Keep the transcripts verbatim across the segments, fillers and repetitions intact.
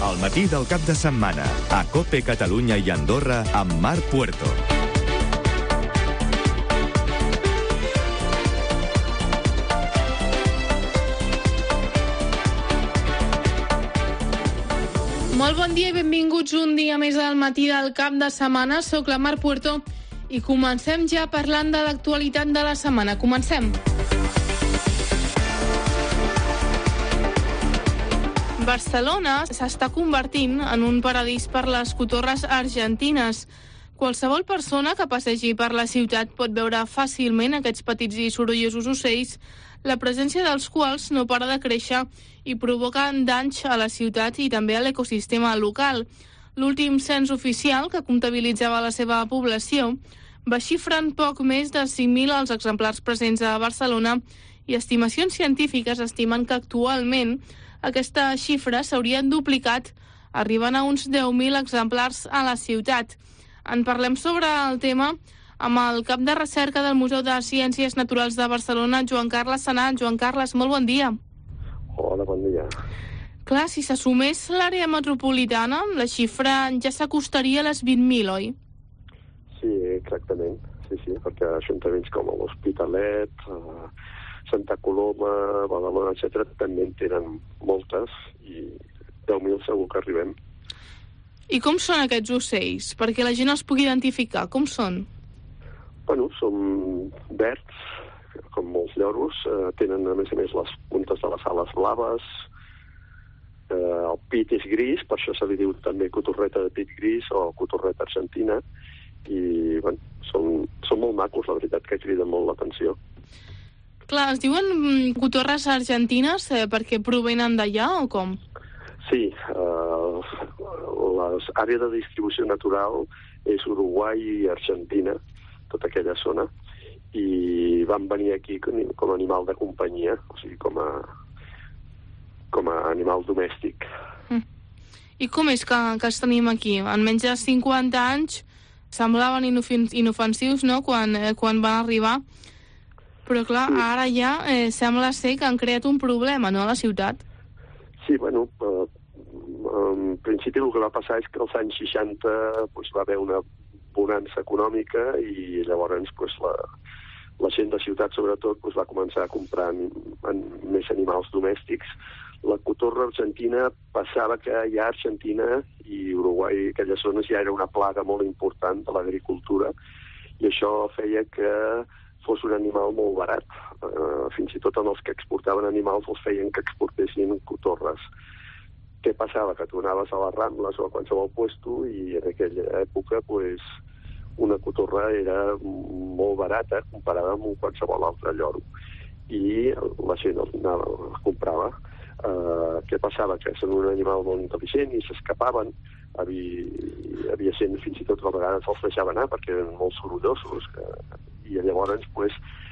al matí del cap de setmana, a COPE Catalunya i Andorra, amb Marc Puerto. Molt bon dia i benvinguts un dia més al matí del cap de setmana. Soc la Marc Puerto i comencem ja parlant de l'actualitat de la setmana. Comencem. Barcelona s'està convertint en un paradís per les cotorres argentines. Qualsevol persona que passegi per la ciutat pot veure fàcilment aquests petits i sorollosos ocells, la presència dels quals no para de créixer i provoquen danys a la ciutat i també a l'ecosistema local. L'últim cens oficial, que comptabilitzava la seva població, va xifrar en poc més de cinc mil els exemplars presents a Barcelona i estimacions científiques estimen que actualment aquesta xifra s'hauria duplicat, arribant a uns deu mil exemplars a la ciutat. En parlem sobre el tema amb el cap de recerca del Museu de Ciències Naturals de Barcelona, Joan Carles Senat. Joan Carles, molt bon dia. Hola, bon dia. Clar, si s'assumés l'àrea metropolitana, la xifra ja s'acostaria a les vint mil, oi? Sí, exactament. Sí, sí, perquè ajuntaments com l'Hospitalet, eh, Santa Coloma, Badalona, etcètera, també en tenen moltes i deu mil segur que arribem. I com són aquests ocells? Perquè la gent els pugui identificar. Com són? Bueno, són verds, com molts lloros, eh, tenen a més a més les puntes de les ales blaves, eh, el pit és gris, per això se li diu també cotorreta de pit gris o cotorreta argentina, i bueno, són, són molt macos, la veritat, que criden molt l'atenció. Clar, es diuen cotorres argentines eh, perquè provenen d'allà o com? Sí, eh, l'àrea de distribució natural és Uruguai i Argentina, tota aquella zona, i van venir aquí com a animal de companyia, o sigui, com a, com a animal domèstic. Mm. I com és que, que els tenim aquí? En menys de cinquanta anys semblaven inofensius, no?, quan, eh, quan van arribar. Però, clar, sí. Ara ja eh, sembla ser que han creat un problema, no?, a la ciutat. Sí, bueno, eh, en principi el que va passar és que als anys seixanta pues, va haver una bonança econòmica i llavors pues, la, la gent de ciutat, sobretot, pues, va començar a comprar en, en més animals domèstics. La cotorra argentina passava que ja Argentina i Uruguai, aquelles zones, ja era una plaga molt important de l'agricultura i això feia que fos un animal molt barat. Uh, fins i tot en els que exportaven animals els feien que exportessin cotorres. Què passava? Que tu anaves a les Rambles o a qualsevol puesto i en aquella època pues, una cotorra era molt barata comparada amb qualsevol altre lloro. I la gent el, el comprava. Uh, què passava? Que són un animal molt intel·ligent i s'escapaven. Havia, havia gent, fins i tot a vegades els deixava anar perquè eren molt sorollosos. Que, i llavors pues,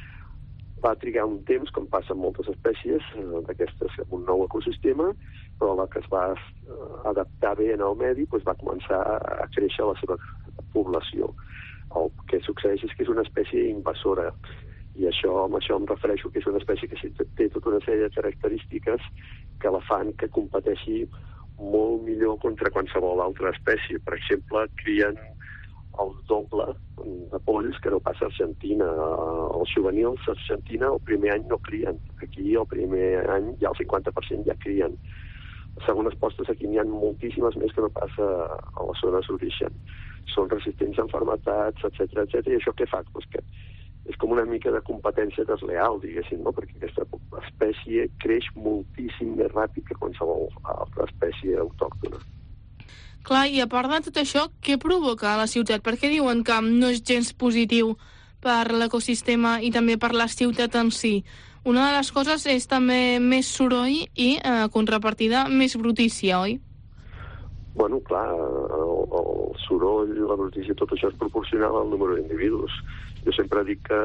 va trigar un temps, com passa amb moltes espècies uh, d'aquestes, amb un nou ecosistema, però la que es va uh, adaptar bé en el medi pues, va començar a créixer la seva població. El que succeeix és que és una espècie invasora. I això, amb això em refereixo que és una espècie que té tota una sèrie de característiques que la fan que competeixi molt millor contra qualsevol altra espècie. Per exemple, crien el doble de polls que no passa a Argentina. Els juvenils a Argentina el primer any no crien. Aquí el primer any ja el cinquanta per cent ja crien. A segones postes aquí n'hi ha moltíssimes més que no passa a les zones d'origen. Són resistents a malalties, etcètera, etcètera. I això què fa? Pues que és com una mica de competència desleal, diguéssim, no? Perquè aquesta espècie creix moltíssim més ràpid que qualsevol altra espècie autòctona. Clar, i a part de tot això, què provoca a la ciutat? Per què diuen que no és gens positiu per l'ecosistema i també per la ciutat en si? Una de les coses és també més soroll i, eh, contrapartida, més brutícia, oi? Bueno, clar, el, el soroll, la brutícia, tot això és proporcional al número d'individus. Jo sempre dic que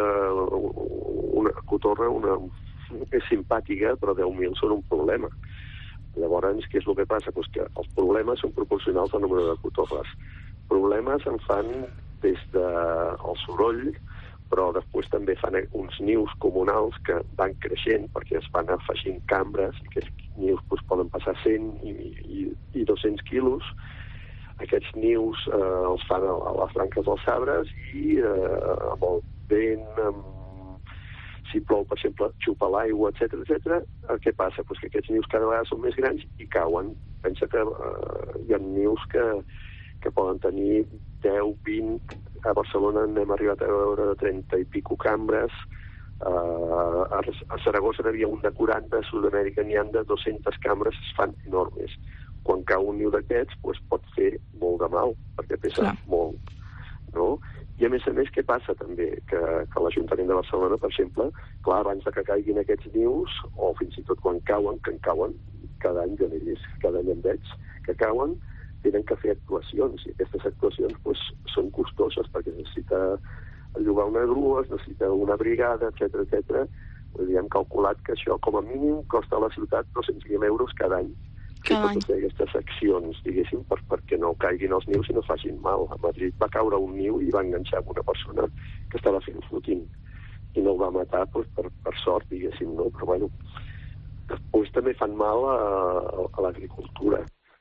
una cotorra una, és simpàtica, però deu mil són un problema. Llavors, què és el que passa? Pues que els problemes són proporcionals al número de cotorres. Problemes en fan des del soroll, però després també fan uns nius comunals que van creixent perquè es van afegint cambres i aquests nius pues, poden passar cent i, i, i dos-cents quilos. Aquests nius eh, els fan a, a les branques dels arbres i eh, amb el vent, amb, si plou, per exemple, xupa l'aigua, etcètera, etcètera. Què passa? Pues que aquests nius cada vegada són més grans i cauen. Pensa que eh, hi ha nius que, que poden tenir deu, vint... A Barcelona n'hem arribat a veure trenta i pico cambres. Uh, a Saragossa n'havia un de quaranta, a Sud-amèrica n'hi ha de dues-centes cambres, es fan enormes. Quan cau un niu d'aquests, pues, pot fer molt de mal, perquè pesa Clar. molt, no? I a més a més, què passa també? Que, que l'Ajuntament de Barcelona, per exemple, clar, abans de que caiguin aquests nius, o fins i tot quan cauen, que en cauen, cada any jo n'he vist, cada any en veig, que cauen, tenen que fer actuacions, i aquestes actuacions pues, són costoses, perquè es necessita llogar una grua, es necessita una brigada, etcètera, etcètera. Vull dir, hem calculat que això, com a mínim, costa a la ciutat dos-cents mil euros cada any. Cada any. Fer aquestes accions, diguéssim, per, perquè no caiguin els nius i no facin mal. A Madrid va caure un niu i va enganxar amb una persona que estava fent footing i no el va matar pues, per, per sort, diguéssim, no? Però, bueno, després també fan mal a, a l'agricultura.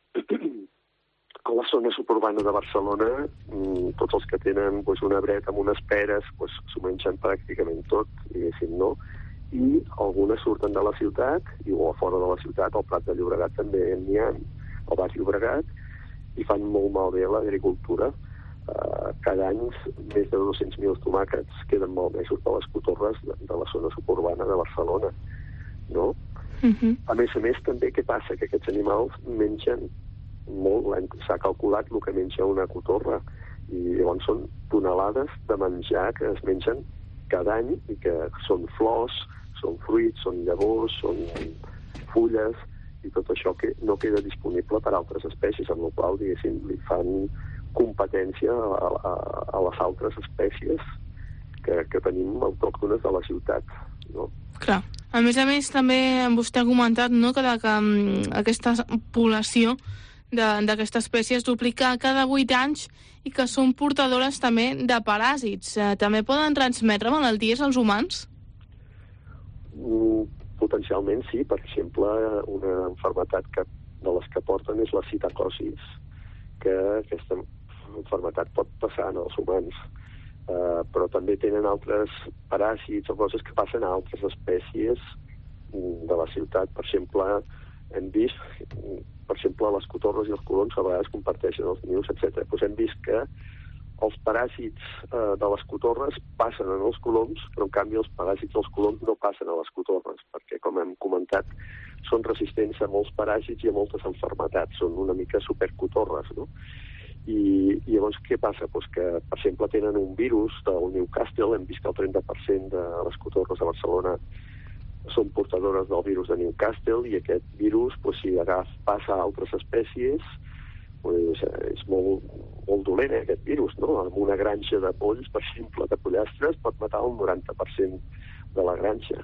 A la zona suburbana de Barcelona, tots els que tenen pues, una breta amb unes peres pues, s'ho mengen pràcticament tot, diguéssim, no? I algunes surten de la ciutat, i o a fora de la ciutat, al Prat de Llobregat també n'hi ha, al Baix Llobregat, i fan molt malbé l'agricultura. Uh, cada any més de dos-cents mil tomàquets queden malmesos per les cotorres de, de la zona suburbana de Barcelona, no? Uh-huh. A més a més, també, què passa? Que aquests animals mengen molt, s'ha calculat el que menja una cotorra i llavors són tonelades de menjar que es mengen cada any i que són flors, són fruits, són llavors, són fulles i tot això que no queda disponible per a altres espècies, amb la qual diguéssim li fan competència a, a, a les altres espècies que, que tenim autòctones de la ciutat, no? Clar. A més a més, també vostè ha comentat, no?, que, de, que um, aquesta població d'aquesta espècie es duplica cada vuit anys i que són portadores també de paràsits. Eh, també poden transmetre malalties als humans? Mm, potencialment sí. Per exemple, una malaltia que, de les que porten és la citocosis, que aquesta malaltia pot passar en els humans. Uh, però també tenen altres paràsits o coses que passen a altres espècies de la ciutat. Per exemple, hem vist, per exemple, les cotorres i els colons a vegades comparteixen els nius, etcètera. Pues hem vist que els paràsits eh, de les cotorres passen en els coloms, però en canvi els paràsits dels coloms no passen a les cotorres, perquè, com hem comentat, són resistents a molts paràsits i a moltes malalties, són una mica supercotorres, no? I, i llavors què passa? Pues que, per exemple, tenen un virus del Newcastle, hem vist que el trenta per cent de les cotorres a Barcelona són portadores del virus de Newcastle i aquest virus, pues, si agaf, passa a altres espècies, pues, és molt, molt dolent, eh, aquest virus, no? En una granja de polls, per exemple, de pollastres, pot matar el noranta per cent de la granja.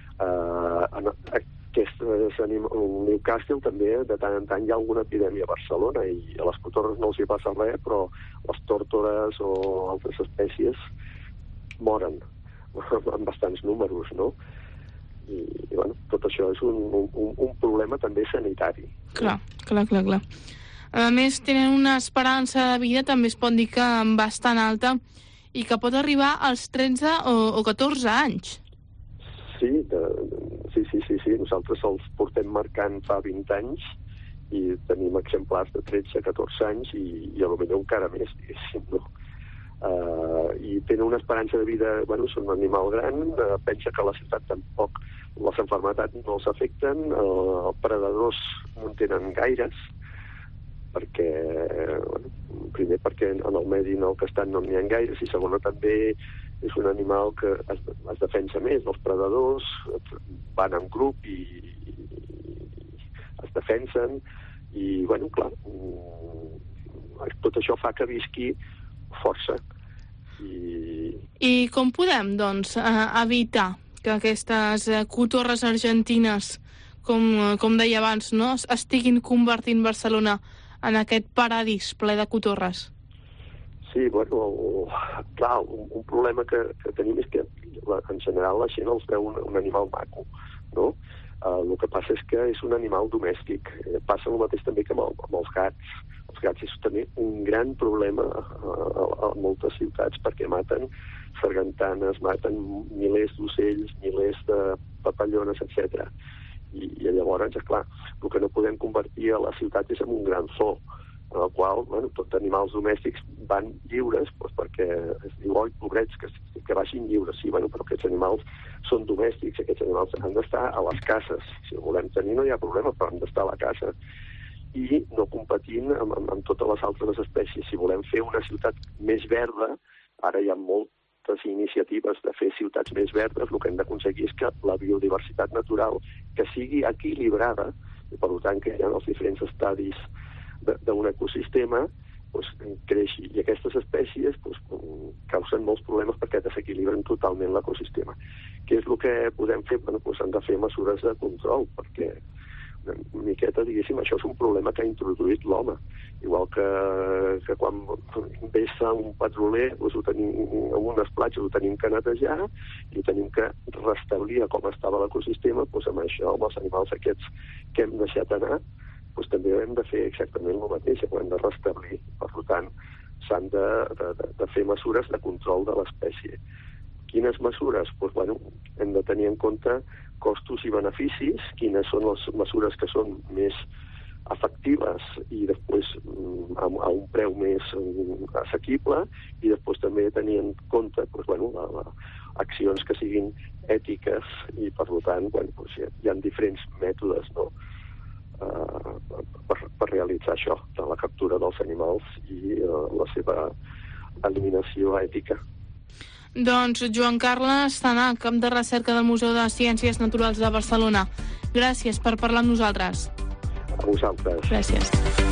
Uh, en aquest anim... el Newcastle també, de tant en tant, hi ha alguna epidèmia a Barcelona i a les cotorres no els hi passa res, però les tórtores o altres espècies moren en bastants números, no? I, i bueno, tot això és un, un, un problema també sanitari. Clar, clar, clar, clar. A més, tenen una esperança de vida, també es pot dir que bastant alta, i que pot arribar als tretze o, o catorze anys. Sí, de, sí, sí, sí, sí, nosaltres els portem marcant fa vint anys i tenim exemplars de tretze a catorze anys i, i a lo millor encara més, diguéssim, no? Uh, i tenen una esperança de vida, bueno, són un animal gran, uh, pensa que a la ciutat tampoc les malalties no els afecten, uh, els predadors no en tenen gaires, perquè, bueno, primer perquè en el medi en el que estan no n'hi ha gaires, i segona també és un animal que es, es defensa més dels predadors, van en grup i, i es defensen, i, bueno, clar, tot això fa que visqui força. I... I com podem, doncs, evitar que aquestes cotorres argentines, com, com deia abans, no, estiguin convertint Barcelona en aquest paradís ple de cotorres? Sí, bueno, el, clar, un, un problema que, que tenim és que la, en general la gent els veu un, un animal maco, no? Uh, el que passa és que és un animal domèstic. Eh, passa el mateix també que amb, el, amb els gats. Els gats és també un gran problema a, a, a moltes ciutats perquè maten sargantanes, maten milers d'ocells, milers de papallones, etcètera. I, I llavors, esclar, el que no podem convertir a la ciutat és en un gran zoo, en el qual, bueno, tots animals domèstics van lliures, doncs perquè es diu, oi, pobrets, que, que vagin lliures. Sí, bueno, però aquests animals són domèstics, aquests animals han d'estar a les cases. Si el volem tenir no hi ha problema, però han d'estar a la casa. I no competint amb, amb, amb totes les altres espècies. Si volem fer una ciutat més verda, ara hi ha moltes iniciatives de fer ciutats més verdes, el que hem d'aconseguir és que la biodiversitat natural que sigui equilibrada, i per tant que hi ha els diferents estadis d'un ecosistema, doncs, creixi. I aquestes espècies doncs, causen molts problemes perquè desequilibren totalment l'ecosistema. Què és el que podem fer? Bueno, doncs han de fer mesures de control, perquè una miqueta, diguéssim, això és un problema que ha introduït l'home. Igual que, que quan vessa un petroler, doncs ho tenim, en unes platges ho tenim que netejar i ho tenim que restablir com estava l'ecosistema, doncs amb això, amb els animals aquests que hem deixat anar, doncs també hem de fer exactament el mateix, ho hem de restablir. Per tant, s'han de, de, de fer mesures de control de l'espècie. Quines mesures? Doncs, bueno, hem de tenir en compte costos i beneficis, quines són les mesures que són més efectives i després a, a un preu més assequible, i després també tenir en compte doncs, bueno, la, la, accions que siguin ètiques i, per tant, bueno, doncs, hi ha diferents mètodes, no?, uh, per, per realitzar això, de la captura dels animals i uh, la seva eliminació ètica. Doncs Joan Carles Tanà, cap de recerca del Museu de Ciències Naturals de Barcelona. Gràcies per parlar amb nosaltres. A vosaltres. Gràcies.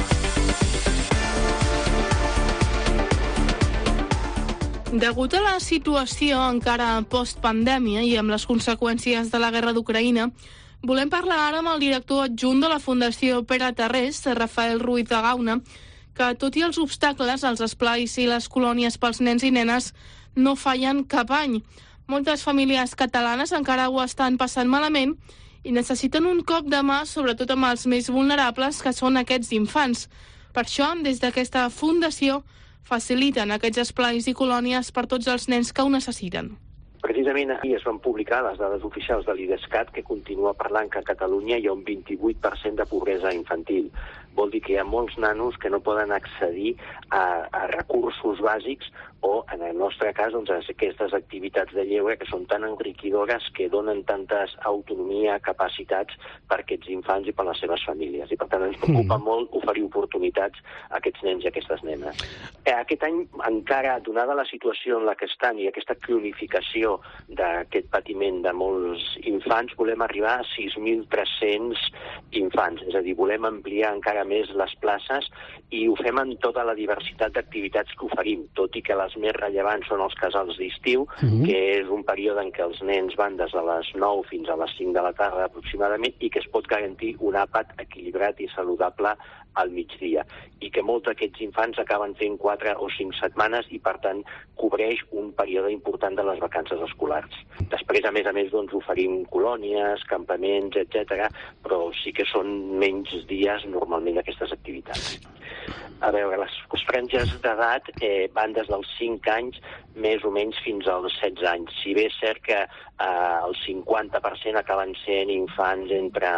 Degut a la situació encara post-pandèmia i amb les conseqüències de la guerra d'Ucraïna, volem parlar ara amb el director adjunt de la Fundació Pere Tarrés, Rafael Ruiz de Gauna, que tot i els obstacles als esplais i les colònies pels nens i nenes no fallen cap any. Moltes famílies catalanes encara ho estan passant malament i necessiten un cop de mà, sobretot amb els més vulnerables, que són aquests infants. Per això, des d'aquesta fundació, faciliten aquests esplais i colònies per tots els nens que ho necessiten. Precisament ahir es van publicar les dades oficials de l'IDESCAT, que continua parlant que a Catalunya hi ha un vint-i-vuit per cent de pobresa infantil. Vol dir que hi ha molts nanos que no poden accedir a, a recursos bàsics o, en el nostre cas, doncs, aquestes activitats de lleure que són tan enriquidores, que donen tantes autonomia, capacitats per aquests infants i per les seves famílies. I, per tant, ens preocupa mm. molt oferir oportunitats a aquests nens i a aquestes nenes. Aquest any, encara, donada la situació en la que estan i aquesta cronificació d'aquest patiment de molts infants, volem arribar a sis mil tres-cents infants. És a dir, volem ampliar encara més les places i ho fem en tota la diversitat d'activitats que oferim, tot i que les més rellevants són els casals d'estiu, mm-hmm. que és un període en què els nens van des de les nou fins a les cinc de la tarda aproximadament i que es pot garantir un àpat equilibrat i saludable al migdia, i que molts d'aquests infants acaben fent quatre o cinc setmanes i, per tant, cobreix un període important de les vacances escolars. Després, a més a més, doncs, oferim colònies, campaments, etcètera, però sí que són menys dies normalment aquestes activitats. A veure, les, les franges d'edat eh, van des dels cinc anys més o menys fins als setze anys. Si bé és cert que eh, el cinquanta per cent acaben sent infants entre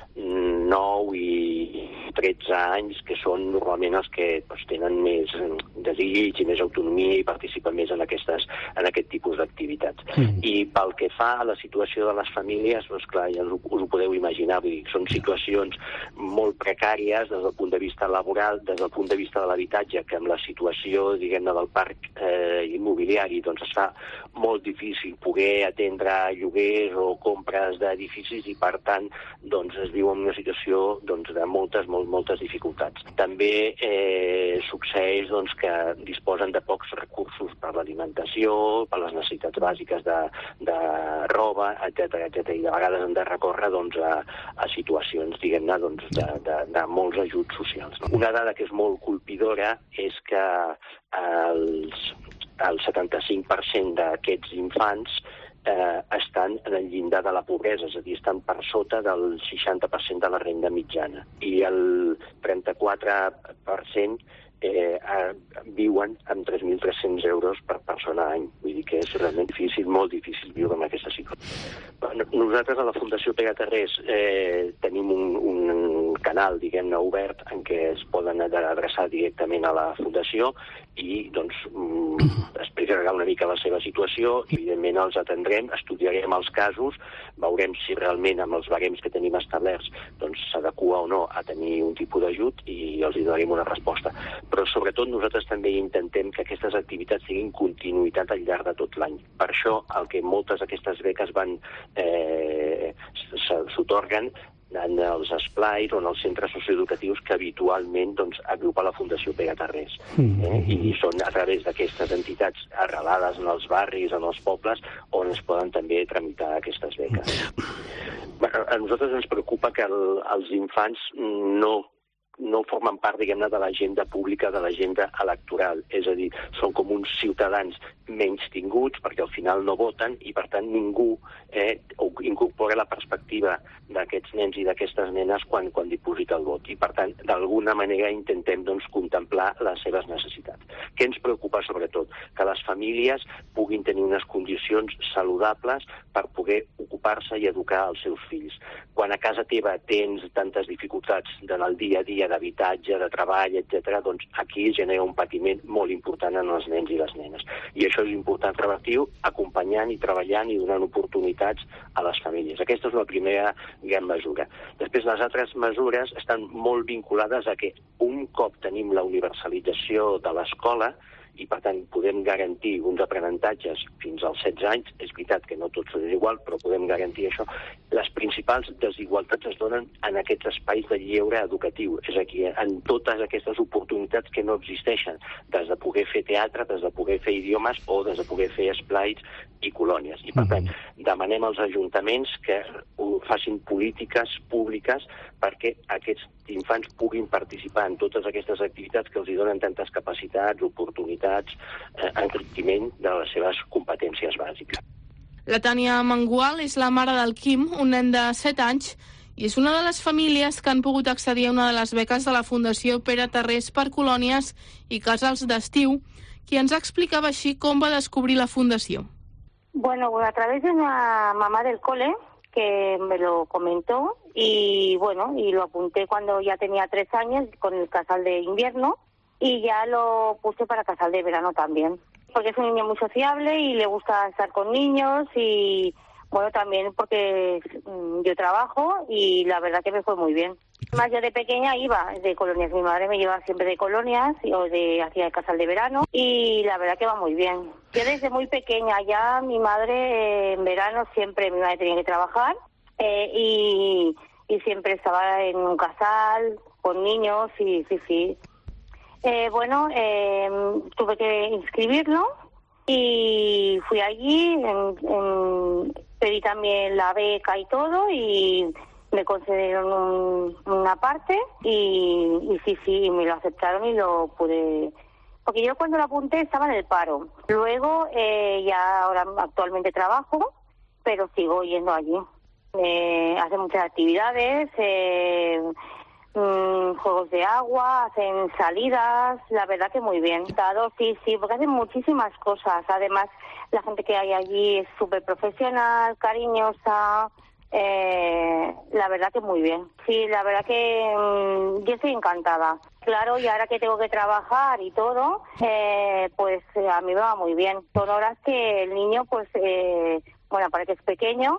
nou i tretze anys, que són normalment els que doncs, tenen més desig i més autonomia i participen més en, aquestes, en aquest tipus d'activitats. Mm. I pel que fa a la situació de les famílies, doncs clar, ja us, us ho podeu imaginar, vull dir, són situacions molt precàries des del punt de vista laboral, des del punt de vista de l'habitatge, que amb la situació, diguem-ne, del parc eh, immobiliari, doncs es fa molt difícil poder atendre lloguers o compres d'edificis i, per tant, doncs es viu en una situació doncs, de moltes, molt, moltes dificultats. També eh, succeeix doncs, que disposen de pocs recursos per l'alimentació, per les necessitats bàsiques de, de roba, etcètera, etcètera, i de vegades han de recórrer doncs, a, a situacions, diguem-ne, doncs, de, de, de molts ajuts socials. Una dada que és molt colpidora és que els, el setanta-cinc per cent d'aquests infants eh, estan en el llindar de la pobresa, és a dir, estan per sota del seixanta per cent de la renda mitjana. I el trenta-quatre per cent eh, viuen amb tres mil tres-cents euros per persona a any. Vull dir que és realment difícil, molt difícil viure amb aquesta situació. Nosaltres a la Fundació Pere Tarrés eh, tenim un, un canal, diguem-ne, obert en què es poden adreçar directament a la Fundació i doncs explicar una mica la seva situació i evidentment els atendrem, estudiarem els casos, veurem si realment amb els barems que tenim establerts doncs s'adequa o no a tenir un tipus d'ajut i els hi donarem una resposta. Però sobretot nosaltres també intentem que aquestes activitats siguin continuïtat al llarg de tot l'any. Per això el que moltes d'aquestes beques van eh, s'atorguen en els esplais o en els centres socioeducatius que habitualment doncs, agrupa la Fundació Pere Tarrés. Eh? I són a través d'aquestes entitats arrelades en els barris, en els pobles, on es poden també tramitar aquestes beques. A nosaltres ens preocupa que el, els infants no no formen part, diguem-ne, de l'agenda pública, de l'agenda electoral. És a dir, són com uns ciutadans menys tinguts, perquè al final no voten, i per tant ningú eh, incorpora la perspectiva d'aquests nens i d'aquestes nenes quan, quan diposita el vot. I per tant, d'alguna manera intentem doncs, contemplar les seves necessitats. Què ens preocupa sobretot? Que les famílies puguin tenir unes condicions saludables per poder ocupar-se i educar els seus fills. Quan a casa teva tens tantes dificultats en el dia a dia d'habitatge, de treball, etcètera, doncs aquí genera un patiment molt important en els nens i les nenes. I això és important revertir acompanyant i treballant i donant oportunitats a les famílies. Aquesta és una primera gran mesura. Després, les altres mesures estan molt vinculades a que un cop tenim la universalització de l'escola, i per tant podem garantir uns aprenentatges fins als setze anys, és veritat que no tot és igual, però podem garantir això. Les principals desigualtats es donen en aquests espais de lleure educatiu, és a dir, en totes aquestes oportunitats que no existeixen, des de poder fer teatre, des de poder fer idiomes o des de poder fer esplais i colònies. I per tant, demanem als ajuntaments que facin polítiques públiques perquè aquests infants puguin participar en totes aquestes activitats que els hi donen tantes capacitats, oportunitats, eh, enriquiment de les seves competències bàsiques. La Tània Mangual és la mare del Quim, un nen de set anys, i és una de les famílies que han pogut accedir a una de les beques de la Fundació Pere Tarrés per colònies i casals d'estiu, qui ens explicava així com va descobrir la Fundació. Bueno, a través de una mamá del cole que me lo comentó y bueno, y lo apunté cuando ya tenía tres años con el casal de invierno y ya lo puse para casal de verano también, porque es un niño muy sociable y le gusta estar con niños y bueno, también porque yo trabajo y la verdad que me fue muy bien. Más yo de pequeña iba de colonias, mi madre me llevaba siempre de colonias o de hacia el casal de verano y la verdad que va muy bien. Yo desde muy pequeña ya mi madre eh, en verano siempre mi madre tenía que trabajar eh, y, y siempre estaba en un casal con niños y sí, sí. Eh, bueno, eh, tuve que inscribirlo y fui allí, en, en, pedí también la beca y todo y me concedieron un, una parte y, y sí, sí, me lo aceptaron y lo pude... Porque yo cuando lo apunté estaba en el paro. Luego eh, ya ahora actualmente trabajo, pero sigo yendo allí. Eh, hacen muchas actividades, eh, mmm, juegos de agua, hacen salidas, la verdad que muy bien. Dado, sí, sí, porque hacen muchísimas cosas. Además, la gente que hay allí es súper profesional, cariñosa... Eh, la verdad que muy bien. Sí, la verdad que mmm, yo estoy encantada. Claro, y ahora que tengo que trabajar y todo, eh, pues eh, a mí me va muy bien. Son horas que el niño, pues, eh, bueno, para que es pequeño,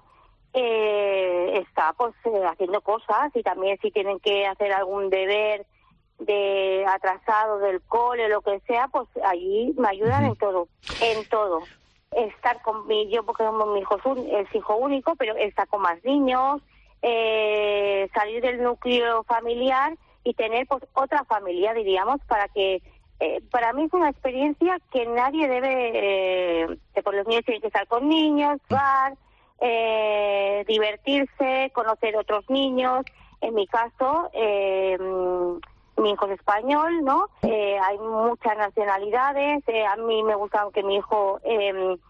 eh, está pues eh, haciendo cosas y también si tienen que hacer algún deber de atrasado del cole o lo que sea, pues allí me ayudan en todo, en todo. Estar con mi, yo porque mi hijo es, un, es hijo único, pero estar con más niños, eh, salir del núcleo familiar y tener pues otra familia, diríamos, para que, eh, para mí es una experiencia que nadie debe, eh, que por los niños tienen que estar con niños, jugar, eh, divertirse, conocer otros niños. En mi caso, eh, mi hijo es español, ¿no? Eh, hay muchas nacionalidades. Eh, a mí me gusta que mi hijo eh,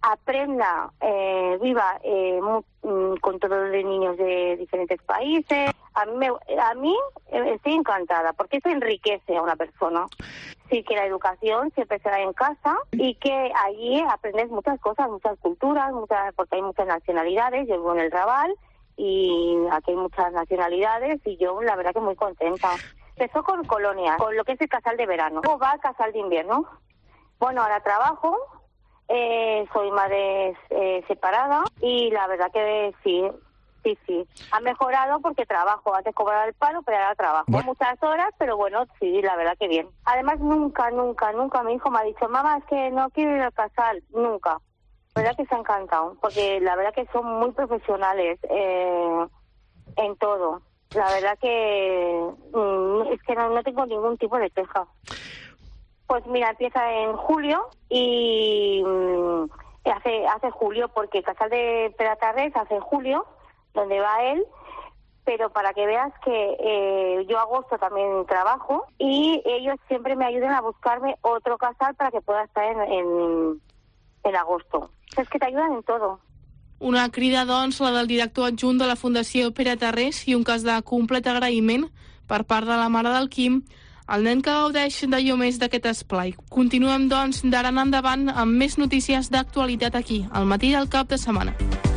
aprenda, eh, viva eh, muy, con todos los niños de diferentes países. A mí, me, a mí estoy encantada porque eso enriquece a una persona. Sí, que la educación siempre se da en casa y que allí aprendes muchas cosas, muchas culturas, muchas, porque hay muchas nacionalidades. Yo vivo en el Raval y aquí hay muchas nacionalidades y yo la verdad que muy contenta. Empezó con colonias, con lo que es el casal de verano. Luego va al casal de invierno. Bueno, ahora trabajo, eh, soy madre eh, separada y la verdad que sí, sí, sí. Ha mejorado porque trabajo. Antes cobraba el paro, pero ahora trabajo. Bueno. Muchas horas, pero bueno, sí, la verdad que bien. Además, nunca, nunca, nunca mi hijo me ha dicho, mamá, es que no quiero ir al casal. Nunca. La verdad que se ha encantado, porque la verdad que son muy profesionales eh, en todo. La verdad que mm, es que no, no tengo ningún tipo de queja. Pues mira, empieza en julio y mm, hace hace julio, porque el casal de Peratarrés hace en julio, donde va él, pero para que veas que eh, yo agosto también trabajo y ellos siempre me ayudan a buscarme otro casal para que pueda estar en, en, en agosto. Es que te ayudan en todo. Una crida, doncs, la del director adjunt de la Fundació Peratarrés i un cas de complet agraïment per part de la mare del Quim, el nen que gaudeix d'allò més d'aquest esplai. Continuem, doncs, d'ara en endavant amb més notícies d'actualitat aquí, al matí del cap de setmana.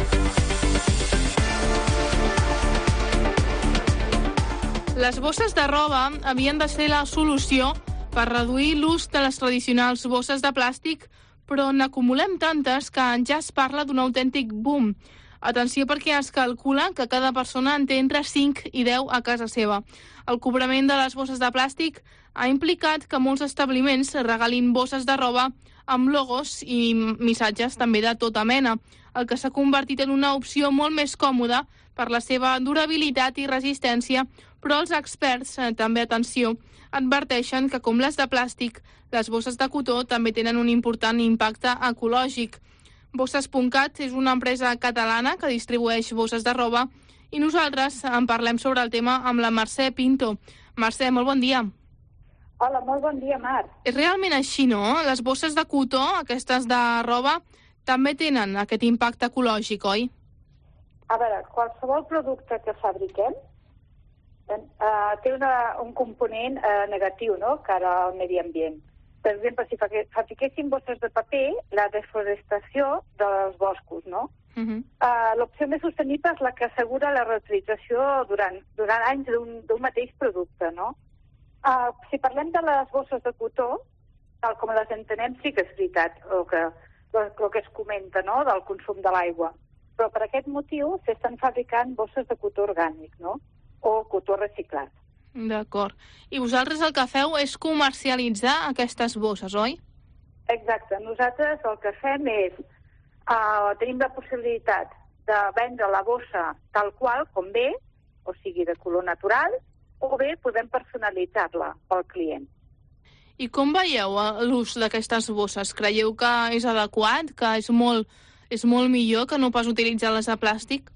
Les bosses de roba havien de ser la solució per reduir l'ús de les tradicionals bosses de plàstic, però n'acumulem tantes que ja es parla d'un autèntic boom. Atenció, perquè es calcula que cada persona en té entre cinc i deu a casa seva. El cobrament de les bosses de plàstic ha implicat que molts establiments regalin bosses de roba amb logos i missatges també de tota mena, el que s'ha convertit en una opció molt més còmoda per la seva durabilitat i resistència, però els experts, eh, també atenció, adverteixen que, com les de plàstic, les bosses de cotó també tenen un important impacte ecològic. Bosses punt cat és una empresa catalana que distribueix bosses de roba i nosaltres en parlem sobre el tema amb la Mercè Pinto. Mercè, molt bon dia. Hola, molt bon dia, Mar. És realment així, no? Les bosses de cotó, aquestes de roba, també tenen aquest impacte ecològic, oi? A veure, qualsevol producte que fabriquem eh, té una, un component eh, negatiu, no?, cara al medi ambient. Per exemple, si fabriquéssim bosses de paper, la desforestació dels boscos, no? Uh-huh. Uh, L'opció més sostenible és la que assegura la reutilització durant, durant anys d'un mateix producte, no? Uh, si parlem de les bosses de cotó, tal com les entenem, sí que és veritat el que, el, el que es comenta, no?, del consum de l'aigua. Però per aquest motiu s'estan fabricant bosses de cotó orgànic, no?, o cotó reciclat. D'acord. I vosaltres el que feu és comercialitzar aquestes bosses, oi? Exacte. Nosaltres el que fem és... Uh, tenim la possibilitat de vendre la bossa tal qual, com ve, o sigui, de color natural, o bé podem personalitzar-la pel client. I com veieu l'ús d'aquestes bosses? Creieu que és adequat, que és molt, és molt millor que no pas utilitzar-les de plàstic?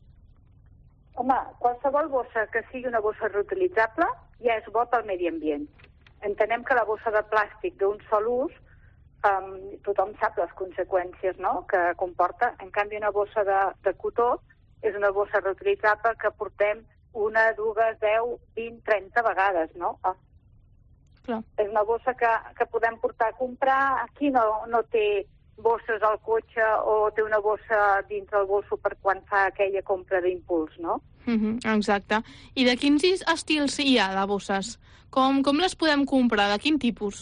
Home, qualsevol bossa que sigui una bossa reutilitzable ja és bo pel medi ambient. Entenem que la bossa de plàstic d'un sol ús, um, tothom sap les conseqüències, no?, que comporta. En canvi, una bossa de, de cotó és una bossa reutilitzable que portem una, dues, deu, vint, trenta vegades, no? Ah. Clar. És una bossa que, que podem portar a comprar. Aquí no, no té bosses al cotxe o té una bossa dins del bosso per quan fa aquella compra d'impuls, no? Uh-huh, exacte. I de quins estils hi ha de bosses? Com, com les podem comprar? De quin tipus?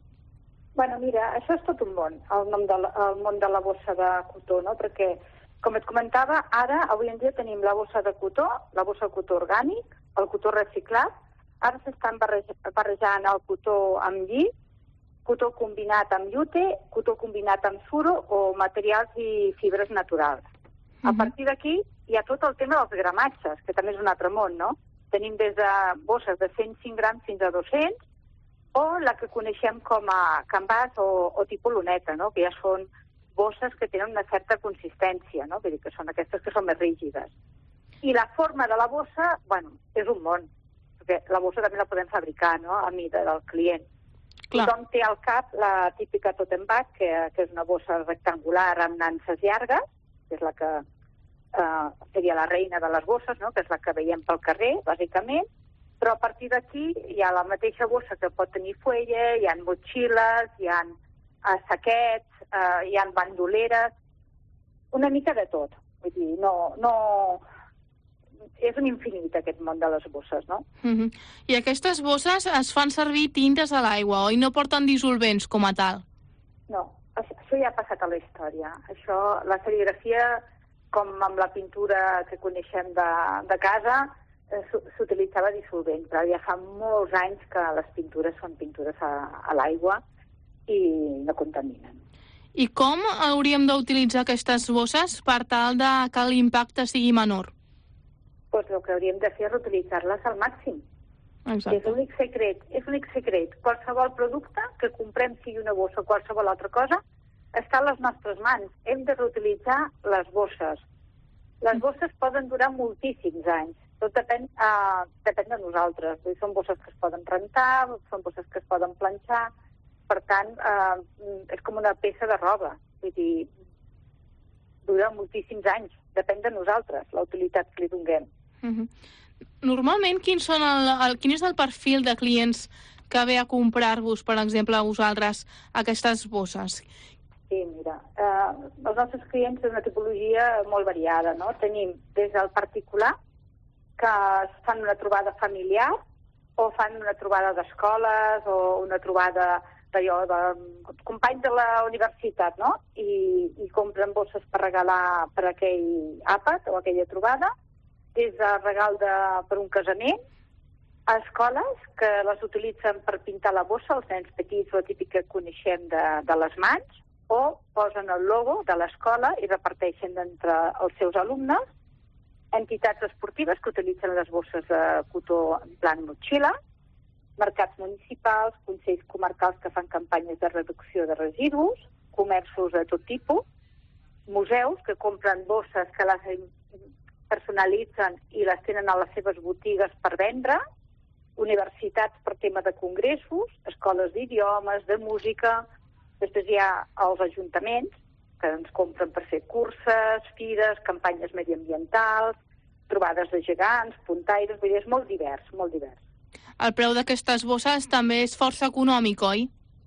Bueno, mira, això és tot un món, el, nom de la, el món de la bossa de cotó, no? Perquè, com et comentava, ara, avui en dia tenim la bossa de cotó, la bossa de cotó orgànic, el cotó reciclat, ara s'estan barrejant el cotó amb lli, cotó combinat amb llute, cotó combinat amb suro o materials i fibres naturals. Uh-huh. A partir d'aquí hi ha tot el tema dels gramatges, que també és un altre món, no? Tenim des de bosses de cent cinc grams fins a dos-cents, o la que coneixem com a canvàs o, o tipus luneta, no?, que ja són bosses que tenen una certa consistència, no?, vull dir que són aquestes que són més rígides. I la forma de la bossa, bueno, és un món, perquè la bossa també la podem fabricar, no?, a mida del client. Clar. Tothom té al cap la típica Totenbach, que, que és una bossa rectangular amb nanses llargues, que és la que eh, seria la reina de les bosses, no? Que és la que veiem pel carrer, bàsicament, però a partir d'aquí hi ha la mateixa bossa que pot tenir fuelle, hi ha motxilles, hi ha eh, saquets, eh, hi ha bandoleres, una mica de tot. Vull dir, no... no... és un infinit, aquest món de les bosses, no? Uh-huh. I aquestes bosses es fan servir tintes a l'aigua, oi? No porten dissolvents com a tal? No, això ja ha passat a la història. Això, la serigrafia, com amb la pintura que coneixem de, de casa, eh, s'utilitzava dissolvent, però ja fa molts anys que les pintures són pintures a, a l'aigua i no contaminen. I com hauríem d'utilitzar aquestes bosses per tal de que l'impacte sigui menor? Pues el que hauríem de fer és utilitzar-les al màxim. Exacte. És l'únic secret, és l'únic secret. Qualsevol producte que comprem, sigui una bossa o qualsevol altra cosa, està a les nostres mans. Hem de reutilitzar les bosses. Les bosses poden durar moltíssims anys. Tot depèn, uh, depèn de nosaltres. Són bosses que es poden rentar, són bosses que es poden planxar. Per tant, uh, és com una peça de roba. Vull dir, dura moltíssims anys. Depèn de nosaltres, la utilitat que li donem. Uh-huh. Normalment, quin, són el, el, quin és el perfil de clients que ve a comprar-vos, per exemple, a vosaltres, aquestes bosses? Sí, mira, eh, els nostres clients és una tipologia molt variada, no? Tenim des del particular, que fan una trobada familiar, o fan una trobada d'escoles, o una trobada d'allò, de companys de la universitat, no? I, i compren bosses per regalar per aquell àpat o aquella trobada, des de regal de, per un casament, a escoles que les utilitzen per pintar la bossa, els nens petits, la típica que coneixem de, de les mans, o posen el logo de l'escola i reparteixen entre els seus alumnes, entitats esportives que utilitzen les bosses de cotó en plan motxilla, mercats municipals, consells comarcals que fan campanyes de reducció de residus, comerços de tot tipus, museus que compren bosses que les personalitzen i les tenen a les seves botigues per vendre, universitats per tema de congressos, escoles d'idiomes, de música, després hi ha els ajuntaments que ens compren per fer curses, fires, campanyes mediambientals, trobades de gegants, puntaires, vull dir, és molt divers, molt divers. El preu d'aquestes bosses també és força econòmic, oi?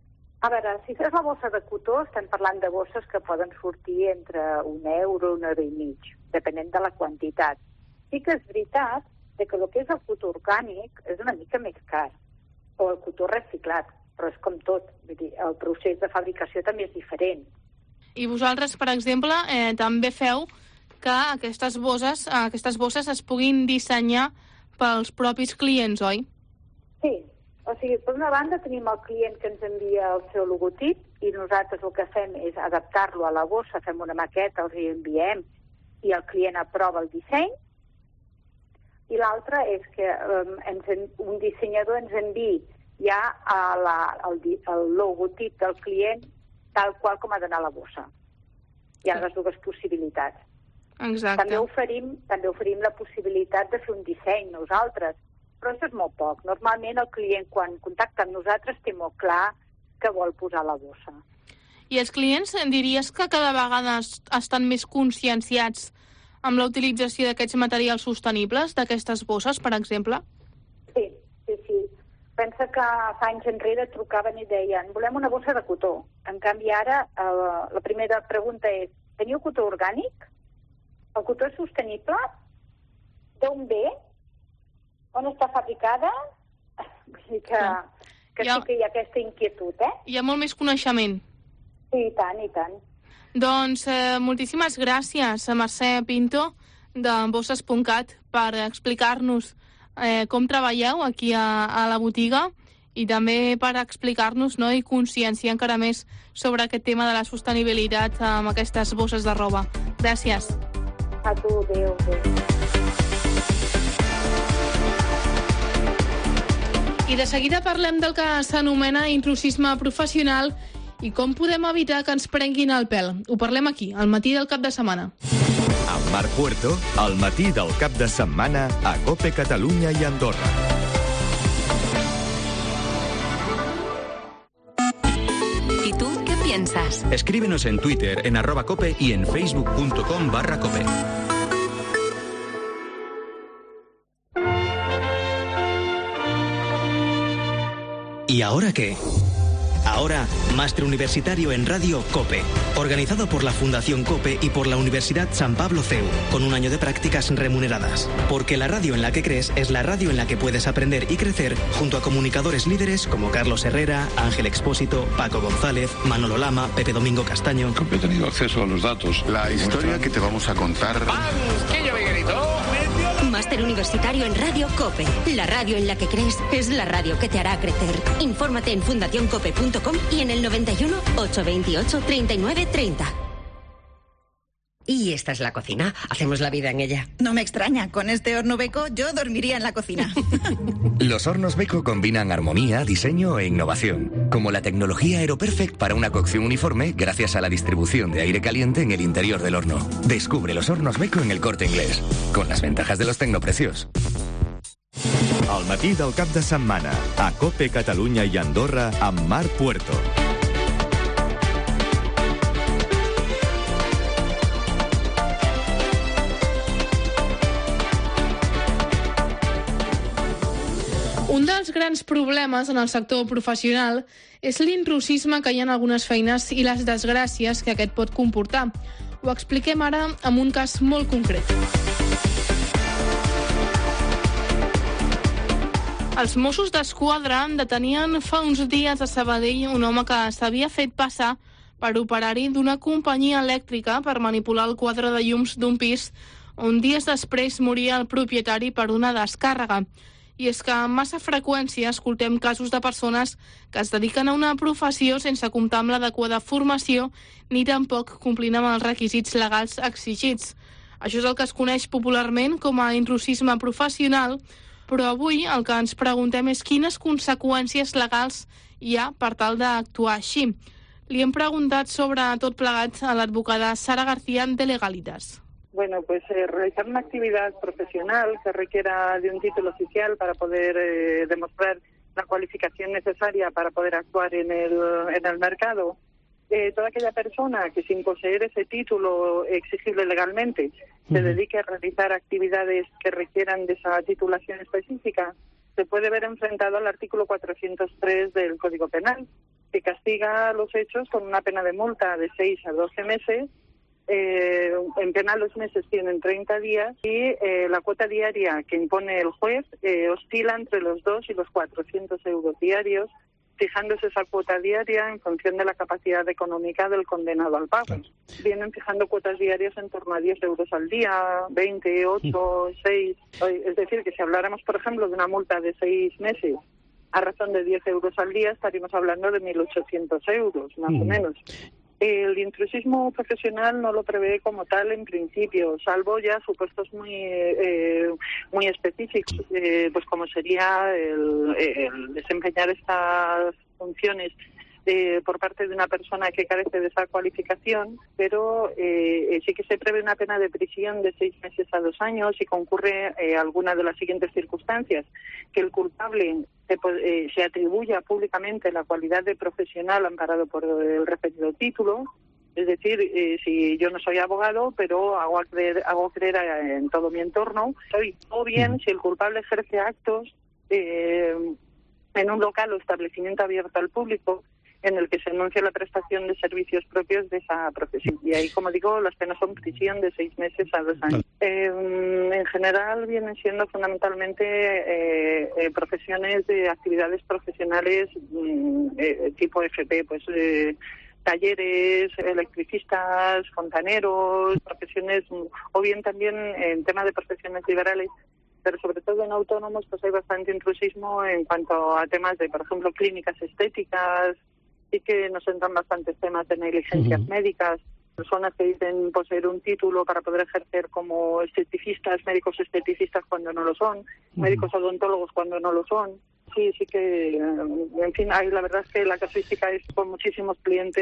A veure, si fes la bossa de cotó, estem parlant de bosses que poden sortir entre un euro, un euro i mig, depenent de la quantitat. Sí que és veritat que el que és el cotó orgànic és una mica més car, o el cotó reciclat, però és com tot, vull dir, el procés de fabricació també és diferent. I vosaltres, per exemple, eh, també feu que aquestes bosses, aquestes bosses es puguin dissenyar pels propis clients, oi? Sí, o sigui, per una banda tenim el client que ens envia el seu logotip i nosaltres el que fem és adaptar-lo a la bossa, fem una maqueta, els hi enviem i el client aprova el disseny. I l'altre és que um, ens en, un dissenyador ens enviï ja a la, el, el logotip del client tal qual com ha d'anar la bossa. Hi ha les dues possibilitats. Exacte. També oferim, també oferim la possibilitat de fer un disseny nosaltres, però això és molt poc. Normalment el client, quan contacta amb nosaltres, té molt clar que vol posar la bossa. I els clients, diries que cada vegada estan més conscienciats amb la utilització d'aquests materials sostenibles, d'aquestes bosses, per exemple? Sí, sí, sí. Pensa que fa anys enrere trucaven i deien volem una bossa de cotó. En canvi, ara eh, la primera pregunta és teniu cotó orgànic? El cotó és sostenible? D'on ve? On està fabricada? Vull dir que, que ha... sí que hi ha aquesta inquietud, eh? Hi ha molt més coneixement. Sí, i tant, i tant. Doncs eh, moltíssimes gràcies a Mercè Pinto de bosses punt cat per explicar-nos eh, com treballeu aquí a, a la botiga i també per explicar-nos, no, i conscienciar encara més sobre aquest tema de la sostenibilitat amb aquestes bosses de roba. Gràcies. A tu, adéu, adéu. I de seguida parlem del que s'anomena intrusisme professional i com podem evitar que ens prenguin el pèl. Ho parlem aquí, al matí del cap de setmana. Amb Marc Puerto, al matí del cap de setmana a COPE Catalunya i Andorra. piensas. Escríbenos en Twitter, en arroba cope y en facebook.com barra cope. ¿Y ahora qué? Ahora, Máster Universitario en Radio COPE, organizado por la Fundación COPE y por la Universidad San Pablo C E U, con un año de prácticas remuneradas. Porque la radio en la que crees es la radio en la que puedes aprender y crecer junto a comunicadores líderes como Carlos Herrera, Ángel Expósito, Paco González, Manolo Lama, Pepe Domingo Castaño. He tenido acceso a los datos. La historia que te vamos a contar... ¡Banquillo, Miguelito! Máster Universitario en Radio COPE. La radio en la que crees es la radio que te hará crecer. Infórmate en fundación cope punto com y en el noventa y uno, ochocientos veintiocho, treinta y nueve treinta. Y esta es la cocina. Hacemos la vida en ella. No me extraña. Con este horno Beko yo dormiría en la cocina. Los hornos Beko combinan armonía, diseño e innovación. Como la tecnología AeroPerfect para una cocción uniforme gracias a la distribución de aire caliente en el interior del horno. Descubre los hornos Beko en El Corte Inglés. Con las ventajas de los tecnoprecios. Al matí del cap de setmana, a COPE Catalunya i Andorra amb Marc Puerto. Un dels grans problemes en el sector professional és l'intrusisme que hi ha en algunes feines i les desgràcies que aquest pot comportar. Ho expliquem ara amb un cas molt concret. Els Mossos d'Esquadra detenien fa uns dies a Sabadell un home que s'havia fet passar per operari d'una companyia elèctrica per manipular el quadre de llums d'un pis on dies després moria el propietari per una descàrrega. I és que amb massa freqüència escoltem casos de persones que es dediquen a una professió sense comptar amb l'adequada formació ni tampoc complint amb els requisits legals exigits. Això és el que es coneix popularment com a intrusisme professional, però avui el que ens preguntem és quines conseqüències legals hi ha per tal d'actuar així. Li hem preguntat sobre tot plegat a l'advocada Sara García de Legalitas. Bueno, pues eh, realizar una actividad profesional que requiera de un título oficial para poder eh, demostrar la cualificación necesaria para poder actuar en el, en el mercado. Eh, toda aquella persona que sin poseer ese título exigible legalmente se dedique a realizar actividades que requieran de esa titulación específica, se puede ver enfrentado al artículo cuatrocientos tres del Código Penal, que castiga los hechos con una pena de multa de seis a doce meses. Eh, en penal los meses tienen treinta días y eh, la cuota diaria que impone el juez eh, oscila entre los dos y los cuatrocientos euros diarios, fijándose esa cuota diaria en función de la capacidad económica del condenado al pago. Vienen fijando cuotas diarias en torno a diez euros al día, veinte, ocho, seis. Es decir, que si habláramos, por ejemplo, de una multa de seis meses a razón de diez euros al día, estaríamos hablando de mil ochocientos euros, más o menos. El intrusismo profesional no lo prevé como tal en principio, salvo ya supuestos muy eh, muy específicos, eh, pues como sería el, el desempeñar estas funciones eh, por parte de una persona que carece de esa cualificación, pero eh, sí que se prevé una pena de prisión de seis meses a dos años si concurre eh, alguna de las siguientes circunstancias: que el culpable se, eh, se atribuya públicamente la cualidad de profesional amparado por el referido título. Es decir, eh, si yo no soy abogado, pero hago creer, hago creer a, en todo mi entorno, soy, o bien si el culpable ejerce actos eh, en un local o establecimiento abierto al público en el que se anuncia la prestación de servicios propios de esa profesión. Y ahí, como digo, las penas son prisión de seis meses a dos años. Eh, en general vienen siendo fundamentalmente eh, eh, profesiones de actividades profesionales eh, tipo F P, pues eh, talleres, electricistas, fontaneros, profesiones, o bien también en tema de profesiones liberales, pero sobre todo en autónomos pues hay bastante intrusismo en cuanto a temas de, por ejemplo, clínicas estéticas. Sí que nos entran bastantes temas de negligencias uh-huh. médicas, personas que dicen poseer un título para poder ejercer como esteticistas, médicos esteticistas cuando no lo son, uh-huh. médicos odontólogos cuando no lo son. Sí, sí que, en fin, hay, la verdad es que la casuística es con muchísimos clientes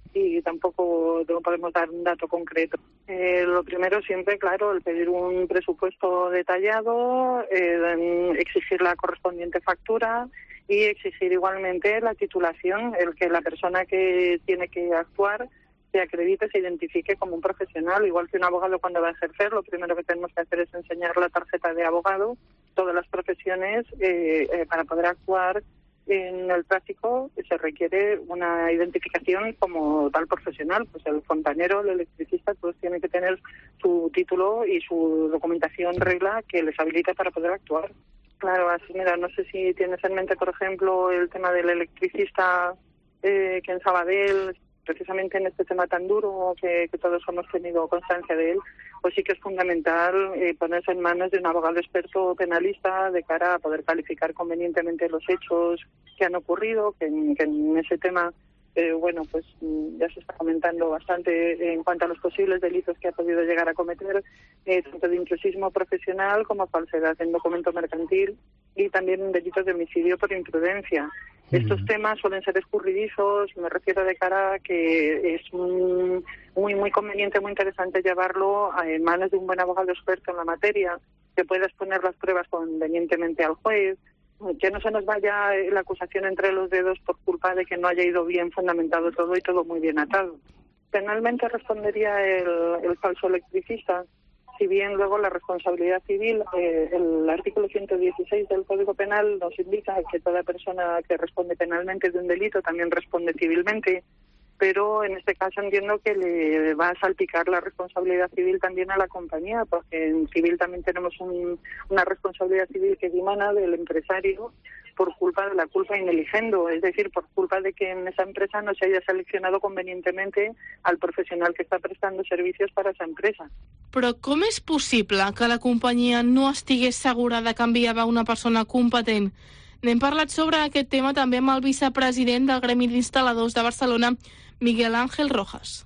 y tampoco no podemos dar un dato concreto. Eh, lo primero siempre, claro, el pedir un presupuesto detallado, eh, exigir la correspondiente factura y exigir igualmente la titulación, el que la persona que tiene que actuar se acredite, se identifique como un profesional. Igual que un abogado cuando va a ejercer, lo primero que tenemos que hacer es enseñar la tarjeta de abogado. Todas las profesiones, eh, eh, para poder actuar en el práctico, se requiere una identificación como tal profesional. Pues el fontanero, el electricista, todos tienen que tener su título y su documentación regla que les habilite para poder actuar. Claro, así, mira, no sé si tienes en mente, por ejemplo, el tema del electricista eh, que en Sabadell, precisamente en este tema tan duro que, que todos hemos tenido constancia de él, pues sí que es fundamental eh, ponerse en manos de un abogado experto penalista de cara a poder calificar convenientemente los hechos que han ocurrido, que en, que en ese tema, eh, bueno, pues ya se está comentando bastante en cuanto a los posibles delitos que ha podido llegar a cometer, eh, tanto de intrusismo profesional como falsedad en documento mercantil y también delitos de homicidio por imprudencia. Estos temas suelen ser escurridizos, me refiero de cara a que es muy, muy, muy conveniente, muy interesante llevarlo en manos de un buen abogado experto en la materia, que pueda exponer las pruebas convenientemente al juez, que no se nos vaya la acusación entre los dedos por culpa de que no haya ido bien fundamentado todo y todo muy bien atado. Penalmente respondería el, el falso electricista, si bien luego la responsabilidad civil, eh, el artículo ciento dieciséis del Código Penal nos indica que toda persona que responde penalmente de un delito también responde civilmente, pero en este caso entiendo que le va a salpicar la responsabilidad civil también a la compañía, porque en civil también tenemos un, una responsabilidad civil que dimana del empresario por culpa de la culpa in eligendo, es decir, por culpa de que en esa empresa no se haya seleccionado convenientemente al profesional que está prestando servicios para esa empresa. Però com és possible que la companyia no estigués segura de que enviava una persona competent? N'hem parlat sobre aquest tema també amb el vicepresident del Gremi d'Instal·ladors de Barcelona, Miguel Ángel Rojas.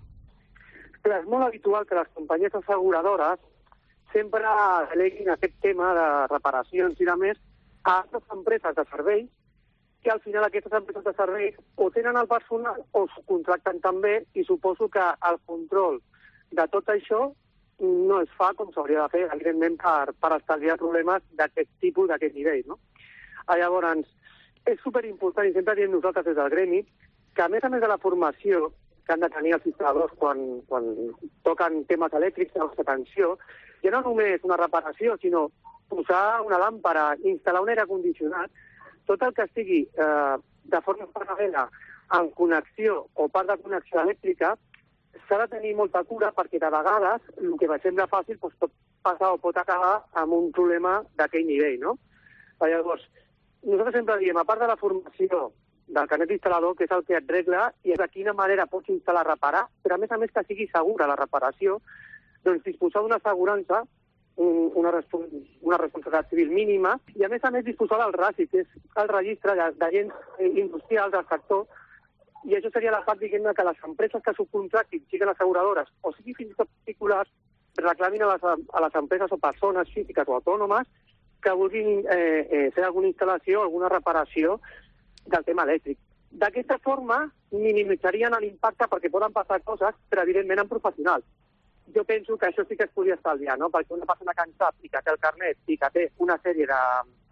Clar, és molt habitual que les companyies asseguradores sempre deleguin aquest tema de reparacions i de més a altres empreses de serveis, que al final aquestes empreses de serveis o tenen el personal o subcontracten també, i suposo que el control de tot això no es fa com s'hauria de fer, evidentment, per, per estalviar problemes d'aquest tipus, d'aquest nivell, no? Llavors, és superimportant, i sempre diem nosaltres des del gremi, que a més a més de la formació que han de tenir els instal·ladors quan, quan toquen temes elèctrics de nostra atenció, ja no només una reparació, sinó posar una làmpara, instal·lar un aire condicionat, tot el que estigui eh, de forma paral·lela en connexió o part de connexió elèctrica, s'ha de tenir molta cura perquè de vegades el que va sembla fàcil doncs, pot passar o pot acabar amb un problema d'aquell nivell, no? Llavors, nosaltres sempre diem, a part de la formació del carnet instal·lador, que és el que et regla i és de quina manera pots instal·lar, reparar, però a més a més que sigui segura la reparació, doncs disposar d'una assegurança, un, una, una responsabilitat civil mínima, i a més a més disposar del R A S I, que és el registre d'agents industrials del sector, i això seria la part, diguem-ne, que les empreses que subcontractin, siguin asseguradores o siguin fins i tot particulars, reclamin a les, a les empreses o persones físiques o autònomes que vulguin eh, eh, fer alguna instal·lació o alguna reparació del tema elèctric. D'aquesta forma, minimitzarien l'impacte perquè poden passar coses, però evidentment en professionals. Jo penso que això sí que es podria estalviar, no? Perquè una persona que en sap i que té el carnet i que té una sèrie de,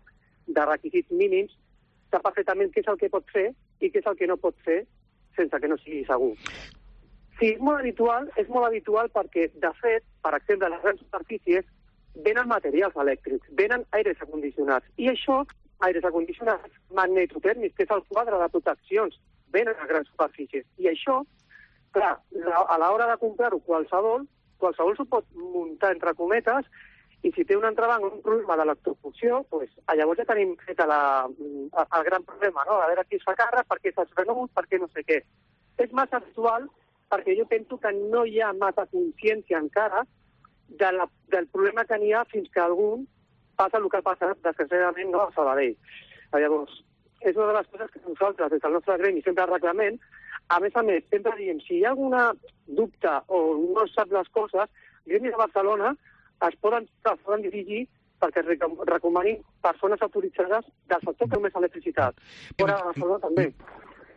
de requisits mínims, sap perfectament què és el que pot fer i què és el que no pot fer sense que no sigui segur. Sí, és molt habitual, és molt habitual perquè, de fet, per exemple, les grans superfícies venen materials elèctrics, venen aires acondicionats, i això, aires acondicionats magnetotèrmics, que és el quadre de proteccions, venen a grans superfícies. I això, clar, a l'hora de comprar-ho qualsevol, qualsevol s'ho pot muntar entre cometes, i si té un entrebanc o un problema d'electrofusió, pues, llavors ja tenim fet la, el gran problema, no? A veure qui es fa càrrec, per què s'ha venut, per què no sé què. És massa actual perquè jo penso que no hi ha massa consciència encara de la, del problema que n'hi ha fins que algun passa el que ha passat, desgraciadament, no, a Sabadell. Llavors, és una de les coses que nosaltres, des del nostre gremi, sempre reclamem. A més a més, sempre diem, si hi ha alguna dubte o no sap les coses, Gremi de Barcelona es poden, es poden dirigir perquè recomanin persones autoritzades del sector que només electricitat. Fora de Barcelona també.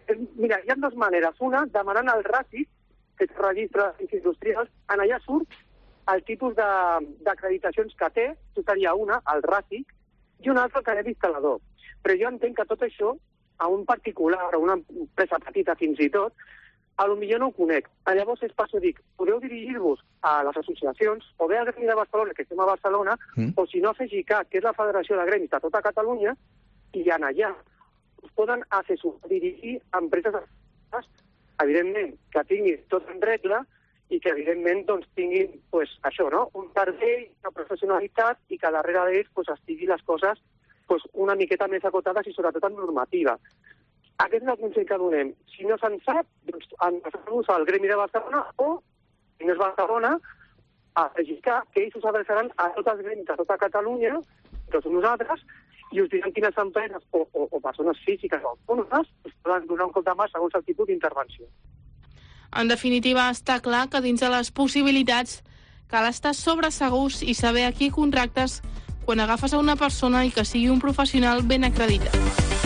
Mira, hi ha dues maneres. Una, demanant al RACIC, que és el registre industrials, en allà surt el tipus d'acreditacions que té, això seria una, el RACIC, i una altra, el carnet d'instal·lador. Però jo entenc que tot això, a un particular, a una empresa petita fins i tot, a lo millor no ho conec. Llavors és per això dic, podeu dirigir-vos a les associacions, o bé al Gremi de Barcelona, que estem a Barcelona, mm. o si no a FEGICAT, que és la Federació de Gremis de tota Catalunya, i en allà us poden assessorar, dirigir a empreses, evidentment, que tinguin tot en regla i que, evidentment, doncs, tinguin pues, això, no? Un servei, una professionalitat i que darrere d'ells pues, estigui les coses pues, una miqueta més acotades i sobretot en normativa. Aquest és el consell que donem. Si no se'n sap, doncs adreçar-vos al Gremi de Barcelona o, si no és Barcelona, a FEGICAT, que ells us adreçaran a tots els gremis de tota Catalunya, tots nosaltres, i us diran quines empreses o, o, o persones físiques o autònomes us poden donar un cop de mà segons el tipus d'intervenció. En definitiva, està clar que dins de les possibilitats cal estar sobre segurs i saber a qui contractes quan agafes a una persona i que sigui un professional ben acreditat.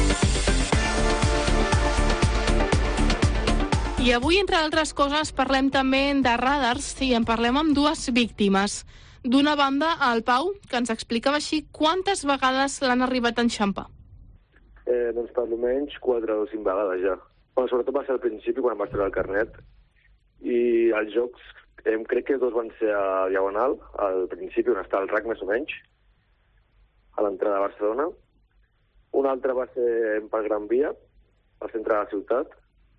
I avui, entre altres coses, parlem també de radars i en parlem amb dues víctimes. D'una banda, el Pau, que ens explicava així quantes vegades l'han arribat a enxampar. Eh, doncs per almenys quatre o cinc vegades ja. Bueno, sobretot va ser al principi, quan em vaig treure el carnet, i els jocs, eh, crec que dos van ser a Diagonal, al principi, on està el R A C més o menys, a l'entrada de Barcelona. Un altre va ser per Gran Via, al centre de la ciutat,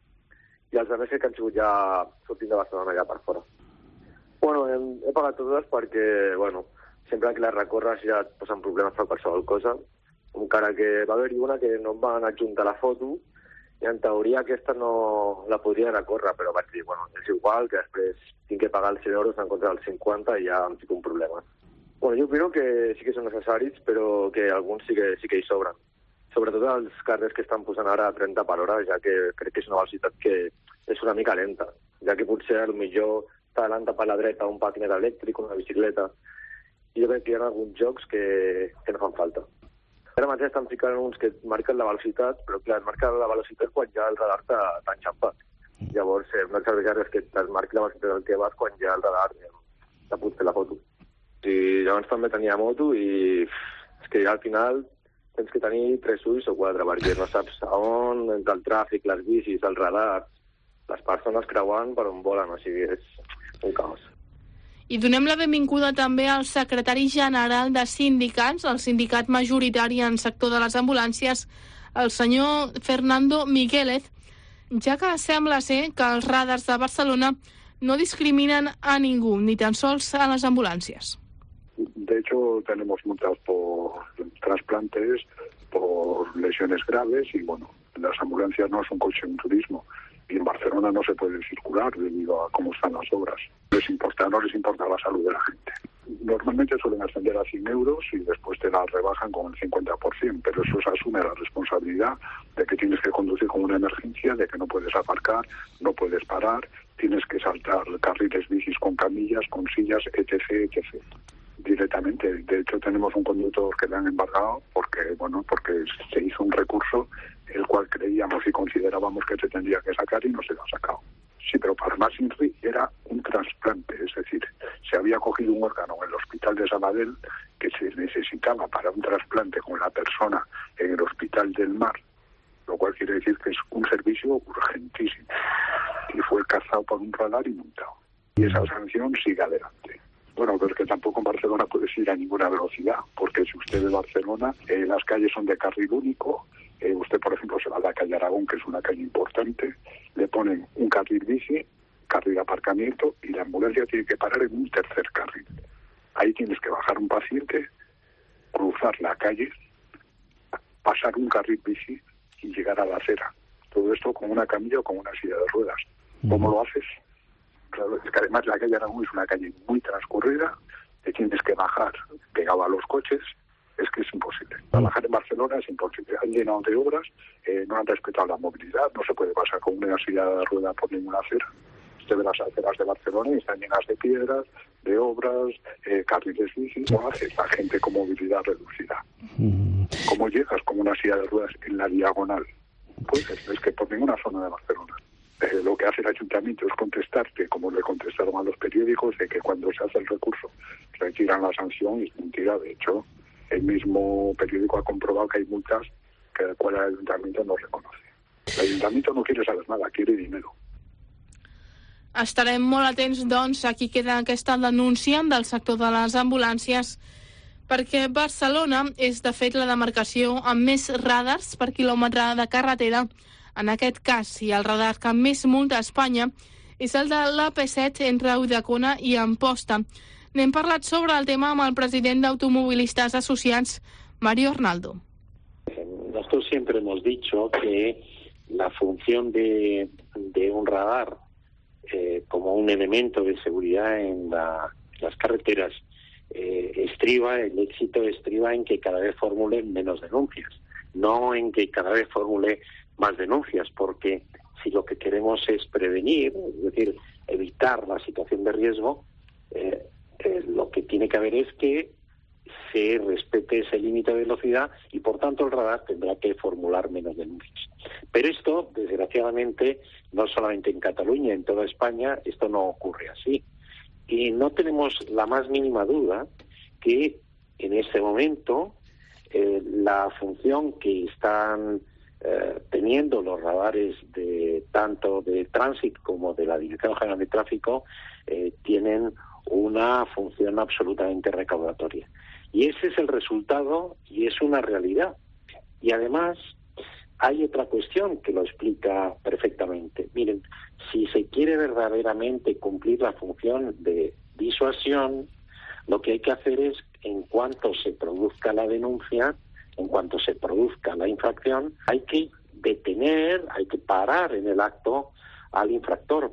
i els altres que han sigut ja sortint de Barcelona, ja per fora. Bueno, he, he pagat totes perquè, bueno, sempre que les recorres ja et posen problemes per qualsevol cosa. Encara que va haver-hi una que no em van adjuntar la foto i en teoria aquesta no la podria recórrer, però vaig dir, bueno, és igual, que després tinc que pagar els cent euros en contra dels cinquanta i ja em fico un problema. Bueno, jo opino que sí que són necessaris, però que alguns sí que, sí que hi sobren. Sobretot els carrers que estan posant ara a trenta per hora, ja que crec que és una velocitat que és una mica lenta, ja que potser potser t'adelanta per la dreta un patinet elèctric, una bicicleta, i jo crec que hi ha alguns jocs que, que no fan falta. Ara mateix estan ficant uns que marquen la velocitat, però clar, marquen la velocitat quan ja el radar t'ha enxampat. Llavors, eh, no et serveix res que et marqui la velocitat del que vas quan ja el radar t'ha pogut fer la foto. I llavors també tenia moto i és que ja al final tens que tenir tres ulls o quatre, perquè no saps a on, entre el tràfic, les bicis, el radar, les persones creuant per on volen, o sigui, és un caos. I donem la benvinguda també al secretari general de sindicats, el sindicat majoritari en sector de les ambulàncies, el senyor Fernando Miguélez, ja que sembla ser que els radars de Barcelona no discriminen a ningú, ni tan sols a les ambulàncies. De hecho, tenemos multas por trasplantes, por lesiones graves y, bueno, las ambulancias no son coche en turismo. Y en Barcelona no se puede circular debido a cómo están las obras. Les importa, no les importa la salud de la gente. Normalmente suelen ascender a cien euros y después te la rebajan con el cincuenta por ciento, pero eso se asume la responsabilidad de que tienes que conducir con una emergencia, de que no puedes aparcar, no puedes parar, tienes que saltar carriles bicis con camillas, con sillas, etcétera, etcétera. Directamente. De hecho, tenemos un conductor que le han embargado porque, bueno, porque se hizo un recurso el cual creíamos y considerábamos que se tendría que sacar y no se lo ha sacado. Sí, pero para más Inri era un trasplante, es decir, se había cogido un órgano en el hospital de Sabadell que se necesitaba para un trasplante con la persona en el hospital del Mar, lo cual quiere decir que es un servicio urgentísimo. Y fue cazado por un radar y multado. Y esa sanción sigue adelante. Bueno, pero es que tampoco en Barcelona puedes ir a ninguna velocidad, porque si usted de Barcelona, eh, las calles son de carril único, eh, usted, por ejemplo, se va a la calle Aragón, que es una calle importante, le ponen un carril bici, carril de aparcamiento, y la ambulancia tiene que parar en un tercer carril. Ahí tienes que bajar un paciente, cruzar la calle, pasar un carril bici y llegar a la acera. Todo esto con una camilla o con una silla de ruedas. ¿Cómo lo haces? Claro, es que además la calle Aragón es una calle muy transcurrida, te tienes que bajar pegado a los coches, es que es imposible. Trabajar en Barcelona es imposible. Han llenado de obras, eh, no han respetado la movilidad, no se puede pasar con una silla de rueda por ninguna acera. Usted ve las aceras de Barcelona y están llenas de piedras, de obras, eh, carriles bici, no hace la gente con movilidad reducida. ¿Cómo llegas con una silla de ruedas en la diagonal? Pues es que por ninguna zona de Barcelona. Eh, lo que hace el ayuntamiento es contestarte, como le contestaron a los periódicos, de que cuando se hace el recurso retiran la sanción, y es mentira. De hecho, el mismo periódico ha comprobado que hay multas que el cual el ayuntamiento no reconoce. El ayuntamiento no quiere saber nada, quiere dinero. Estarem molt atents, doncs, aquí queda aquesta denúncia del sector de les ambulàncies, perquè Barcelona és, de fet, la demarcació amb més radars per quilòmetre de carretera. En aquest cas, i el radar que més multa a Espanya és el de l'A P set entre Ulldecona i Amposta. N'hem parlat sobre el tema amb el president d'Automovilistas Associats, Mario Arnaldo. Nosotros siempre hemos dicho que la función de, de un radar eh, como un elemento de seguridad en la, las carreteras eh, estriba, el éxito estriba en que cada vez formule menos denuncias, no en que cada vez formule más denuncias, porque si lo que queremos es prevenir, es decir, evitar la situación de riesgo, eh, eh, lo que tiene que haber es que se respete ese límite de velocidad y, por tanto, el radar tendrá que formular menos denuncias. Pero esto, desgraciadamente, no solamente en Cataluña, en toda España, esto no ocurre así. Y no tenemos la más mínima duda que en este momento eh, la función que están eh, teniendo los radares de tanto de tránsito como de la Dirección General de Tráfico eh, tienen una función absolutamente recaudatoria. Y ese es el resultado y es una realidad. Y además hay otra cuestión que lo explica perfectamente. Miren, si se quiere verdaderamente cumplir la función de disuasión, lo que hay que hacer es, en cuanto se produzca la denuncia, en cuanto se produzca la infracción, hay que detener, hay que parar en el acto al infractor.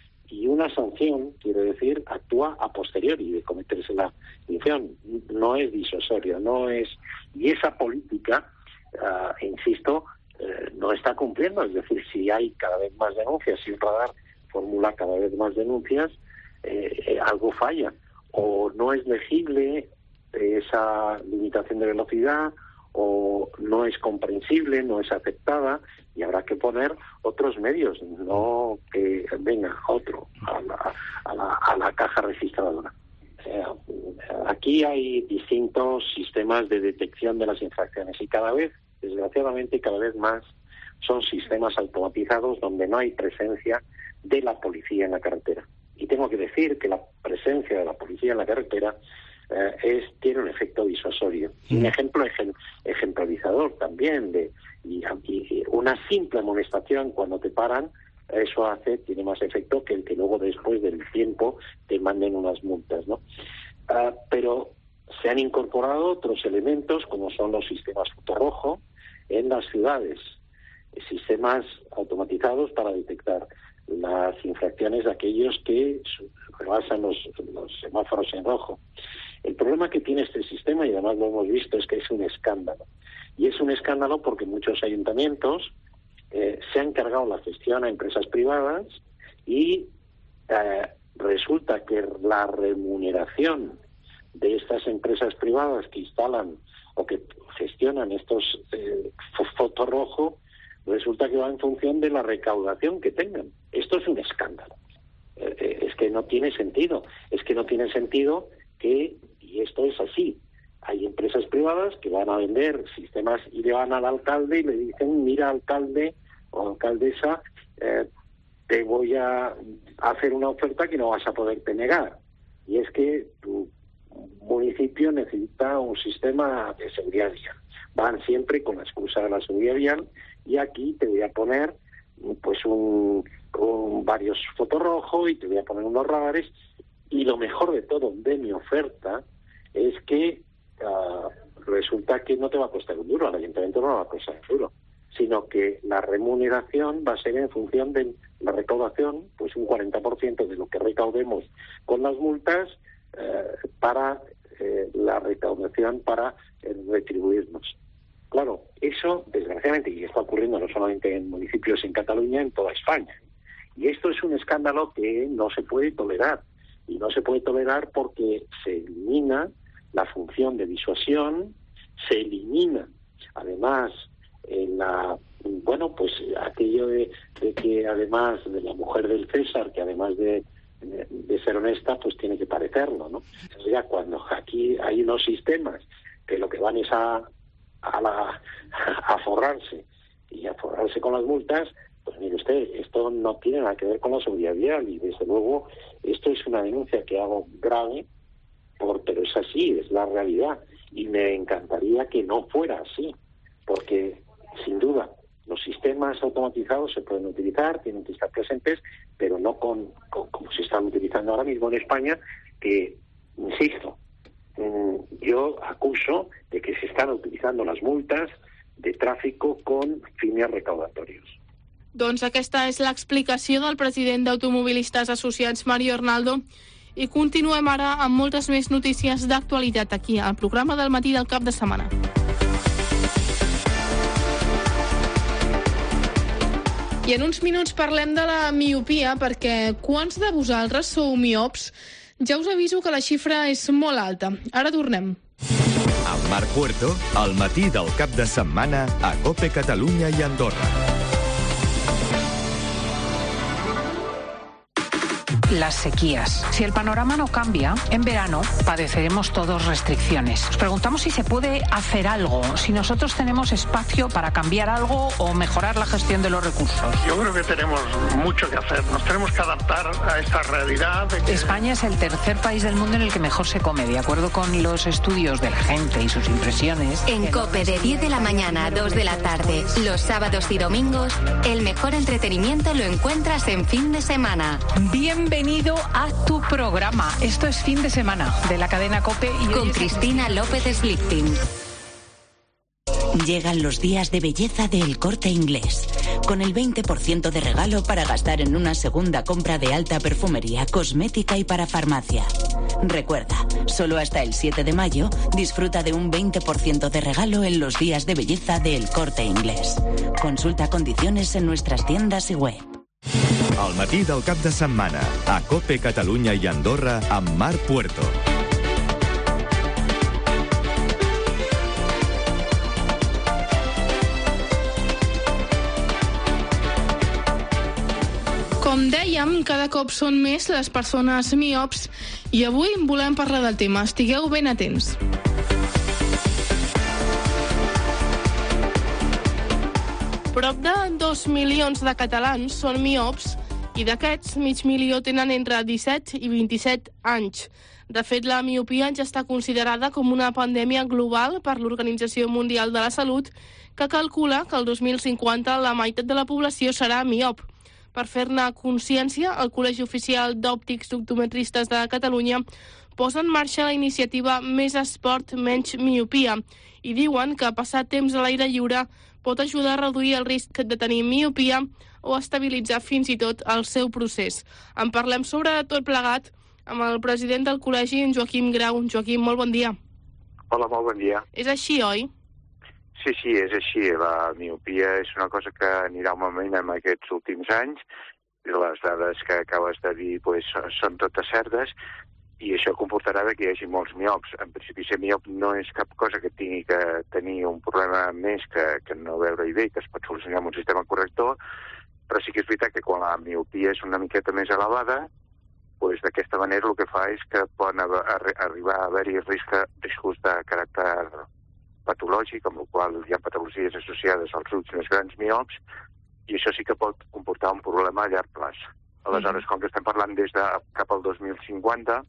Y una sanción, quiero decir, actúa a posteriori de cometerse la infracción, no es disuasoria, no es... Y esa política, uh, insisto, uh, no está cumpliendo. Es decir, si hay cada vez más denuncias, si un radar formula cada vez más denuncias, eh, eh, algo falla. O no es legible esa limitación de velocidad, o no es comprensible, no es aceptada, y habrá que poner otros medios, no que venga otro a la, a la, a la caja registradora. Eh, aquí hay distintos sistemas de detección de las infracciones y cada vez, desgraciadamente, cada vez más son sistemas automatizados donde no hay presencia de la policía en la carretera. Y tengo que decir que la presencia de la policía en la carretera eh, es tiene un efecto disuasorio. Mm. Un ejemplo ejem, ejemplarizador también de y, y una simple amonestación cuando te paran, eso hace tiene más efecto que el que luego después del tiempo te manden unas multas, ¿no? Uh, pero se han incorporado otros elementos como son los sistemas fotorrojo en las ciudades, sistemas automatizados para detectar las infracciones de aquellos que rebasan los, los semáforos en rojo. El problema que tiene este sistema, y además lo hemos visto, es que es un escándalo. Y es un escándalo porque muchos ayuntamientos eh, se han cargado la gestión a empresas privadas y eh, resulta que la remuneración de estas empresas privadas que instalan o que gestionan estos eh, fotorrojo resulta que va en función de la recaudación que tengan. Esto es un escándalo. Eh, es que no tiene sentido. Es que no tiene sentido que, y esto es así, hay empresas privadas que van a vender sistemas y le van al alcalde y le dicen, mira, alcalde o alcaldesa, eh, te voy a hacer una oferta que no vas a poderte negar. Y es que tu municipio necesita un sistema de seguridad vial. Van siempre con la excusa de la seguridad vial y aquí te voy a poner pues un, un varios fotorrojos y te voy a poner unos radares, y lo mejor de todo de mi oferta es que uh, resulta que no te va a costar un duro, al ayuntamiento no va a costar un duro, sino que la remuneración va a ser en función de la recaudación, pues un cuarenta por ciento de lo que recaudemos con las multas uh, para uh, la recaudación para uh, retribuirnos. Claro, eso, desgraciadamente, y está ocurriendo no solamente en municipios en Cataluña, en toda España. Y esto es un escándalo que no se puede tolerar. Y no se puede tolerar porque se elimina la función de disuasión, se elimina, además, en la, bueno, pues aquello de, de que además de la mujer del César, que además de, de, de ser honesta, pues tiene que parecerlo, ¿no? O sea, cuando aquí hay unos sistemas que lo que van es a, a, la, a forrarse y a forrarse con las multas, pues mire usted, esto no tiene nada que ver con la seguridad vial y desde luego esto es una denuncia que hago grave, por, pero es así, es la realidad y me encantaría que no fuera así, porque sin duda los sistemas automatizados se pueden utilizar, tienen que estar presentes, pero no con, con como se están utilizando ahora mismo en España, que, insisto, yo acuso de que se están utilizando las multas de tráfico con fines recaudatorios. Doncs aquesta és l'explicació del president d'Automobilistes Associats, Mario Arnaldo, i continuem ara amb moltes més notícies d'actualitat aquí, al programa del matí del cap de setmana. I en uns minuts parlem de la miopia, perquè quants de vosaltres sou miops? Ja us aviso que la xifra és molt alta. Ara tornem. Amb Marc Puerto, al matí del cap de setmana a COPE Catalunya i Andorra. Las sequías. Si el panorama no cambia, en verano padeceremos todos restricciones. Nos preguntamos si se puede hacer algo, si nosotros tenemos espacio para cambiar algo o mejorar la gestión de los recursos. Yo creo que tenemos mucho que hacer. Nos tenemos que adaptar a esta realidad. De que... España es el tercer país del mundo en el que mejor se come, de acuerdo con los estudios de la gente y sus impresiones. En COPE de diez de la mañana a dos de la tarde, los sábados y domingos, el mejor entretenimiento lo encuentras en fin de semana. Bienvenido. Bienvenido a tu programa. Esto es Fin de Semana de la cadena COPE. Y con Cristina López Slichting. Llegan los días de belleza de El Corte Inglés, con el veinte por ciento de regalo para gastar en una segunda compra de alta perfumería, cosmética y para farmacia. Recuerda, solo hasta el siete de mayo disfruta de un veinte por ciento de regalo en los días de belleza de El Corte Inglés. Consulta condiciones en nuestras tiendas y web. Al matí del cap de setmana, a COPE Catalunya i Andorra, amb Marc Puerto. Com dèiem, cada cop són més les persones miops i avui volem parlar del tema. Estigueu ben atents. Prop de dos milions de catalans són miops i d'aquests mig milió tenen entre disset i vint-i-set anys. De fet, la miopia ja està considerada com una pandèmia global per l'Organització Mundial de la Salut, que calcula que el dos mil cinquanta la meitat de la població serà miop. Per fer-ne consciència, el Col·legi Oficial d'Òptics Optometristes de Catalunya posa en marxa la iniciativa Més Esport, Menys Miopia i diuen que passar temps a l'aire lliure pot ajudar a reduir el risc de tenir miopia o estabilitzar fins i tot el seu procés. En parlem sobre tot plegat amb el president del col·legi, en Joaquim Grau. Joaquim, molt bon dia. Hola, molt bon dia. És així, oi? Sí, sí, és així. La miopia és una cosa que anirà augmentant en aquests últims anys. Les dades que acabes de dir pues, són totes certes i això comportarà que hi hagi molts miops. En principi, ser miop no és cap cosa que tingui que tenir un problema més que, que no veure-hi bé, que es pot solucionar amb un sistema corrector, però sí que és veritat que quan la miopia és una miqueta més elevada, doncs d'aquesta manera el que fa és que poden arribar a haver-hi riscos de caràcter patològic, amb el qual hi ha patologies associades als ulls més grans miops, i això sí que pot comportar un problema a llarg plaç. Aleshores, com que estem parlant des de cap al dos mil cinquanta,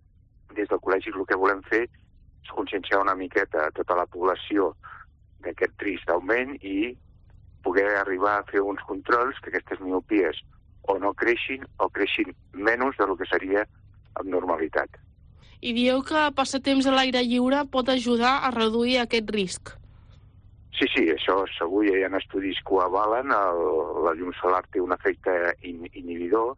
des del col·legi el que volem fer és conscienciar una miqueta a tota la població d'aquest risc d'augment i poder arribar a fer uns controls que aquestes miopies o no creixin o creixin menys del que seria amb normalitat. I dieu que passar temps a l'aire lliure pot ajudar a reduir aquest risc. Sí, sí, això segur, hi ha estudis que ho avalen, el, la llum solar té un efecte in, inhibidor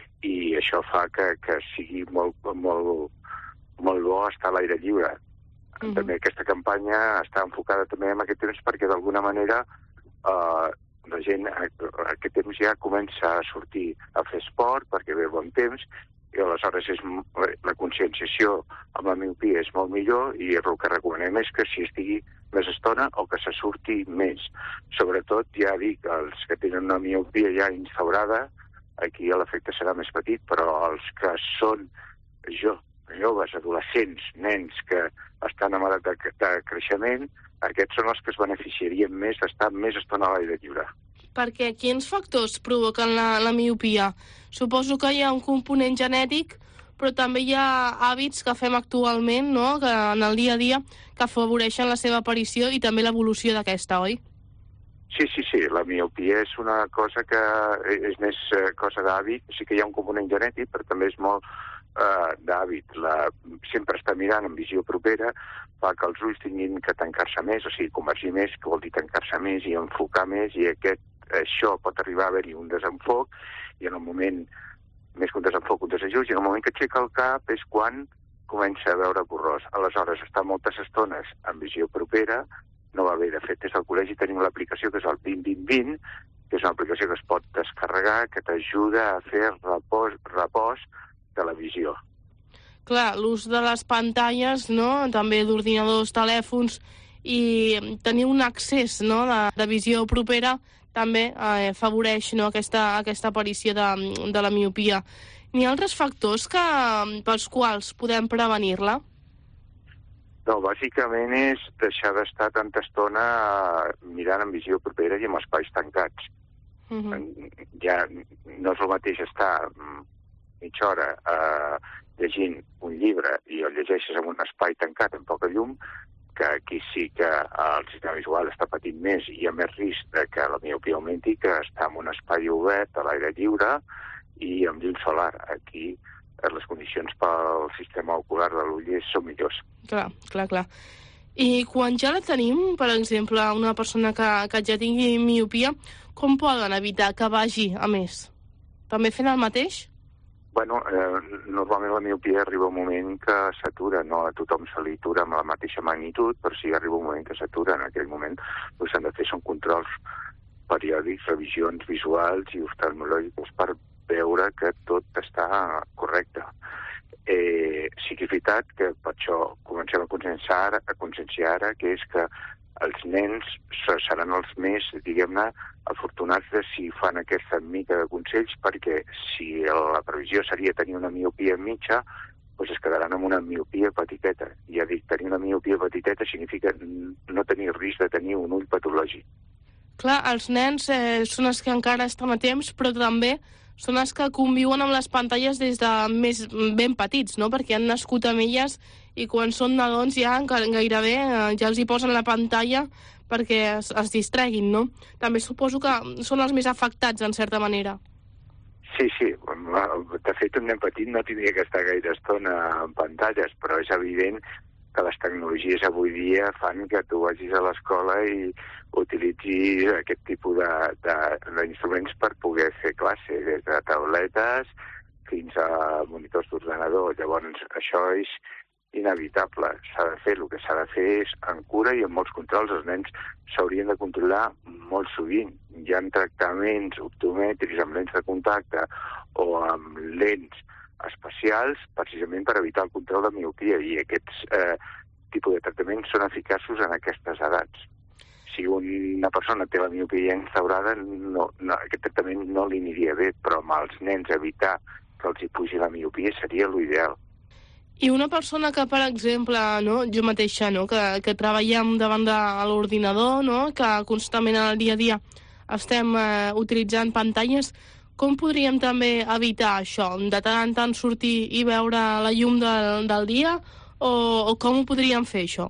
i això fa que, que sigui molt, molt, molt bo estar a l'aire lliure. Uh-huh. També aquesta campanya està enfocada també en aquest temps perquè d'alguna manera eh, la gent a, a aquest temps ja comença a sortir a fer esport perquè ve bon temps i aleshores és, la conscienciació amb la miopia és molt millor i el que recomanem és que s'hi estigui més estona o que se surti més. Sobretot, ja dic, els que tenen una miopia ja instaurada, aquí l'efecte serà més petit, però els que són jo, joves, adolescents, nens que estan en edat de, de creixement, aquests són els que es beneficiarien més d'estar més estona a l'aire lliure. Perquè quins factors provoquen la, la miopia? Suposo que hi ha un component genètic, però també hi ha hàbits que fem actualment, no?, que en el dia a dia, que afavoreixen la seva aparició i també l'evolució d'aquesta, oi? Sí, sí, sí. La miopia és una cosa que és més cosa d'hàbit. Sí que hi ha un component genètic, però també és molt uh, d'hàbit. La... Sempre estar mirant en visió propera fa que els ulls tinguin que tancar-se més, o sigui, convergir més, que vol dir tancar-se més i enfocar més, i aquest això pot arribar a haver-hi un desenfoc, i en el moment, més que un desenfoc, un desajust, i en el moment que aixeca el cap és quan comença a veure borrós. Aleshores, estar moltes estones en visió propera no va bé. De fet, des del col·legi tenim l'aplicació que és el vint vint vint, que és una aplicació que es pot descarregar, que t'ajuda a fer repòs, repòs de la visió. Clar, l'ús de les pantalles, no?, també d'ordinadors, telèfons, i tenir un accés, no?, de, de visió propera també eh, afavoreix, no?, aquesta, aquesta aparició de, de la miopia. N'hi ha altres factors que, pels quals podem prevenir-la? No, bàsicament és deixar d'estar tanta estona mirant en visió propera i en espais tancats. Uh-huh. Ja no és el mateix estar mitja hora eh, llegint un llibre i el llegeixes en un espai tancat amb poca llum, que aquí sí que el sistema visual està patint més i hi ha més risc de que la miopia augmenti que estar en un espai obert a l'aire lliure i amb llum solar. Aquí les condicions pel sistema ocular de l'ull són millors. Clar, clar, clar. I quan ja la tenim, per exemple, una persona que, que ja tingui miopia, com poden evitar que vagi a més? També fent el mateix? Bueno, eh, normalment la miopia arriba un moment que s'atura, no a tothom se li atura amb la mateixa magnitud, però sí arriba un moment que s'atura. En aquell moment el que s'han de fer són controls periòdics, revisions visuals i oftalmològiques per veure que tot està correcte. Eh, sí que és veritat que per això comencem a conscienciar, a conscienciar ara, que és que els nens seran els més, diguem-ne, afortunats de si fan aquesta mica de consells, perquè si la previsió seria tenir una miopia mitja, doncs es quedaran amb una miopia petiteta. I ja dic, tenir una miopia petiteta significa no tenir risc de tenir un ull patològic. Clar, els nens eh, són els que encara estan a temps, però també són els que conviuen amb les pantalles des de més ben petits, no?, perquè han nascut amb elles i quan són nadons ja gairebé eh, ja els hi posen la pantalla perquè es, es distreguin, no? També suposo que són els més afectats, en certa manera. Sí, sí. De fet, un nen petit no tindria que estar gaire estona en pantalles, però és evident que les tecnologies avui dia fan que tu vagis a l'escola i utilitzis aquest tipus d'instruments per poder fer classe, des de tauletes fins a monitors d'ordenador. Llavors, això és inevitable. S'ha de fer, el que s'ha de fer és en cura i en molts controls. Els nens s'haurien de controlar molt sovint. Hi ha tractaments optomètrics amb lents de contacte o amb lents especials precisament per evitar el control de miopia, i aquests eh, tipus de tractaments són eficaços en aquestes edats. Si una persona té la miopia instaurada, no, no, aquest tractament no li aniria bé, però amb els nens evitar que els hi pugi la miopia seria l'ideal. I una persona que, per exemple, no, jo mateixa, no, que, que treballem davant de l'ordinador, no, que constantment en el dia a dia estem eh, utilitzant pantalles, com podríem també evitar això? De tant en tant sortir i veure la llum del, del dia? O, o com ho podríem fer, això?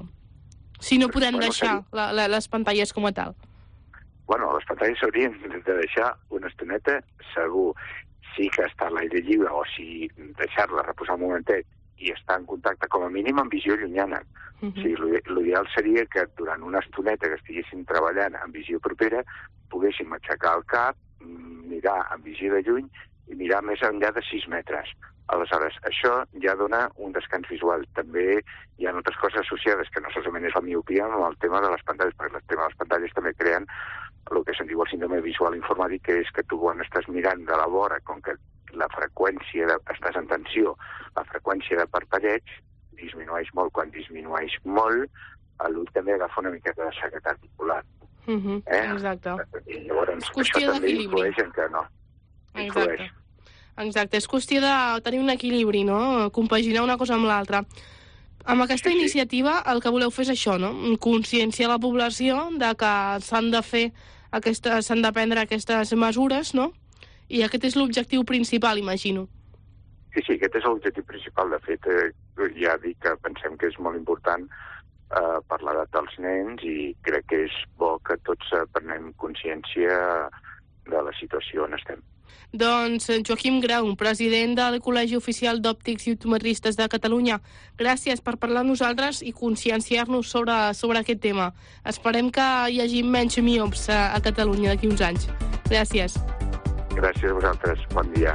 Si no podem bueno, deixar sí. la, la, les pantalles com a tal. Bueno, les pantalles s'haurien de deixar una estoneta segur. Sí que està a l'aire lliure, o si deixar-la reposar un momentet i estar en contacte com a mínim amb visió llunyana. Uh-huh. Sí, l'ideal seria que durant una estoneta que estiguéssim treballant en visió propera poguéssim aixecar el cap, mirar en visió de lluny i mirar més enllà de sis metres. Aleshores, això ja dona un descans visual. També hi ha altres coses associades, que no solament és la miopia, amb el tema de les pantalles, perquè el tema de les pantalles també creen el que se'n diu el síndrome visual informàtic, que és que tu quan estàs mirant de la vora, com que la freqüència de... estàs en tensió, la freqüència de parpelleig disminueix molt. Quan disminueix molt, l'ull també agafa una miqueta de sequedat ocular. Uh -huh, eh? Exacte. I llavors és qüestió això també d'equilibri. influeix en que no. Influeix. Exacte. Exacte, és qüestió de tenir un equilibri, no? Compaginar una cosa amb l'altra. Amb aquesta sí, sí. iniciativa el que voleu fer és això, no? Conscienciar la població de que s'han de fer aquestes, s'han de prendre aquestes mesures, no? I aquest és l'objectiu principal, imagino. Sí, sí, aquest és l'objectiu principal. De fet, eh, ja dic que pensem que és molt important eh, per l'edat dels nens i crec que és bo que tots prenem consciència de la situació on estem. Doncs Joaquim Grau, president del Col·legi Oficial d'Òptics i Optometristes de Catalunya, gràcies per parlar amb nosaltres i conscienciar-nos sobre, sobre aquest tema. Esperem que hi hagi menys miops a, a Catalunya d'aquí uns anys. Gràcies. Gràcies a vosaltres. Bon dia.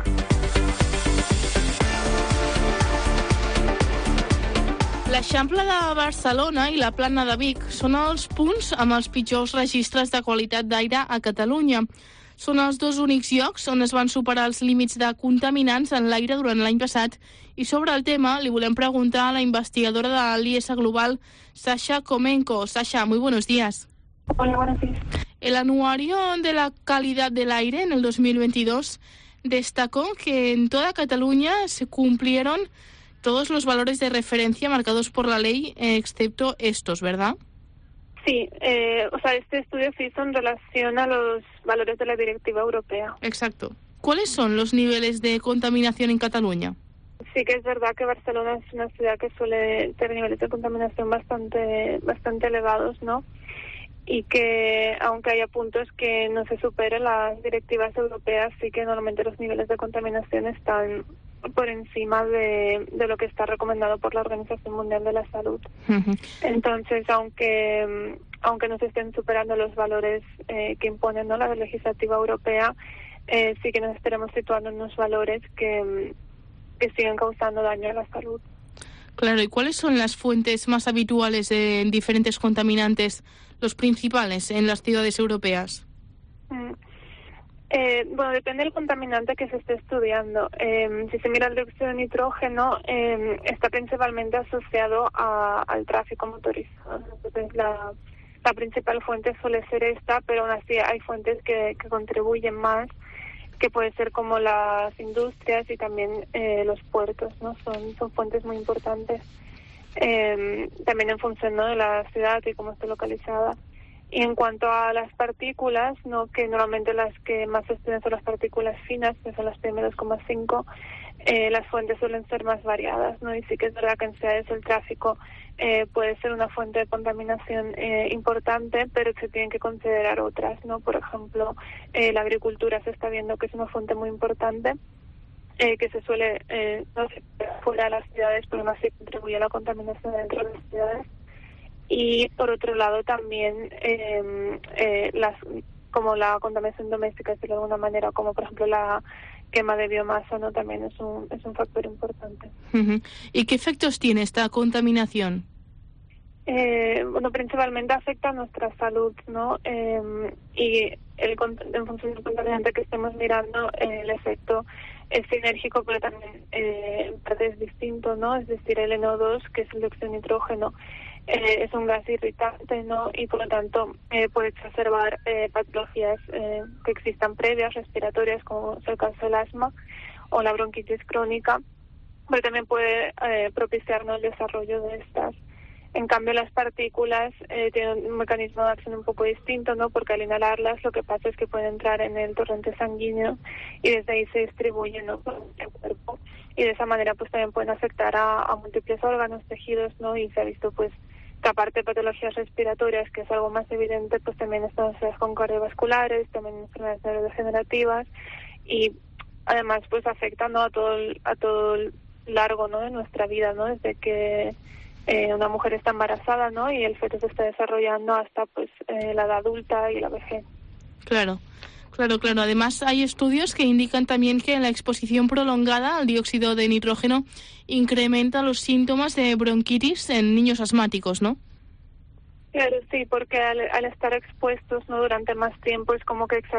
L'Eixample de Barcelona i la Plana de Vic són els punts amb els pitjors registres de qualitat d'aire a Catalunya. Són els dos únics llocs on es van superar els límits de contaminants en l'aire durant l'any passat i sobre el tema li volem preguntar a la investigadora de l'I E S A Global, Sasha Comenko. Sasha, muy buenos días. Hola, buenos días. El anuario de la calidad del aire en el dos mil veintidós destacó que en toda Cataluña se cumplieron todos los valores de referencia marcados por la ley, excepto estos, ¿verdad? Sí, eh, o sea, este estudio se hizo en relación a los valores de la Directiva Europea. Exacto. ¿Cuáles son los niveles de contaminación en Cataluña? Sí que es verdad que Barcelona es una ciudad que suele tener niveles de contaminación bastante, bastante elevados, ¿no? Y que aunque haya puntos que no se superen las directivas europeas, sí que normalmente los niveles de contaminación están por encima de, de lo que está recomendado por la Organización Mundial de la Salud. Uh-huh. Entonces, aunque aunque no se estén superando los valores eh, que impone, ¿no?, la legislativa europea, eh, sí que nos estaremos situando en unos valores que, que siguen causando daño a la salud. Claro, ¿y cuáles son las fuentes más habituales de diferentes contaminantes, los principales en las ciudades europeas? Mm. Eh, bueno, depende del contaminante que se esté estudiando. Eh, si se mira el dióxido de nitrógeno, eh, está principalmente asociado a, al tráfico motorizado. Entonces, la, la principal fuente suele ser esta, pero aún así hay fuentes que, que contribuyen más, que puede ser como las industrias y también eh, los puertos, ¿no? Son, son fuentes muy importantes. Eh, también en función, ¿no?, de la ciudad y cómo esté localizada. Y en cuanto a las partículas, no, que normalmente las que más se estudian son las partículas finas, que son las P M dos coma cinco, eh, las fuentes suelen ser más variadas, ¿no? Y sí que es verdad que en ciudades el tráfico eh, puede ser una fuente de contaminación eh, importante, pero se tienen que considerar otras, ¿no? Por ejemplo, eh, la agricultura se está viendo que es una fuente muy importante, eh, que se suele, eh, no sé, fuera de las ciudades, pero aún así contribuye a la contaminación dentro de las ciudades. Y por otro lado también eh, eh, las como la contaminación doméstica, de alguna manera, como por ejemplo la quema de biomasa, no, también es un es un factor importante. Uh-huh. ¿Y qué efectos tiene esta contaminación? Eh, bueno, principalmente afecta a nuestra salud, ¿no? Eh, y el en función del contaminante que estemos mirando, eh, el efecto es sinérgico, pero también eh, en parte es distinto, ¿no? Es decir, el N O dos, que es el dióxido de nitrógeno, Eh, es un gas irritante, ¿no? Y por lo tanto eh, puede exacerbar eh, patologías eh, que existan previas, respiratorias, como es el caso del asma o la bronquitis crónica, pero también puede eh, propiciarnos el desarrollo de estas. En cambio, las partículas eh, tienen un mecanismo de acción un poco distinto, ¿no? Porque al inhalarlas lo que pasa es que pueden entrar en el torrente sanguíneo y desde ahí se distribuyen, ¿no?, por el cuerpo. Y de esa manera pues también pueden afectar a, a múltiples órganos, tejidos, ¿no? Y se ha visto pues que aparte de patologías respiratorias, que es algo más evidente, pues también están asociadas con cardiovasculares, también enfermedades neurodegenerativas y además pues afectan, ¿no?, a todo el, a todo el largo, ¿no?, de nuestra vida, ¿no? Desde que eh, una mujer está embarazada, ¿no?, y el feto se está desarrollando hasta pues eh, la edad adulta y la vejez. Claro. Claro, claro. Además, hay estudios que indican también que la exposición prolongada al dióxido de nitrógeno incrementa los síntomas de bronquitis en niños asmáticos, ¿no? Claro, sí, porque al, al estar expuestos, ¿no?, durante más tiempo es como que exa-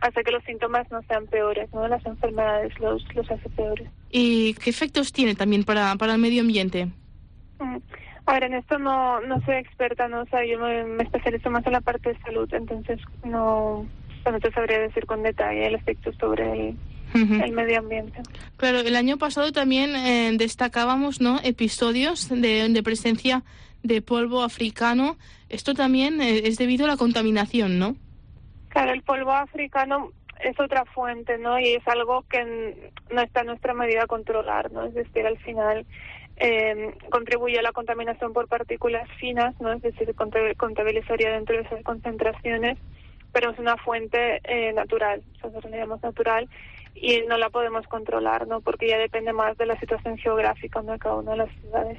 hace que los síntomas no sean peores, ¿no? Las enfermedades los, los hace peores. ¿Y qué efectos tiene también para, para el medio ambiente? Mm. A ver, en esto no, no soy experta, ¿no? O sea, yo me, me especializo más en la parte de salud, entonces no, no te sabría decir con detalle el efecto sobre el, uh-huh. el medio ambiente. Claro, el año pasado también eh, destacábamos, ¿no?, episodios de, de presencia de polvo africano. Esto también eh, es debido a la contaminación, ¿no? Claro, el polvo africano es otra fuente, ¿no? Y es algo que no está en nuestra medida a controlar, ¿no? Es decir, al final eh, contribuye a la contaminación por partículas finas, ¿no? Es decir, contabilizaría dentro de esas concentraciones, pero es una fuente eh, natural, nosotros le llamamos natural, y no la podemos controlar, ¿no? Porque ya depende más de la situación geográfica, ¿no?, de cada una de las ciudades.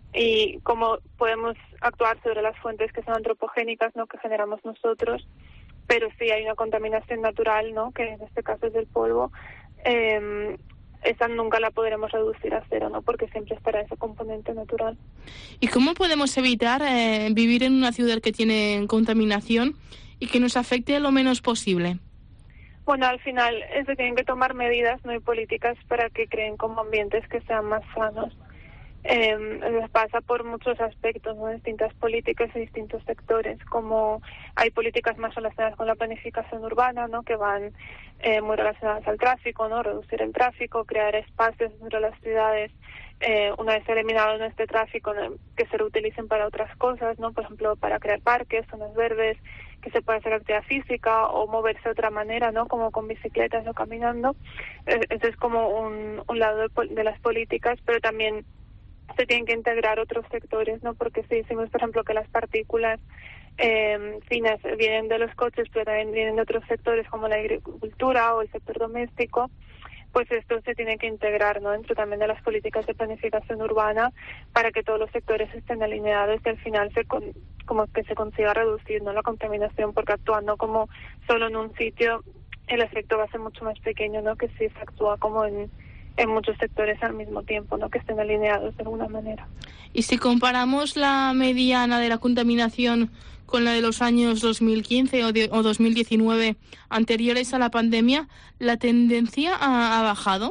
Y cómo podemos actuar sobre las fuentes que son antropogénicas, ¿no?, que generamos nosotros, pero sí hay una contaminación natural, ¿no?, que en este caso es del polvo. Eh, esa nunca la podremos reducir a cero, ¿no?, porque siempre estará ese componente natural. ¿Y cómo podemos evitar eh, vivir en una ciudad que tiene contaminación y que nos afecte lo menos posible? Bueno, al final se tienen que tomar medidas, ¿no?, y políticas para que creen como ambientes que sean más sanos. Eh, pasa por muchos aspectos, ¿no?, distintas políticas y distintos sectores, como hay políticas más relacionadas con la planificación urbana, ¿no?, que van eh, muy relacionadas al tráfico, ¿no?, reducir el tráfico, crear espacios dentro de las ciudades, eh, una vez eliminado ¿no? este tráfico, ¿no?, que se reutilicen para otras cosas, ¿no?, por ejemplo, para crear parques, zonas verdes, que se pueda hacer actividad física o moverse de otra manera, ¿no?, como con bicicletas o caminando. Eh, ese es como un, un lado de, de las políticas, pero también se tienen que integrar otros sectores, ¿no? Porque si decimos, por ejemplo, que las partículas eh, finas vienen de los coches, pero también vienen de otros sectores como la agricultura o el sector doméstico, pues esto se tiene que integrar, ¿no?, dentro también de las políticas de planificación urbana para que todos los sectores estén alineados y al final se con, como que se consiga reducir, ¿no?, la contaminación, porque actuando como solo en un sitio el efecto va a ser mucho más pequeño, ¿no?, que si se actúa como en en muchos sectores al mismo tiempo, ¿no?, que estén alineados de alguna manera. Y si comparamos la mediana de la contaminación con la de los años dos mil quince o, de, o dos mil diecinueve, anteriores a la pandemia, ¿la tendencia ha, ha bajado?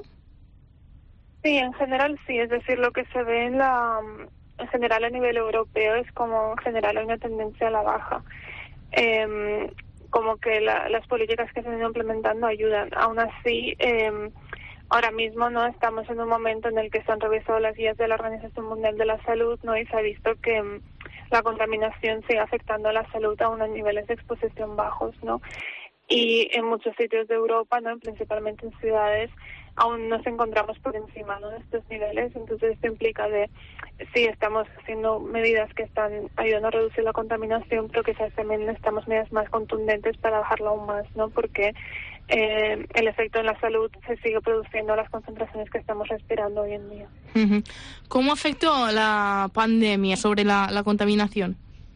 Sí, en general sí, es decir, lo que se ve en la en general a nivel europeo es como en general hay una tendencia a la baja. Eh, como que la, las políticas que se han ido implementando ayudan. Aún así, eh, ahora mismo no estamos en un momento en el que se han revisado las guías de la Organización Mundial de la Salud, ¿no?, y se ha visto que um, la contaminación sigue afectando a la salud a unos niveles de exposición bajos, ¿no? Y en muchos sitios de Europa, ¿no?, principalmente en ciudades, aún nos encontramos por encima, ¿no?, de estos niveles. Entonces esto implica de sí estamos haciendo medidas que están ayudando a reducir la contaminación, pero quizás también necesitamos medidas más contundentes para bajarla aún más, ¿no?, porque Eh, el efecto en la salud se sigue produciendo a las concentraciones que estamos respirando hoy en día. Uh-huh. ¿Cómo afectó la pandemia sobre la, la contaminación?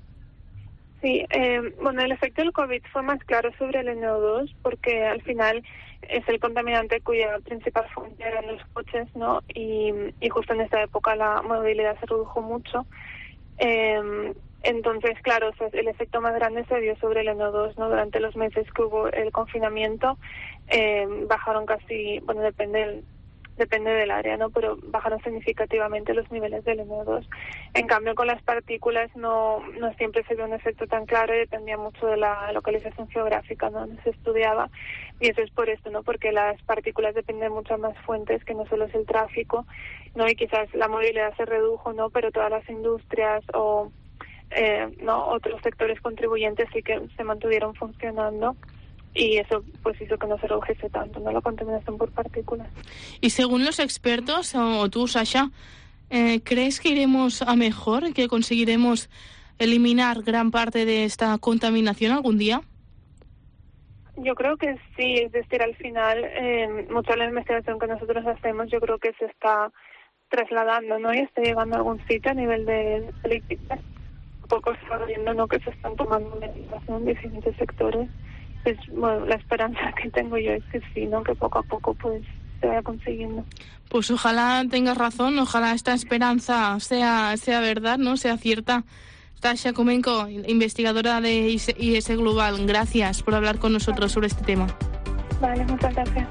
Sí, eh, bueno, el efecto del COVID fue más claro sobre el N O dos porque al final es el contaminante cuya principal fuente eran los coches, ¿no? Y, y justo en esta época la movilidad se redujo mucho. Eh, Entonces, claro, o sea, el efecto más grande se vio sobre el N O dos, ¿no? Durante los meses que hubo el confinamiento, eh, bajaron casi, bueno, depende del, depende del área, ¿no? Pero bajaron significativamente los niveles del N O dos. En cambio, con las partículas no, no siempre se vio un efecto tan claro y dependía mucho de la localización geográfica, ¿no?, donde se estudiaba. Y eso es por esto, ¿no? Porque las partículas dependen de muchas más fuentes que no solo es el tráfico, ¿no? Y quizás la movilidad se redujo, ¿no? Pero todas las industrias o Eh, no otros sectores contribuyentes sí que se mantuvieron funcionando y eso pues hizo que no se redujese tanto, ¿no?, la contaminación por partículas. Y según los expertos, o tú, Sasha, eh, ¿crees que iremos a mejor, que conseguiremos eliminar gran parte de esta contaminación algún día? Yo creo que sí, es decir, al final eh, mucha de la investigación que nosotros hacemos yo creo que se está trasladando, ¿no?, y está llegando a algún sitio a nivel de políticas. Poco se está viendo, ¿no?, que se están tomando medicación en diferentes sectores. Pues, bueno, la esperanza que tengo yo es que sí, ¿no?, que poco a poco pues se vaya consiguiendo. Pues ojalá tengas razón, ojalá esta esperanza sea sea verdad, ¿no?, sea cierta. Sasha Komenko, investigadora de I S Global, gracias por hablar con nosotros sobre este tema. Vale, muchas gracias.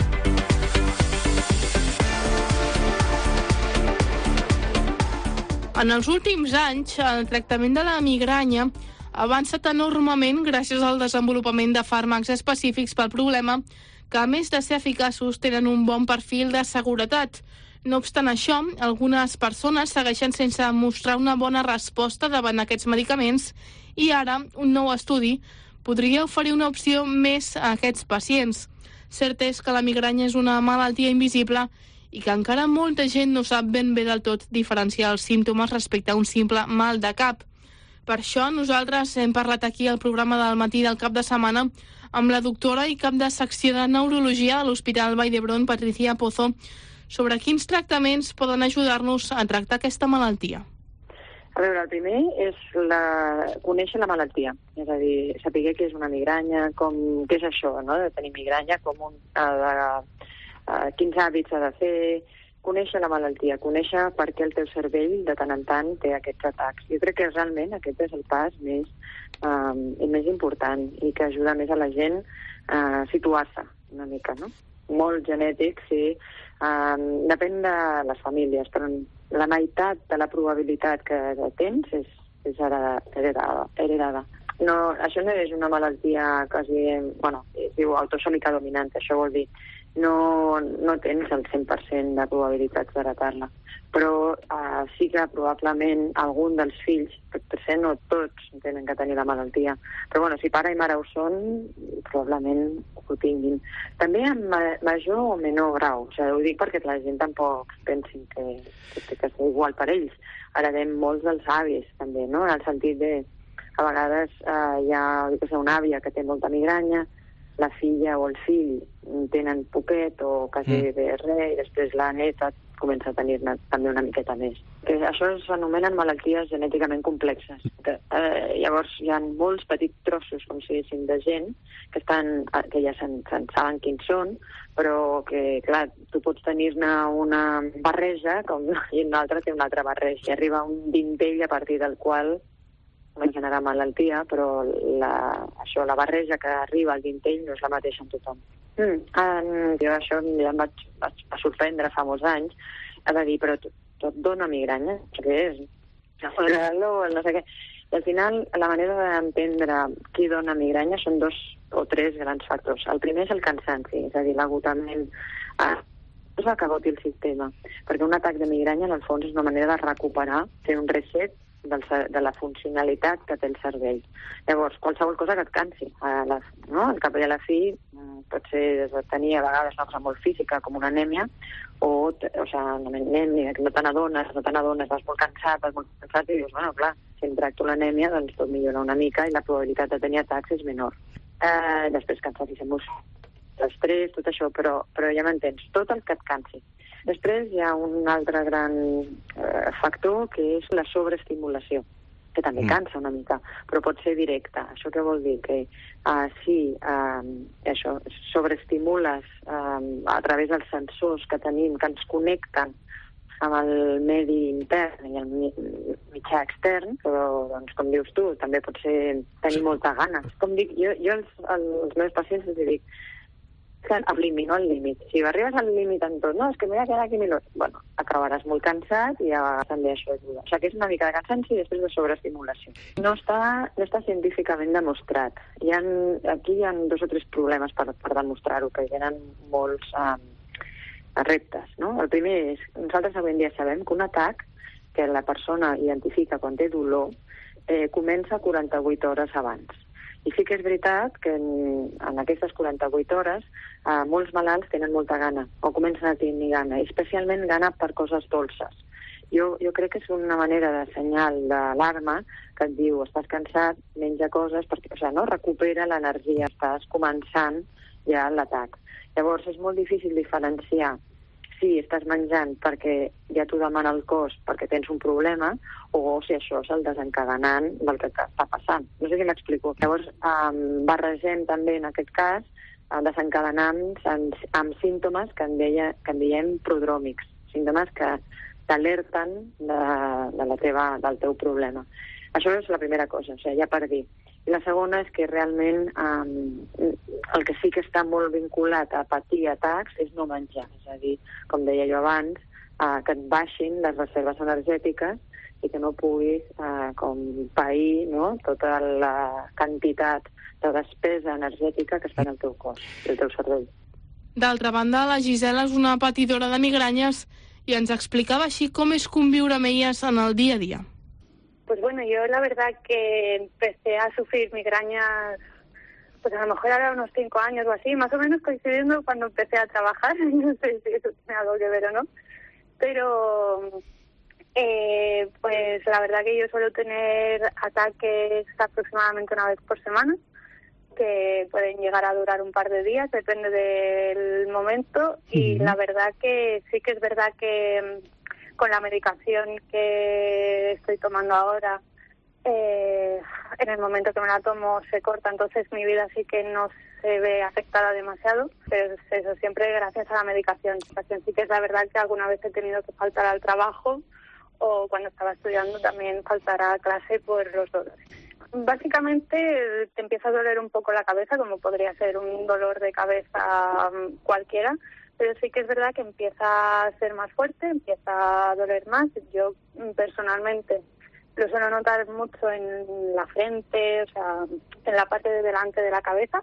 En els últims anys, el tractament de la migranya ha avançat enormement gràcies al desenvolupament de fàrmacs específics pel problema que, a més de ser eficaços, tenen un bon perfil de seguretat. No obstant això, algunes persones segueixen sense mostrar una bona resposta davant aquests medicaments i ara un nou estudi podria oferir una opció més a aquests pacients. Cert és que la migranya és una malaltia invisible i que encara molta gent no sap ben bé del tot diferenciar els símptomes respecte a un simple mal de cap. Per això nosaltres hem parlat aquí al programa del matí del cap de setmana amb la doctora i cap de secció de neurologia a l'Hospital Vall d'Hebron, Patricia Pozo, sobre quins tractaments poden ajudar-nos a tractar aquesta malaltia. A veure, el primer és la... conèixer la malaltia, és a dir, saber què és una migranya, com... què és això, no?, de tenir migranya, com un... de... quins hàbits ha de fer, conèixer la malaltia, conèixer per què el teu cervell de tant en tant té aquests atacs. Jo crec que realment aquest és el pas més, um, més important i que ajuda més a la gent a situar-se una mica, no? Molt genètic, sí, um, depèn de les famílies, però la meitat de la probabilitat que tens és, és heredada. heredada. No, això no és una malaltia quasi, bueno, es diu autosòmica dominant, això vol dir no, no tens el cent per cent de probabilitats d'heretar-la, però uh, sí que probablement algun dels fills, potser no tots tenen que tenir la malaltia, però bueno, si pare i mare ho són, probablement ho tinguin. També en ma- major o menor grau, o sigui, ho dic perquè la gent tampoc pensi que, que, que és igual per ells. Heredem molts dels avis, també, no?, en el sentit de a vegades eh, hi ha que sé, una àvia que té molta migranya, la filla o el fill tenen poquet o quasi mm. bé res, i després la neta comença a tenir-ne també una miqueta més. Que això s'anomenen malalties genèticament complexes. Que, eh, llavors hi ha molts petits trossos, com si diguéssim, de gent que, estan, que ja se'n, se'n saben quins són, però que, clar, tu pots tenir-ne una barreja com, i una altra té una altra barreja. I arriba un dintell a partir del qual va generar malaltia, però la, això, la barreja que arriba al dintell no és la mateixa en tothom. Mm. En, jo això ja em vaig, vaig sorprendre fa molts anys, ha de dir, però tot, tot dona migranya, què és? No, no sé què. I al final, la manera d'entendre qui dona migranya són dos o tres grans factors. El primer és el cansanci, és a dir, l'agotament. Ah, és el que agoti el sistema, perquè un atac de migranya, en el fons, és una manera de recuperar, fer un reset del, de la funcionalitat que té el cervell. Llavors, qualsevol cosa que et cansi. A la, no? Al cap i a la fi pot ser tenir a vegades una cosa molt física, com una anèmia, o, o sigui, una anèmia que no te n'adones, no te n'adones, vas molt cansat, vas molt cansat i dius, bueno, clar, si em tracto l'anèmia, doncs tot millora una mica i la probabilitat de tenir atacs és menor. Eh, després cansat i emoció, l'estrès, tot això, però, però ja m'entens, tot el que et cansi. Després hi ha un altre gran eh, factor que és la sobreestimulació, que també cansa una mica, però pot ser directa. Això què vol dir? Que uh, si uh, això, sobreestimules uh, a través dels sensors que tenim, que ens connecten amb el medi intern i el mitjà extern, però, doncs, com dius tu, també pot ser tenir molta gana. Com dic, jo, jo als, als meus pacients els dic, elimino el límit. Si arribes al límit en tot, no, és que m'he de quedar aquí minuts. Bueno, acabaràs molt cansat i ja també això ajuda. O sigui que és una mica de cansanci i després de sobreestimulació. No està, no està científicament demostrat. Hi ha, aquí hi ha dos o tres problemes per, per demostrar-ho, que hi ha molts um, reptes, no? El primer és, nosaltres avui en dia sabem que un atac que la persona identifica quan té dolor eh, comença quaranta-vuit hores abans. I sí que és veritat que en, en aquestes quaranta-vuit hores eh, molts malalts tenen molta gana, o comencen a tenir gana, i especialment gana per coses dolces. Jo, jo crec que és una manera de senyal d'alarma que et diu, estàs cansat, menja coses, perquè, o sigui, no, recupera l'energia, estàs començant ja l'atac. Llavors és molt difícil diferenciar si estàs menjant perquè ja t'ho demana el cos perquè tens un problema, o si això és el desencadenant del que està passant. No sé si m'explico. Llavors, um, barregem també en aquest cas uh, desencadenants amb, amb símptomes que en, deia, que en diem prodròmics, símptomes que t'alerten de, de la teva, del teu problema. Això és la primera cosa, o sigui, ja per dir. I la segona és que realment eh, el que sí que està molt vinculat a patir atacs és no menjar. És a dir, com deia jo abans, eh, que et baixin les reserves energètiques i que no puguis eh, com pair, no?, tota la quantitat de despesa energètica que està en el teu cos, el teu cervell. D'altra banda, la Gisela és una patidora de migranyes y ens explicaba així com és conviure amb elles en el día a día. Pues bueno, yo la verdad que empecé a sufrir migrañas, pues a lo mejor ahora unos cinco años o así, más o menos coincidiendo cuando empecé a trabajar, no sé si eso tiene algo que ver o no, pero eh, pues la verdad que yo suelo tener ataques aproximadamente una vez por semana, que pueden llegar a durar un par de días, depende del momento, y uh-huh. la verdad que sí que es verdad que con la medicación que estoy tomando ahora, eh, en el momento que me la tomo se corta, entonces mi vida sí que no se ve afectada demasiado, pero es eso, siempre gracias a la medicación. Sí que es la verdad que alguna vez he tenido que faltar al trabajo, o cuando estaba estudiando también faltar a clase por los dolores. Básicamente te empieza a doler un poco la cabeza, como podría ser un dolor de cabeza cualquiera, pero sí que es verdad que empieza a ser más fuerte, empieza a doler más. Yo personalmente lo suelo notar mucho en la frente, o sea, en la parte de delante de la cabeza,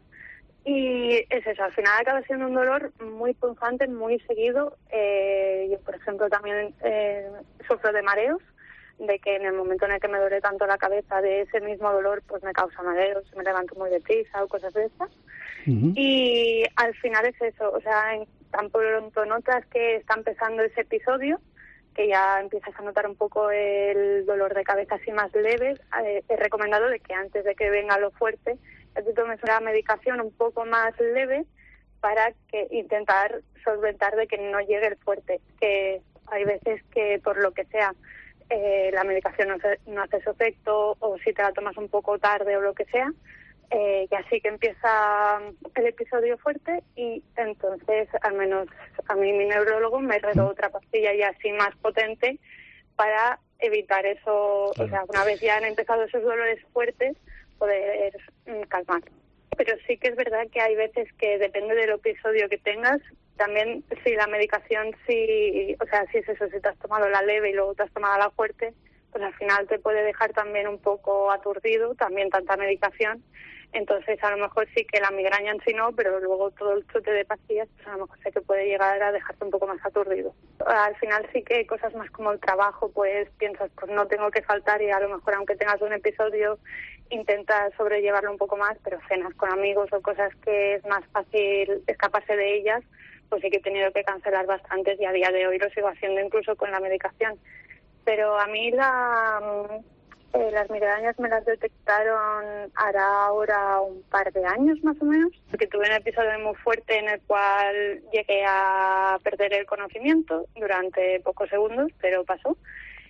y es eso, al final acaba siendo un dolor muy punzante, muy seguido. Eh, yo, por ejemplo, también eh, sufro de mareos, de que en el momento en el que me duele tanto la cabeza, de ese mismo dolor, pues me causa mareos, me levanto muy deprisa o cosas de estas. Uh-huh. Y al final es eso, o sea, en, tan pronto notas que está empezando ese episodio, que ya empiezas a notar un poco el dolor de cabeza así más leve, eh, es recomendado de que antes de que venga lo fuerte, ya te tomes una medicación un poco más leve para que intentar solventar de que no llegue el fuerte, que hay veces que por lo que sea, Eh, la medicación no, se, no hace su efecto, o si te la tomas un poco tarde o lo que sea, eh, y así que empieza el episodio fuerte, y entonces al menos a mí mi neurólogo me recetó otra pastilla ya así más potente para evitar eso, claro. O sea, una vez ya han empezado esos dolores fuertes, poder mm, calmar. Pero sí que es verdad que hay veces que depende del episodio que tengas. También si la medicación, si, o sea, si es eso, si te has tomado la leve y luego te has tomado la fuerte, pues al final te puede dejar también un poco aturdido, también tanta medicación. Entonces a lo mejor sí que la migraña en sí no, pero luego todo el chute de pastillas, pues a lo mejor sí que puede llegar a dejarte un poco más aturdido. Al final sí que cosas más como el trabajo, pues piensas, pues no tengo que faltar, y a lo mejor aunque tengas un episodio intentas sobrellevarlo un poco más, pero cenas con amigos o cosas que es más fácil escaparse de ellas, pues sí que he tenido que cancelar bastantes, y a día de hoy lo sigo haciendo incluso con la medicación. Pero a mí la, eh, las migrañas me las detectaron hará ahora un par de años más o menos, porque tuve un episodio muy fuerte en el cual llegué a perder el conocimiento durante pocos segundos, pero pasó.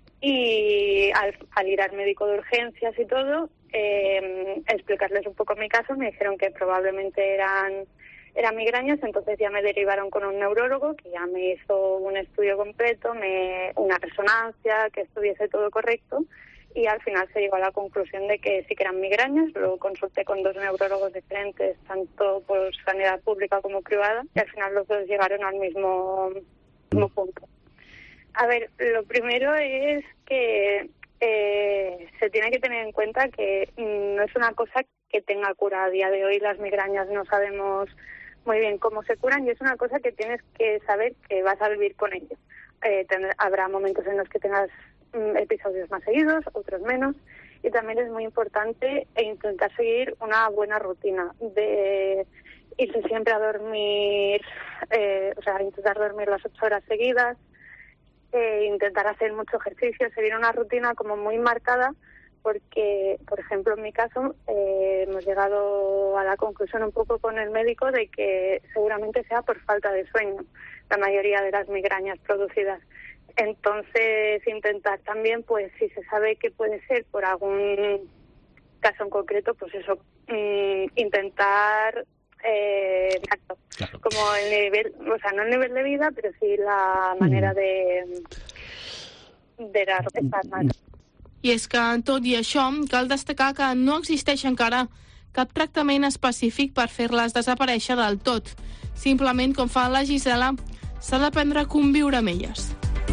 Y al, al ir al médico de urgencias y todo, eh, explicarles un poco mi caso, me dijeron que probablemente eran... eran migrañas, entonces ya me derivaron con un neurólogo que ya me hizo un estudio completo, me, una resonancia, que estuviese todo correcto, y al final se llegó a la conclusión de que sí que eran migrañas. Luego consulté con dos neurólogos diferentes, tanto por sanidad pública como privada, y al final los dos llegaron al mismo, mismo punto. A ver, lo primero es que eh, se tiene que tener en cuenta que no es una cosa que tenga cura. A día de hoy las migrañas no sabemos muy bien cómo se curan, y es una cosa que tienes que saber que vas a vivir con ello. Eh, tendrá, habrá momentos en los que tengas mm, episodios más seguidos, otros menos, y también es muy importante intentar seguir una buena rutina de irse siempre a dormir, eh, o sea, intentar dormir las ocho horas seguidas, eh, intentar hacer mucho ejercicio, seguir una rutina como muy marcada, porque, por ejemplo, en mi caso, eh, hemos llegado a la conclusión un poco con el médico de que seguramente sea por falta de sueño la mayoría de las migrañas producidas. Entonces, intentar también, pues si se sabe que puede ser por algún caso en concreto, pues eso, mmm, intentar, eh, exacto, claro. Como el nivel, o sea, no el nivel de vida, pero sí la manera de, de dar, estar más. I és que, tot i això, cal destacar que no existeix encara cap tractament específic per fer-les desaparèixer del tot. Simplement, com fa la Gisela, s'ha d'aprendre a conviure amb elles.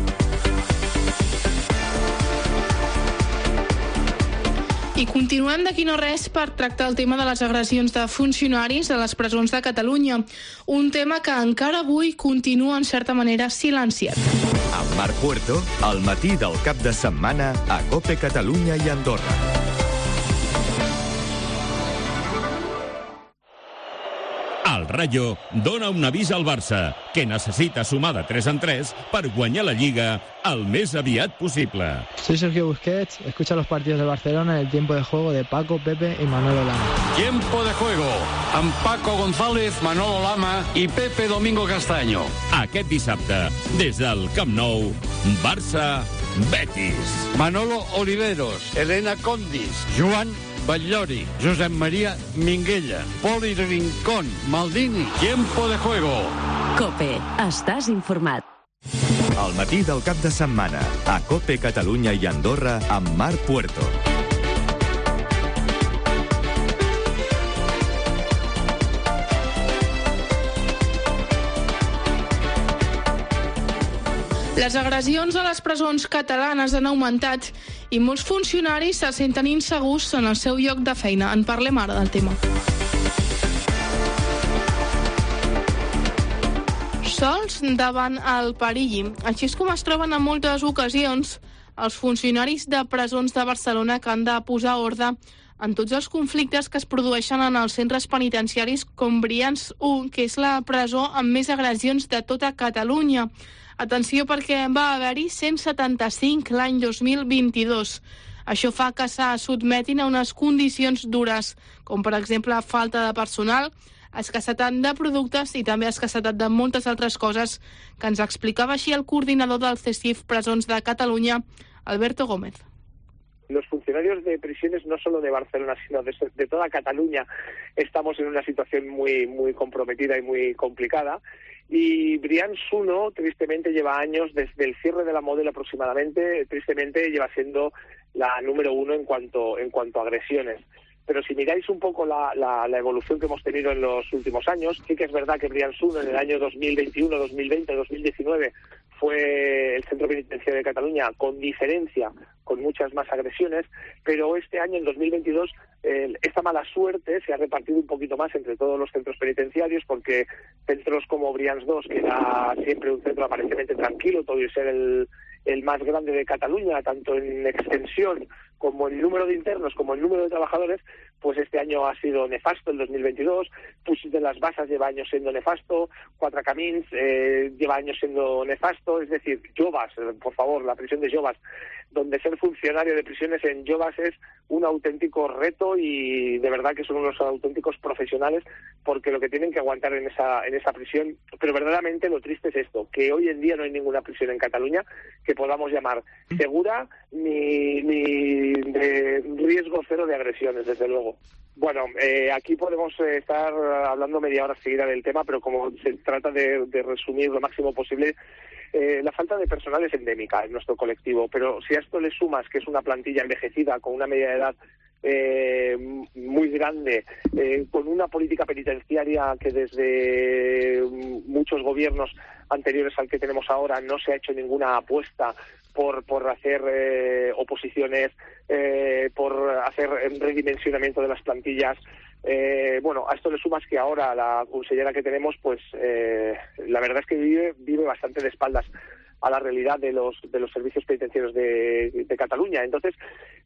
I continuem d'aquí no res per tractar el tema de les agressions de funcionaris a les presons de Catalunya, un tema que encara avui continua en certa manera silenciat. Amb Marc Puerto, al matí del cap de setmana a COPE Catalunya i Andorra. El Rayo dona un avís al Barça, que necesita sumar de tres en tres per guanyar la Lliga el més aviat possible. Soy Sergio Busquets, escucha los partidos de Barcelona en el tiempo de juego de Paco, Pepe y Manolo Lama. Tiempo de juego amb Paco González, Manolo Lama i Pepe Domingo Castaño. Aquest dissabte, des del Camp Nou, Barça-Betis. Manolo Oliveros, Elena Condis, Joan Batllori, Josep María Minguella, Poli Rincón, Maldini. Tiempo de juego. COPE. Estàs informat. El matí del cap de setmana a COPE Catalunya i Andorra amb Marc Puerto. Les agressions a les presons catalanes han augmentat i molts funcionaris se senten insegurs en el seu lloc de feina. En parlem ara del tema. Sols davant el perill. Així és com es troben en moltes ocasions els funcionaris de presons de Barcelona que han de posar ordre en tots els conflictes que es produeixen en els centres penitenciaris com Brians u, que és la presó amb més agressions de tota Catalunya. Atenció, perquè va haver-hi cent setanta-cinc l'any dos mil vint-i-dos. Això fa que se sotmetin a unes condicions dures, com per exemple falta de personal, escassetat de productes i també escassetat de moltes altres coses, que ens explicava així el coordinador del C E S I F Presons de Catalunya, Alberto Gómez. Los funcionarios de prisiones, no solo de Barcelona, sino de, de toda Cataluña, estamos en una situación muy, muy comprometida y muy complicada. Y Brians uno, tristemente, lleva años, desde el cierre de la Modelo aproximadamente, tristemente lleva siendo la número uno en cuanto, en cuanto a agresiones. Pero si miráis un poco la, la, la evolución que hemos tenido en los últimos años, sí que es verdad que Brians uno en el año dos mil veintiuno, dos mil veinte, dos mil diecinueve fue el centro penitenciario de Cataluña con diferencia, con muchas más agresiones, pero este año, en dos mil veintidós, eh, esta mala suerte se ha repartido un poquito más entre todos los centros penitenciarios, porque centros como Brians dos, que era siempre un centro aparentemente tranquilo, todo y ser el, el más grande de Cataluña, tanto en extensión como en número de internos, como en número de trabajadores, pues este año ha sido nefasto, el dos mil veintidós, Puig de las Basas lleva años siendo nefasto, Quatre Camins eh, lleva años siendo nefasto, es decir, Jovas, por favor, la prisión de Jovas, donde ser funcionario de prisiones en Jovas es un auténtico reto y de verdad que son unos auténticos profesionales, porque lo que tienen que aguantar en esa en esa prisión, pero verdaderamente lo triste es esto, que hoy en día no hay ninguna prisión en Cataluña que podamos llamar segura ni, ni de riesgo cero de agresiones, desde luego. Bueno, eh, aquí podemos eh, estar hablando media hora seguida del tema, pero como se trata de, de resumir lo máximo posible, eh, la falta de personal es endémica en nuestro colectivo, pero si a esto le sumas que es una plantilla envejecida, con una media de edad eh, muy grande, eh, con una política penitenciaria que desde muchos gobiernos anteriores al que tenemos ahora no se ha hecho ninguna apuesta por por hacer eh, oposiciones, eh, por hacer redimensionamiento de las plantillas. Eh, bueno, a esto le sumas que ahora la consellera que tenemos, pues eh, la verdad es que vive vive bastante de espaldas a la realidad de los de los servicios penitenciarios de, de Cataluña. Entonces,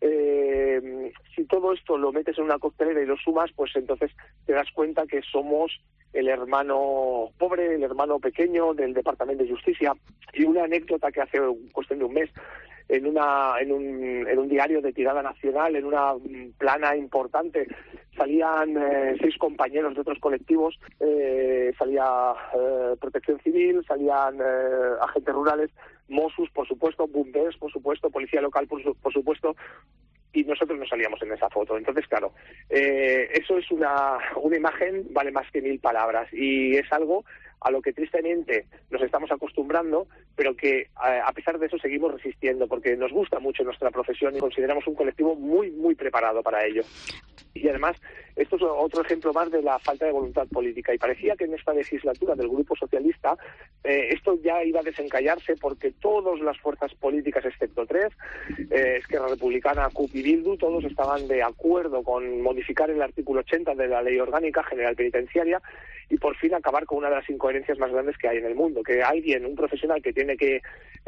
eh, si todo esto lo metes en una coctelera y lo sumas, pues entonces te das cuenta que somos el hermano pobre, el hermano pequeño del Departamento de Justicia. Y una anécdota que hace cuestión de un mes, en una en un, en un diario de tirada nacional, en una plana importante, salían eh, seis compañeros de otros colectivos, eh, salía eh, Protección Civil, salían eh, agentes rurales, Mossos, por supuesto, bombers, por supuesto, policía local, por, su, por supuesto, y nosotros no salíamos en esa foto. Entonces, claro, eh, eso es una, una imagen, vale más que mil palabras, y es algo a lo que tristemente nos estamos acostumbrando mejorando, pero que a pesar de eso seguimos resistiendo, porque nos gusta mucho nuestra profesión y consideramos un colectivo muy, muy preparado para ello. Y además, esto es otro ejemplo más de la falta de voluntad política. Y parecía que en esta legislatura del Grupo Socialista eh, esto ya iba a desencallarse, porque todas las fuerzas políticas, excepto tres, eh, Esquerra Republicana, C U P y Bildu, todos estaban de acuerdo con modificar el artículo ochenta de la Ley Orgánica General Penitenciaria y por fin acabar con una de las incoherencias más grandes que hay en el mundo, que alguien, un profesional que tiene que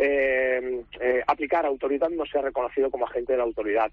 eh, eh, aplicar autoridad, no sea reconocido como agente de la autoridad.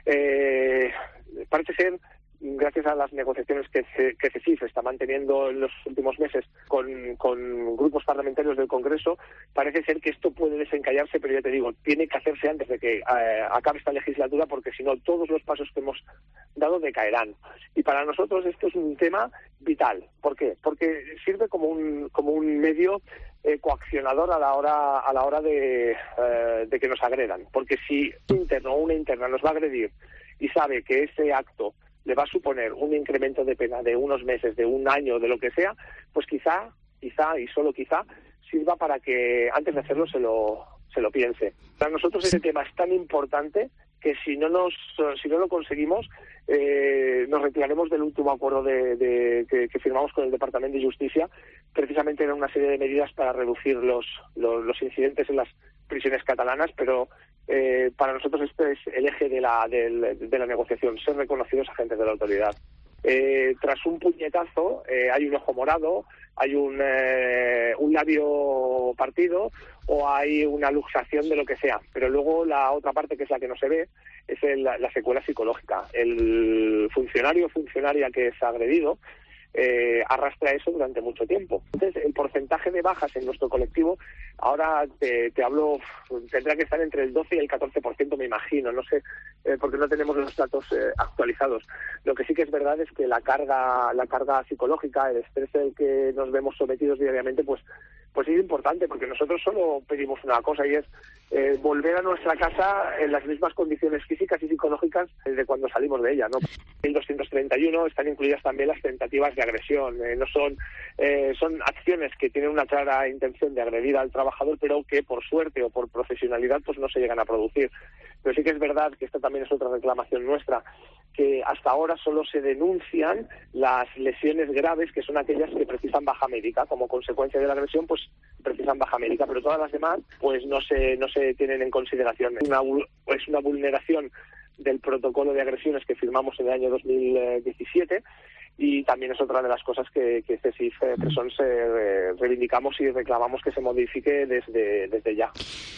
Eh, parece ser, gracias a las negociaciones que, C que CESIF está manteniendo en los últimos meses con, con grupos parlamentarios del Congreso, parece ser que esto puede desencallarse, pero ya te digo, tiene que hacerse antes de que eh, acabe esta legislatura, porque si no todos los pasos que hemos dado decaerán. Y para nosotros esto es un tema vital. ¿Por qué? Porque sirve como un, como un medio eh, coaccionador a la hora, a la hora de, eh, de que nos agredan. Porque si un interno o una interna nos va a agredir y sabe que ese acto le va a suponer un incremento de pena de unos meses, de un año, de lo que sea, pues quizá, quizá y solo quizá sirva para que antes de hacerlo se lo, se lo piense. Para nosotros ese tema es tan importante que si no nos si no lo conseguimos eh, nos retiraremos del último acuerdo de, de que, que firmamos con el Departamento de Justicia. Precisamente era una serie de medidas para reducir los, los, los incidentes en las prisiones catalanas, pero eh, para nosotros este es el eje de la, de, de la negociación, ser reconocidos agentes de la autoridad. Eh, tras un puñetazo eh, hay un ojo morado, hay un, eh, un labio partido o hay una luxación de lo que sea, pero luego la otra parte, que es la que no se ve, es el, la secuela psicológica. El funcionario o funcionaria que es agredido eh, arrastra eso durante mucho tiempo. Entonces, el porcentaje de bajas en nuestro colectivo, ahora te, te hablo, tendrá que estar entre el doce y el catorce por ciento, me imagino, no sé, eh, porque no tenemos los datos eh, actualizados. Lo que sí que es verdad es que la carga, la carga psicológica, el estrés al que nos vemos sometidos diariamente, pues pues es importante, porque nosotros solo pedimos una cosa, y es eh, volver a nuestra casa en las mismas condiciones físicas y psicológicas de cuando salimos de ella, ¿no? En el doscientos treinta y uno están incluidas también las tentativas de agresión. Eh, no son eh, son acciones que tienen una clara intención de agredir al trabajador, pero que por suerte o por profesionalidad pues no se llegan a producir. Pero sí que es verdad que esta también es otra reclamación nuestra, que hasta ahora solo se denuncian las lesiones graves, que son aquellas que precisan baja médica. Como consecuencia de la agresión, pues precisan baja médica, pero todas las demás pues no se no se tienen en consideración. Es una, es una vulneración del protocolo de agresiones que firmamos en el año dos mil diecisiete, y también es otra de las cosas que, que CESIF eh, Presons eh, reivindicamos y reclamamos que se modifique desde, desde ya.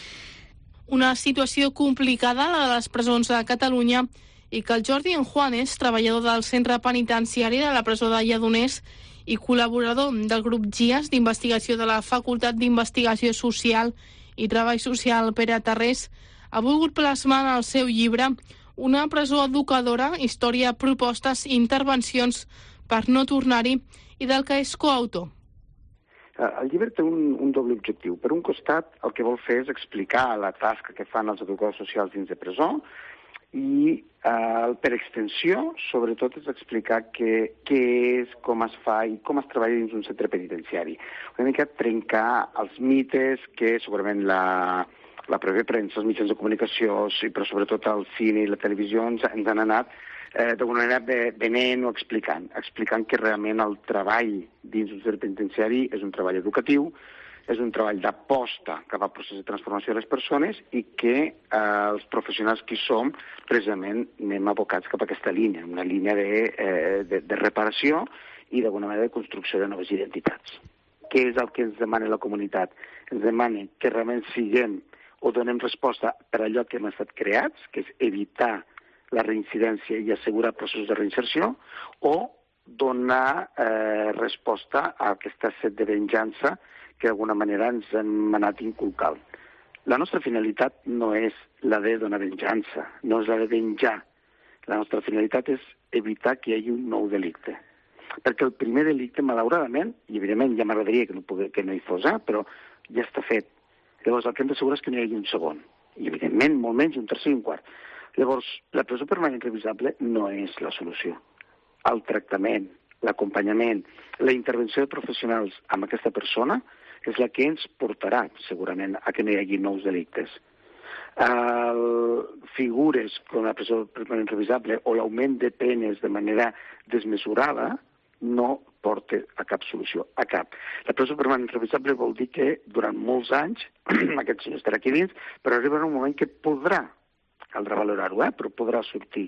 Una situació complicada, la de les presons de Catalunya, i que el Jordi Enjuanes, treballador del centre penitenciari de la presó de Lledoners i col·laborador del grup G I A S d'investigació de la Facultat d'Investigació Social i Treball Social Pere Tarrés, ha volgut plasmar en el seu llibre una presó educadora, història, propostes i intervencions per no tornar-hi, i del que és coautor. El llibre té un, un doble objectiu. Per un costat, el que vol fer és explicar la tasca que fan els educadors socials dins de presó, i eh, per extensió, sobretot, és explicar què, què és, com es fa i com es treballa dins un centre penitenciari. Una mica trencar els mites que segurament la, la pròpia premsa, els mitjans de comunicació, però sobretot el cine i la televisió ens, ens han anat eh, d'alguna manera venent o explicant, explicant que realment el treball dins un centre penitenciari és un treball educatiu, és un treball d'aposta cap al procés de transformació de les persones, i que eh, els professionals que hi som precisament anem abocats cap a aquesta línia, una línia de, eh, de, de reparació i d'alguna manera de construcció de noves identitats. Què és el que ens demana la comunitat? Ens demana que realment siguem o donem resposta per allò que hem estat creats, que és evitar la reincidència i assegurar processos de reinserció, o donar eh, resposta a aquesta set de venjança que d'alguna manera ens hem anat inculcant. La nostra finalitat no és la de donar venjança, no és la de venjar. La nostra finalitat és evitar que hi hagi un nou delicte. Perquè el primer delicte, malauradament, i evidentment ja m'agradaria que, no pugui, que no hi fos, eh, però ja està fet. Llavors el que hem d'assegurar és que no hi hagi un segon. I evidentment, molt menys, un tercer i un quart. Llavors, la presó permanent revisable no és la solució. El tractament, l'acompanyament, la intervenció de professionals amb aquesta persona és la que ens portarà, segurament, a que no hi hagi nous delictes. Uh, figures com la presó permanent revisable o l'augment de penes de manera desmesurada no porta a cap solució, a cap. La presó permanent revisable vol dir que durant molts anys aquest senyor estarà aquí dins, però arribarà un moment que podrà, caldrà valorar-ho, eh? però podrà sortir.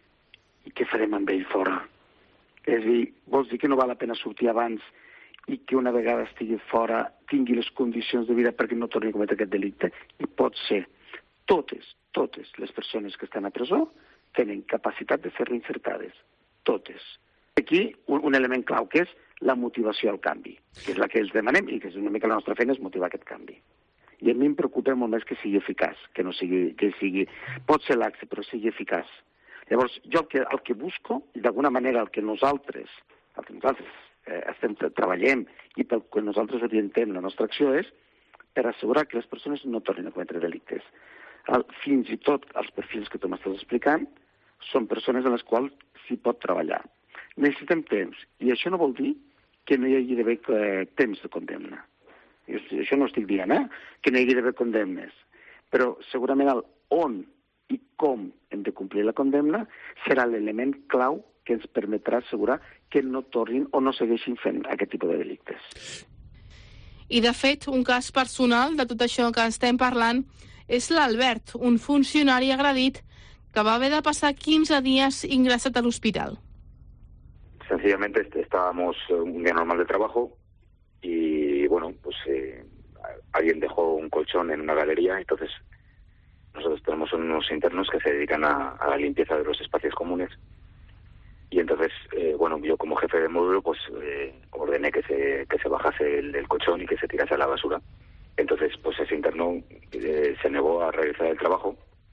I què farem amb ell fora? És a dir, vols dir que no val la pena sortir abans i que una vegada estigui fora tingui les condicions de vida perquè no torni a cometre aquest delicte? I pot ser. Totes, totes les persones que estan a presó tenen capacitat de ser reinsertades. Totes. Aquí un, un element clau, que és la motivació al canvi, que és la que els demanem i que és una mica la nostra feina és motivar aquest canvi. I a mi em preocupa molt més que sigui eficaç, que no sigui, que sigui, pot ser laxe, però sigui eficaç. Llavors, jo el que, el que busco, i d'alguna manera el que nosaltres, el que nosaltres eh, estem treballem i pel que nosaltres orientem la nostra acció és per assegurar que les persones no tornin a cometre delictes. El, fins i tot els perfils que tu m'estàs explicant són persones en les quals s'hi pot treballar. Necessitem temps, i això no vol dir que no hi hagi d'haver eh, temps de condemna. Jo, això no estic dient, eh? que no hi hagi d'haver condemnes. Però segurament el on i com hem de complir la condemna serà l'element clau que ens permetrà assegurar que no tornin o no segueixin fent aquest tipus de delictes. I, de fet, un cas personal de tot això que estem parlant és l'Albert, un funcionari agredit que va haver de passar quinze días ingressat a l'hospital. Sencillamente estábamos un día normal de trabajo y, bueno, pues eh, alguien dejó un colchón en una galería, entonces nosotros tenemos unos internos que se dedican a, a la limpieza de los espacios comunes y entonces, eh, bueno, yo como jefe de módulo pues eh, ordené que se, que se bajase el, el colchón y que se tirase a la basura. Entonces, pues ese interno eh, se negó a realizar el trabajo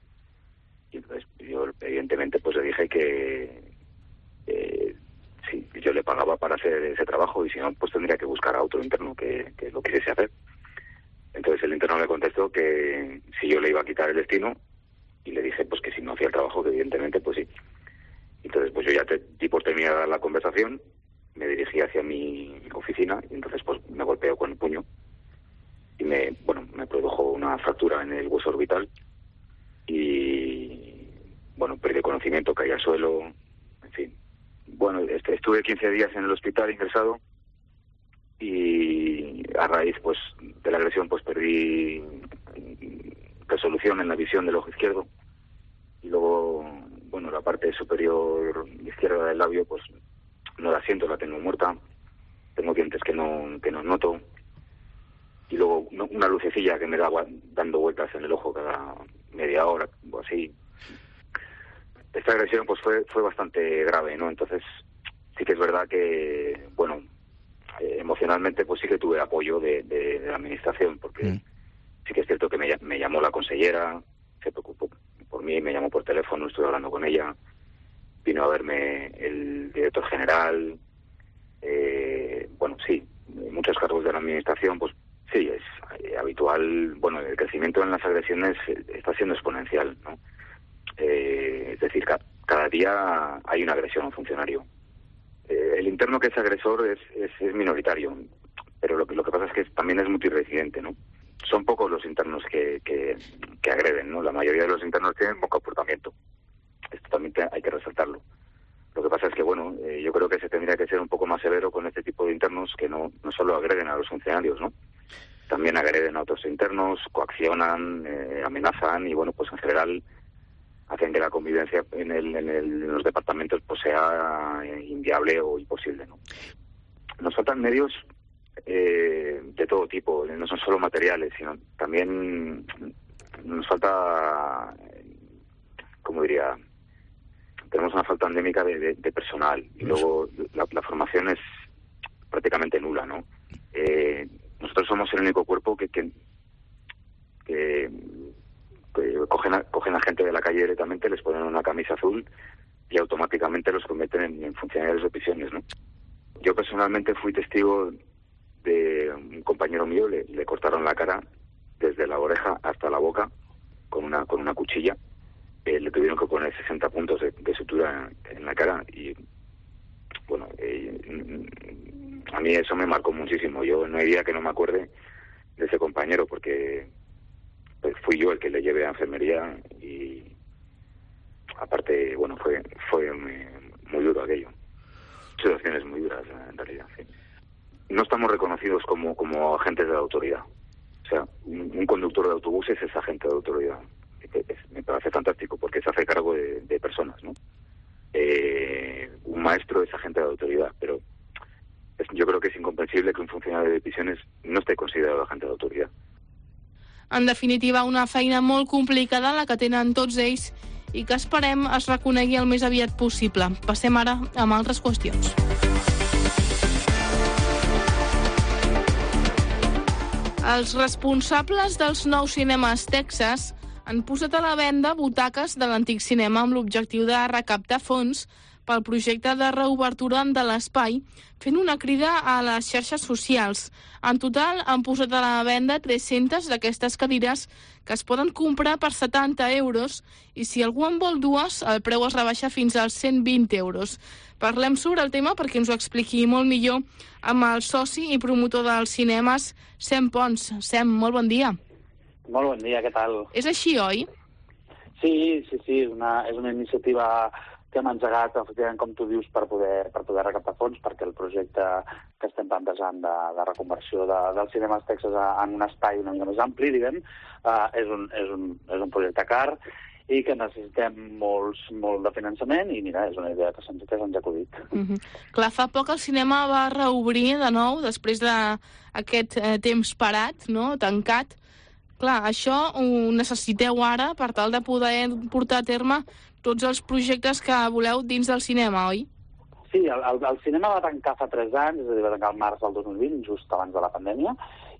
y entonces yo evidentemente pues le dije que eh, sí, yo le pagaba para hacer ese trabajo y si no, pues tendría que buscar a otro interno que, que lo quisiese hacer. Entonces el interno le contestó que si yo le iba a quitar el destino y le dije pues que si no hacía el trabajo, que evidentemente pues sí. Entonces pues yo ya te, di por terminada la conversación, me dirigí hacia mi oficina y entonces pues me golpeó con el puño. Y me, bueno, me produjo una fractura en el hueso orbital y, bueno, perdí conocimiento, caí al suelo, en fin. Bueno, estuve quince días en el hospital ingresado y a raíz, pues, de la agresión, pues, perdí resolución en la visión del ojo izquierdo y luego, bueno, la parte superior izquierda del labio, pues, no la siento, la tengo muerta, tengo dientes que no, que no noto. Y luego una lucecilla que me daba dando vueltas en el ojo cada media hora o así. Esta agresión pues fue fue bastante grave, ¿no? Entonces sí que es verdad que, bueno, eh, emocionalmente pues sí que tuve apoyo de, de, de la administración, porque mm. sí que es cierto que me, me llamó la consellera, se preocupó por mí, me llamó por teléfono, estuve hablando con ella, vino a verme el director general, eh, bueno, sí, muchos cargos de la administración, pues sí, es eh, habitual. Bueno, el crecimiento en las agresiones está siendo exponencial, ¿no? Eh, es decir, ca cada día hay una agresión a un funcionario. Eh, el interno que es agresor es, es, es minoritario, pero lo que, lo que pasa es que también es multireincidente, ¿no? Son pocos los internos que, que, que agreden, ¿no? La mayoría de los internos tienen buen comportamiento. Esto también te, hay que resaltarlo. Lo que pasa es que, bueno, eh, yo creo que se tendría que ser un poco más severo con este tipo de internos que no, no solo agreden a los funcionarios, ¿no? También agreden a otros internos, coaccionan, eh, amenazan y, bueno, pues en general hacen que la convivencia en, el, en, el, en los departamentos pues sea eh, inviable o imposible, ¿no? Nos faltan medios eh, de todo tipo, no son solo materiales, sino también nos falta, ¿cómo diría? Tenemos una falta endémica de, de, de personal y luego la, la formación es prácticamente nula, ¿no? Eh, nosotros somos el único cuerpo que, que, que, que cogen, a, cogen a gente de la calle directamente, les ponen una camisa azul y automáticamente los convierten en, en funcionarios de prisiones, ¿no? Yo personalmente fui testigo de un compañero mío, le, le cortaron la cara desde la oreja hasta la boca con una con una cuchilla. Eh, le tuvieron que poner sesenta puntos de, de sutura en, en la cara y, bueno, eh, a mí eso me marcó muchísimo. Yo no hay día que no me acuerde de ese compañero, porque pues, fui yo el que le llevé a enfermería y aparte, bueno, fue fue muy, muy duro aquello. Situaciones muy duras, en realidad, sí. No estamos reconocidos como, como agentes de la autoridad. O sea, un, un conductor de autobuses es agente de autoridad. Es, me parece fantástico porque se hace cargo de, de personas, ¿no? Eh, un maestro es agente de autoridad, pero es, yo creo que es incomprensible que un funcionario de prisiones no esté considerado agente de autoridad. En definitiva, una feina molt complicada la que tenen tots ells i que esperem es reconegui el més aviat possible. Passem ara amb altres qüestions. Els responsables dels nous cinemes Texas han posat a la venda butaques de l'antic cinema amb l'objectiu de recaptar fons pel projecte de reobertura de l'espai, fent una crida a les xarxes socials. En total, han posat a la venda tres-centes d'aquestes cadires que es poden comprar per setanta euros i si algú en vol dues, el preu es rebaixa fins als cent vint euros. Parlem sobre el tema perquè ens ho expliqui molt millor amb el soci i promotor dels cinemes, Sem Pons. Sem, molt bon dia. Molt bon dia, què tal? És així, oi? Sí, sí, sí, és una, és una iniciativa que hem engegat, efectivament, com tu dius, per poder, per poder recaptar fons, perquè el projecte que estem plantejant de, de reconversió de, dels cinemes Texas en un espai una mica més ampli, diguem, uh, és, un, és, un, és un projecte car i que necessitem molts, molt de finançament i, mira, és una idea que se'ns ha acudit. Mm-hmm. Clar, fa poc el cinema va reobrir de nou, després d'aquest eh, temps parat, no?, tancat. Clar, això ho necessiteu ara per tal de poder portar a terme tots els projectes que voleu dins del cinema, oi? Sí, el, el, el cinema va tancar fa tres anys, és a dir, va tancar el març del dos mil vint, just abans de la pandèmia,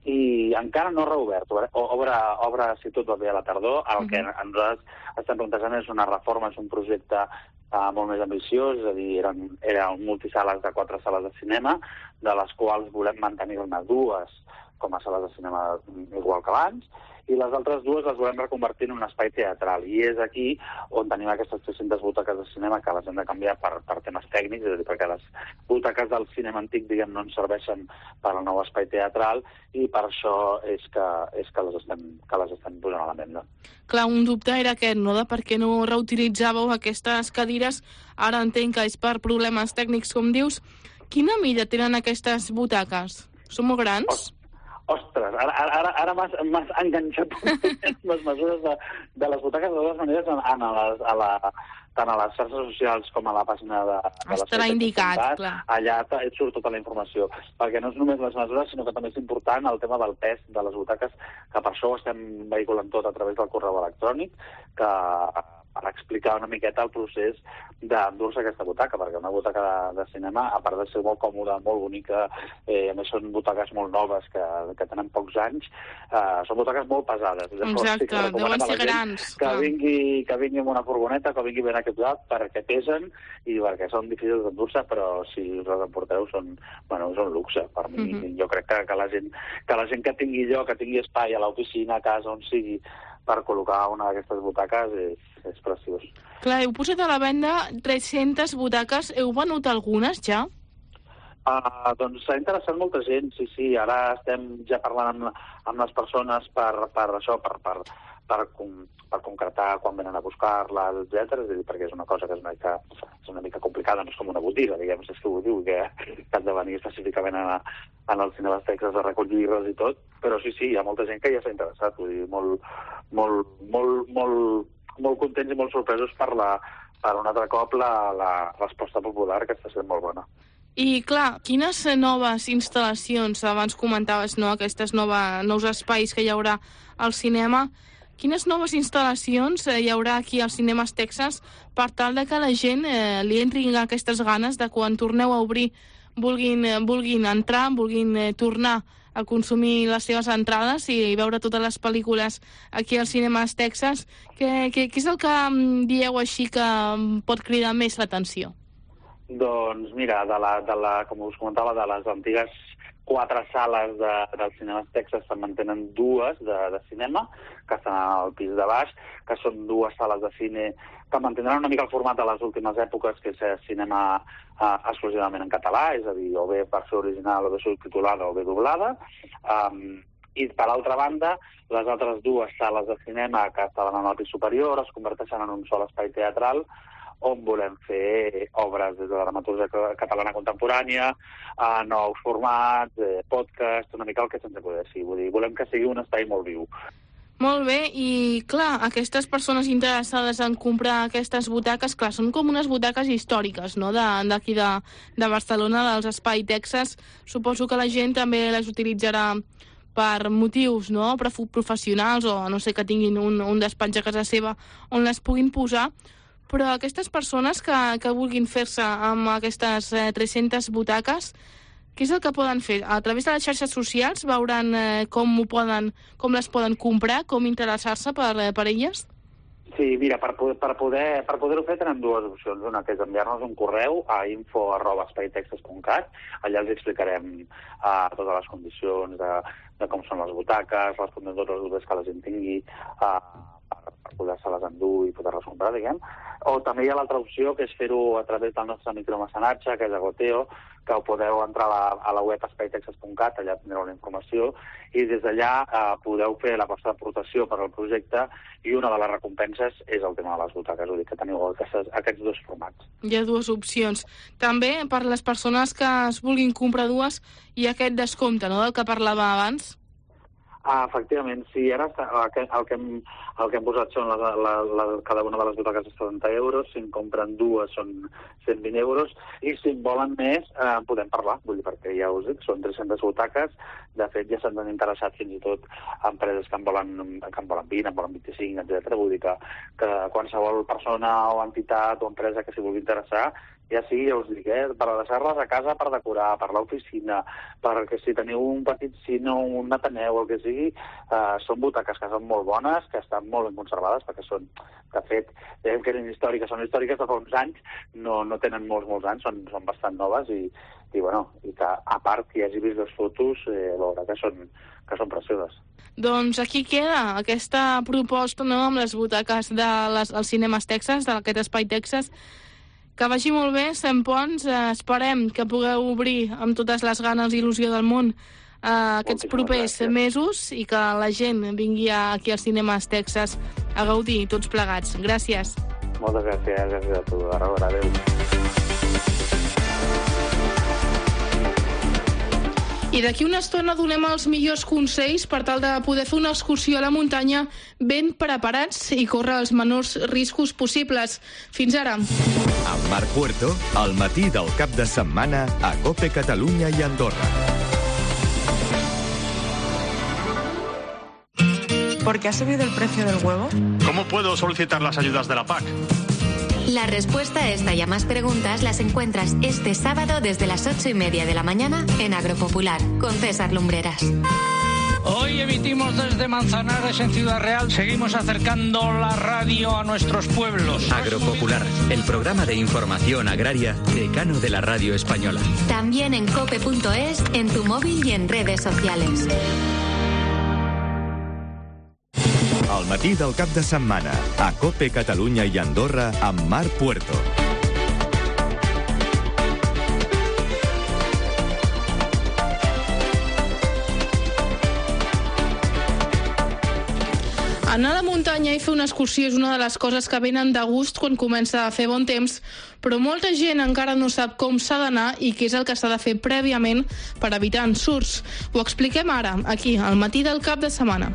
i encara no ha reobert. Obre, obre si tot va bé a la tardor. El uh-huh. que nosaltres estem plantejant és una reforma, és un projecte uh, molt més ambiciós, és a dir, eren, eren multisales de quatre sales de cinema, de les quals volem mantenir-ne dues com a sales de cinema igual que abans, i les altres dues les volem reconvertir en un espai teatral. I és aquí on tenim aquestes tres-centes butaques de cinema que les hem de canviar per, per temes tècnics, és a dir, perquè les butaques del cinema antic, diguem, no ens serveixen per al nou espai teatral i per això és que, és que, les, estem, que les estem posant a la venda. Clar, un dubte era aquest, no?, de per què no reutilitzàveu aquestes cadires. Ara entenc que és per problemes tècnics, com dius. Quina mida tenen aquestes butaques? Són molt grans? Ostres, ara, ara, ara m'has enganxat les mesures de, de les butaques, de totes maneres, en, en les, a la, tant a les xarxes socials com a la pàgina de, de Estarà indicat, clar. Allà et surt tota la informació, perquè no és només les mesures, sinó que també és important el tema del pes de les butaques, que per això ho estem vehiculant tot a través del correu electrònic, que per explicar una miqueta el procés d'endur-se aquesta butaca, perquè una butaca de, de cinema, a part de ser molt còmoda, molt bonica, eh, a més són butaques molt noves que, que tenen pocs anys, eh, són butaques molt pesades. Exacte, sí deuen ser grans. Que vingui, que vingui amb una furgoneta, que vingui ben equipat, perquè pesen i perquè són difícils d'endur-se, però si us les emporteu són, bueno, és un luxe. Per mi, mm-hmm. jo crec que, que, la gent, que la gent que tingui lloc, que tingui espai a l'oficina, a casa, on sigui, per col·locar una d'aquestes butaques és, és preciós. Clar, heu posat a la venda tres-centes butaques. Heu venut algunes ja? Uh, doncs s'ha interessat molta gent, sí, sí. Ara estem ja parlant amb, amb les persones per, per això, per, per, per, per concretar quan venen a buscar-les, etcètera. És a dir, perquè és una cosa que és una mica, és una mica complicada, no és com una botiga, diguem, si és que ho diu, que, que han de venir específicament a, en els cinemes Texas a recollir-les i tot, però sí, sí, hi ha molta gent que ja s'ha interessat, vull dir, molt, molt, molt, molt, molt contents i molt sorpresos per, la, per un altre cop la, la resposta popular, que està sent molt bona. I, clar, quines noves instal·lacions, abans comentaves, no?, aquestes nova, nous espais que hi haurà al cinema, quines noves instal·lacions eh, hi haurà aquí als cinemes Texas per tal de que la gent eh, li entrin aquestes ganes de quan torneu a obrir vulguin, vulguin entrar, vulguin eh, tornar a consumir les seves entrades i veure totes les pel·lícules aquí als cinemes Texas. Què, què, què és el que dieu així que pot cridar més l'atenció? Doncs mira, de la, de la, com us comentava, de les antigues quatre sales de, del Cinemes Texas se'n mantenen dues de, de cinema, que estan al pis de baix, que són dues sales de cine que mantindran una mica el format de les últimes èpoques, que és cinema uh, exclusivament en català, és a dir, o bé versió original, o bé subtitulada, o bé doblada. Um, I, per altra banda, les altres dues sales de cinema que estaven en el pis superior es converteixen en un sol espai teatral on volem fer obres des de la dramaturgia catalana contemporània, a nous formats, eh, podcast, una mica el que se'ns poder dir. Vull dir, volem que sigui un espai molt viu. Molt bé, i clar, aquestes persones interessades en comprar aquestes butaques, clar, són com unes butaques històriques, no?, d'aquí de, de Barcelona, dels Espai Texas. Suposo que la gent també les utilitzarà per motius, no?, professionals, o no sé, que tinguin un, un despatx a casa seva on les puguin posar. Però aquestes persones que, que vulguin fer-se amb aquestes eh, tres-centes butaques, què és el que poden fer? A través de les xarxes socials veuran eh, com, ho poden, com les poden comprar, com interessar-se per, eh, per elles? Sí, mira, per, per poder per poder-ho fer tenen dues opcions. Una, que és enviar-nos un correu a info arroba espaitexas punt cat. Allà els explicarem uh, totes les condicions de, de com són les butaques, respondent tots els dubtes que la gent tingui, uh, per poder-se-les endur i poder-les comprar, diguem. O també hi ha l'altra opció, que és fer-ho a través del nostre micromecenatge, que és Agoteo, que ho podeu entrar a la, a la web espaitexas punt cat, allà tindreu la informació, i des d'allà eh, podeu fer la vostra aportació per al projecte, i una de les recompenses és el tema de les butaques, vull dir que teniu aquests, aquests dos formats. Hi ha dues opcions. També, per les persones que es vulguin comprar dues, hi ha aquest descompte, no?, del que parlava abans. Ah, efectivament, sí. Ara el que, el que, hem, el que hem posat són la, la, la, cada una de les butaques de setanta euros, si en compren dues són cent vint euros, i si en volen més eh, podem parlar, vull dir, perquè ja us dic, són tres-centes butaques, de fet ja se'ns han interessat fins i tot empreses que en volen, que en volen vint, en volen vint-i-cinc, etcètera. Vull dir que, que qualsevol persona o entitat o empresa que s'hi vulgui interessar, ja sí, ja us dic, eh, per deixar-les a casa per decorar, per l'oficina, perquè si teniu un petit cine, un ateneu, el que sigui, eh, són butaques que són molt bones, que estan molt ben conservades, perquè són, de fet, dèiem que eren històriques, són històriques de fa uns anys, no, no tenen molts, molts anys, són, són bastant noves, i, i, bueno, i que, a part, que hagi vist les fotos, eh, veurà que són, que són precioses. Doncs aquí queda aquesta proposta, no?, amb les butaques dels de Cinemes Texas, d'aquest Espai Texas. Que vagi molt bé, Sant Pons. Eh, esperem que pugueu obrir amb totes les ganes i il·lusió del món eh, aquests propers mesos i que la gent vingui aquí als Cinemes Texas a gaudir tots plegats. Gràcies. Moltes gràcies, gràcies a tu. A reveure, adéu. I d'aquí una estona donem els millors consells per tal de poder fer una excursió a la muntanya ben preparats i córrer els menors riscos possibles. Fins ara. Amb Marc Puerto, al matí del cap de setmana a COPE Catalunya i Andorra. ¿Por qué ha subido el precio del huevo? ¿Cómo puedo solicitar las ayudas de la P A C? La respuesta a esta y a más preguntas las encuentras este sábado desde las ocho y media de la mañana en Agropopular, con César Lumbreras. Hoy emitimos desde Manzanares, en Ciudad Real. Seguimos acercando la radio a nuestros pueblos. Agropopular, el programa de información agraria decano de la radio española. También en cope punto es, en tu móvil y en redes sociales. Al matí del cap de setmana, a COPE Catalunya i Andorra, amb Marc Puerto. Anar a la muntanya i fer una excursió és una de les coses que venen de gust quan comença a fer bon temps, però molta gent encara no sap com s'ha d'anar i què és el que s'ha de fer prèviament per evitar ensurts. Ho expliquem ara, aquí, al matí del cap de setmana.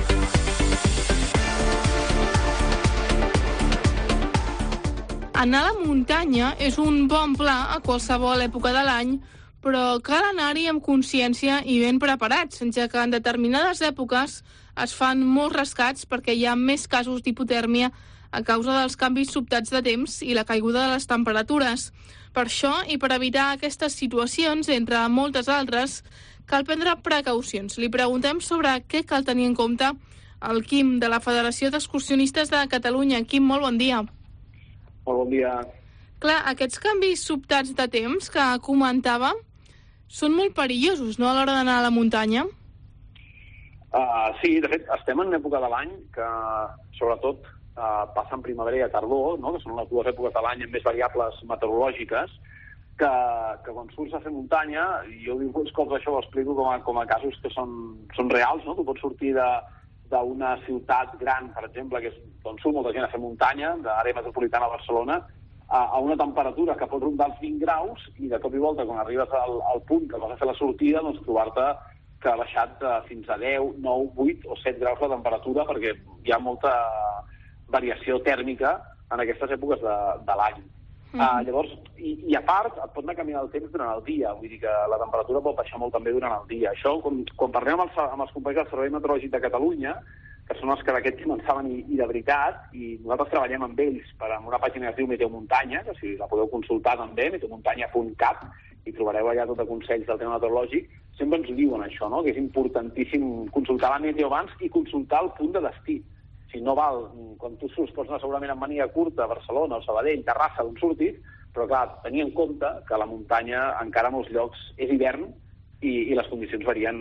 Anar a la muntanya és un bon pla a qualsevol època de l'any, però cal anar-hi amb consciència i ben preparats, ja que en determinades èpoques es fan molts rescats perquè hi ha més casos d'hipotèrmia a causa dels canvis sobtats de temps i la caiguda de les temperatures. Per això, i per evitar aquestes situacions, entre moltes altres, cal prendre precaucions. Li preguntem sobre què cal tenir en compte al Quim, de la Federació d'Excursionistes de Catalunya. Quim, molt bon dia. Molt bon dia. Clar, aquests canvis sobtats de temps que comentava Són molt perillosos, no?, a l'hora d'anar a la muntanya? Uh, sí, de fet, estem en una època de l'any que, sobretot, uh, passa en primavera i a tardor, no?, que són les dues èpoques de l'any amb més variables meteorològiques, que, que quan surts a fer muntanya, i jo dic uns cops això ho explico com a, com a casos que són, són reals, no? Tu pots sortir de d'una ciutat gran, per exemple, que és d'on surt molta gent a fer muntanya, d'àrea metropolitana a Barcelona, a, a una temperatura que pot rondar els vint graus, i de cop i volta, quan arribes al, al punt que vas a fer la sortida, doncs trobar-te que ha baixat uh, fins a deu, nou, vuit o set graus la temperatura, perquè hi ha molta variació tèrmica en aquestes èpoques de, de l'any. Mm-hmm. Uh, llavors, i, i a part, et pot anar canviant el temps durant el dia, vull dir que la temperatura pot baixar molt també durant el dia. Això, quan, quan parlem amb els, amb els companys del Servei Meteorològic de Catalunya, que són els que d'aquest tema en saben i, i de veritat, i nosaltres treballem amb ells per amb una pàgina que es diu Meteomuntanya, que si la podeu consultar també, meteomuntanya punt cat, i trobareu allà tot de consells del tema meteorològic, sempre ens ho diuen això, no?, que és importantíssim consultar la meteo abans i consultar el punt de destí. Si no val, quan tu surts, pots anar segurament amb màniga curta a Barcelona, o Sabadell, Terrassa, d'on surtis, però clar, tenir en compte que la muntanya encara a molts llocs és hivern i, i les condicions varien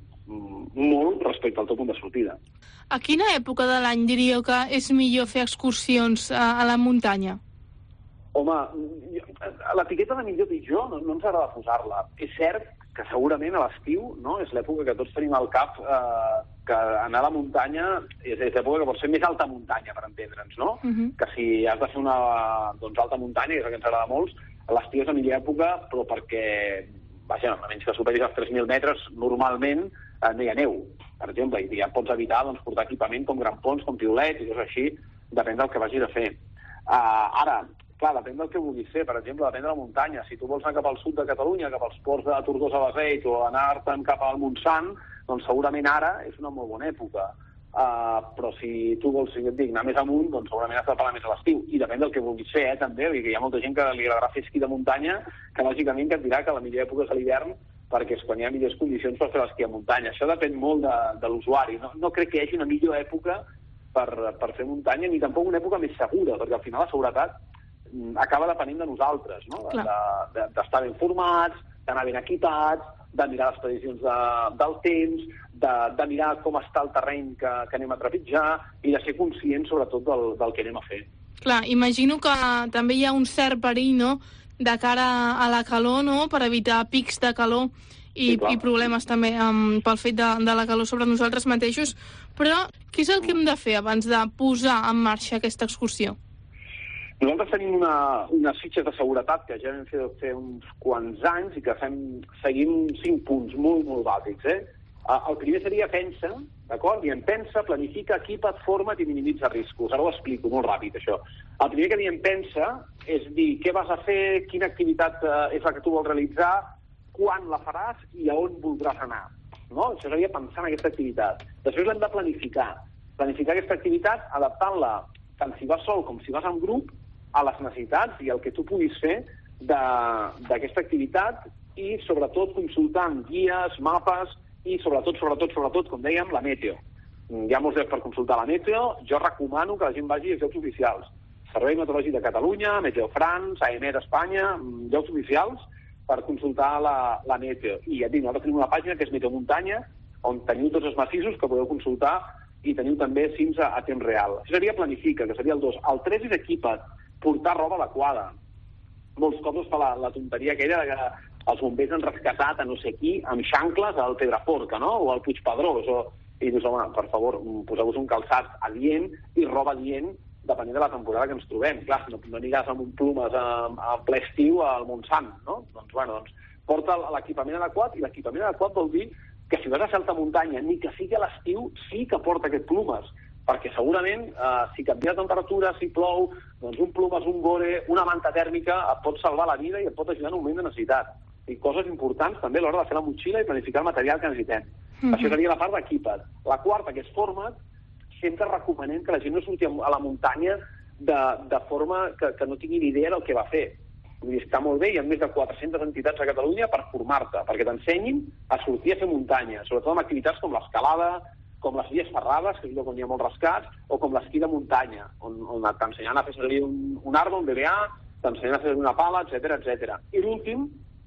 molt respecte al teu punt de sortida. A quina època de l'any diríeu que és millor fer excursions a, a la muntanya? Home, l'etiqueta de millor pitjor no, no ens agrada posar-la. És cert que segurament a l'estiu, no?, és l'època que tots tenim al cap, eh, que anar a la muntanya és, és l'època que pot ser més alta muntanya, per entendre'ns, no? Uh-huh. Que si has de fer una doncs, alta muntanya, que és el que ens agrada a molts, l'estiu és la millor època, però perquè, vaja, a menys que superis els tres mil metres, normalment eh, no hi ha neu, per exemple, i ja pots evitar doncs, portar equipament com grampons, com piulets i coses així, depèn del que vagis a fer. Uh, ara, clar, depèn del que vulguis fer. Per exemple, depèn de la muntanya. Si tu vols anar cap al sud de Catalunya, cap als ports de Tortosa-Beseit o anar-te'n cap al Montsant, doncs segurament ara és una molt bona època. Uh, però si tu vols, si et dic, anar més amunt, doncs segurament has de parar més a l'estiu. I depèn del que vulguis fer, eh, també. Hi ha molta gent que li agradarà fer esquí de muntanya, que lògicament que et dirà que la millor època és a l'hivern, perquè és quan hi ha millors condicions per fer l'esquí a muntanya. Això depèn molt de, de l'usuari. No, no crec que hi hagi una millor època per, per fer muntanya, ni tampoc una època més segura, perquè al final la seguretat acaba depenent de nosaltres, no? D'estar de, de, ben formats, d'anar ben equipats, de mirar les previsions de, del temps, de, de mirar com està el terreny que, que anem a trepitjar i de ser conscients, sobretot, del, del que anem a fer. Clar, imagino que també hi ha un cert perill, no?, de cara a la calor, no?, per evitar pics de calor i, sí, i problemes també um, pel fet de, de la calor sobre nosaltres mateixos. Però què és el que hem de fer abans de posar en marxa aquesta excursió? Nosaltres tenim una, unes fitxes de seguretat que ja vam fer, fer uns quants anys i que fem, seguim cinc punts molt, molt bàsics. Eh? El primer seria pensa, d'acord? Diem pensa, planifica, equipa't, forma't i minimitza riscos. Ara ho explico molt ràpid, això. El primer que diem pensa és dir què vas a fer, quina activitat és la que tu vols realitzar, quan la faràs i a on voldràs anar. No? Això seria pensar en aquesta activitat. Després l'hem de planificar. Planificar aquesta activitat adaptant-la tant si vas sol com si vas en grup a les necessitats i el que tu puguis fer d'aquesta activitat i, sobretot, consultant guies, mapes i, sobretot, sobretot, sobretot, com dèiem, la meteo. Hi ha molts llocs per consultar la meteo. Jo recomano que la gent vagi als llocs oficials. Servei Meteorològic de Catalunya, Meteo France, A E M E d'Espanya, llocs oficials per consultar la, la meteo. I ja et dic, nosaltres tenim una pàgina que és Meteomuntanya, on teniu tots els massissos que podeu consultar i teniu també cims a, a temps real. Això seria planifica, que seria el dos. El tres és equipa't, portar roba adequada. Molts cops es fa la, la tonteria aquella que els bombers han rescatat a no sé qui amb xancles al Pedraforca, no?, o al Puigpedrós, o... i dius, home, per favor, poseu-vos un calçat adient i roba adient depenent de la temporada que ens trobem. Clar, no, no aniràs amb un plumes a, a ple estiu al Montsant, no? Doncs, bueno, doncs, porta l'equipament adequat, i l'equipament adequat vol dir que si vas a fer alta muntanya, ni que sigui a l'estiu, sí que porta aquest plumes, perquè segurament, eh, si canvia la temperatura, si plou, doncs un plumes, un gore, una manta tèrmica et pot salvar la vida i et pot ajudar en un moment de necessitat. I coses importants també a l'hora de fer la motxilla i planificar el material que necessitem. Mm-hmm. Això seria la part d'equipa't. La quarta, que és forma't, sempre recomanem que la gent no surti a la muntanya de, de forma que, que no tingui ni idea del que va fer. Vull dir, està molt bé, hi ha més de quatre-centes entitats a Catalunya per formar-te, perquè t'ensenyin a sortir a fer muntanya, sobretot amb activitats com l'escalada, com les vies ferrades, que és lloc on hi ha molts rescats, o com l'esquí de muntanya, on, on t'ensenyen a fer servir un, un arma, un B B A, t'ensenyen a fer una pala, etcètera, etcètera. I l'últim,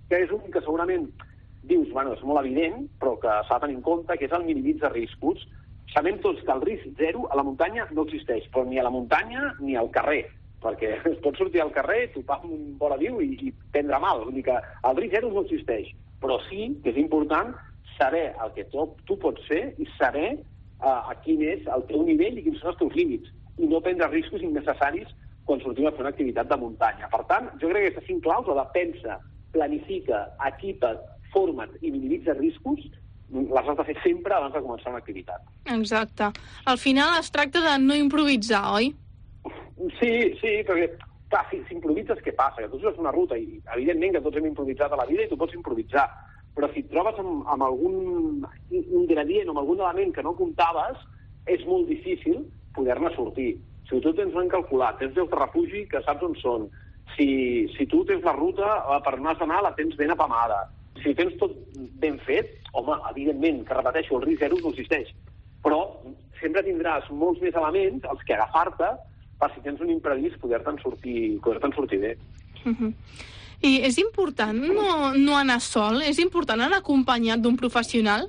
que és un que segurament dius, bueno, és molt evident, però que s'ha de tenir en compte, que és el minimitzar riscos. Sabem tots que el risc zero a la muntanya no existeix, però ni a la muntanya ni al carrer, perquè es pot sortir al carrer, topar amb un voladís i, i prendre mal. Vull dir que el risc zero no existeix, però sí que és important saber el que tu, tu pots fer i saber uh, a quin és el teu nivell i quins són els teus límits, i no prendre riscos innecessaris quan sortim a fer una activitat de muntanya. Per tant, jo crec que aquestes cinc claus, la de pensa, planifica, equipa't, forma't i minimitza riscos, les has de fer sempre abans de començar una activitat. Exacte. Al final es tracta de no improvisar, oi? Sí, sí, perquè, clar, si, si improvises, què passa? Que tu fas una ruta i, evidentment, que tots hem improvisat a la vida i tu pots improvisar, però si et trobes amb, amb algun ingredient o amb algun element que no comptaves, és molt difícil poder-ne sortir. Si tu tens ben calculat, tens llocs de refugi que saps on són, si, si tu tens la ruta per on has d'anar, la tens ben apamada, si tens tot ben fet, home, evidentment, que repeteixo, el risc zero no existeix, però sempre tindràs molts més elements als que agafar-te per si tens un imprevist poder-te'n sortir, poder-te'n sortir bé. Uh-huh. I és important no, no anar sol? És important anar acompanyat d'un professional?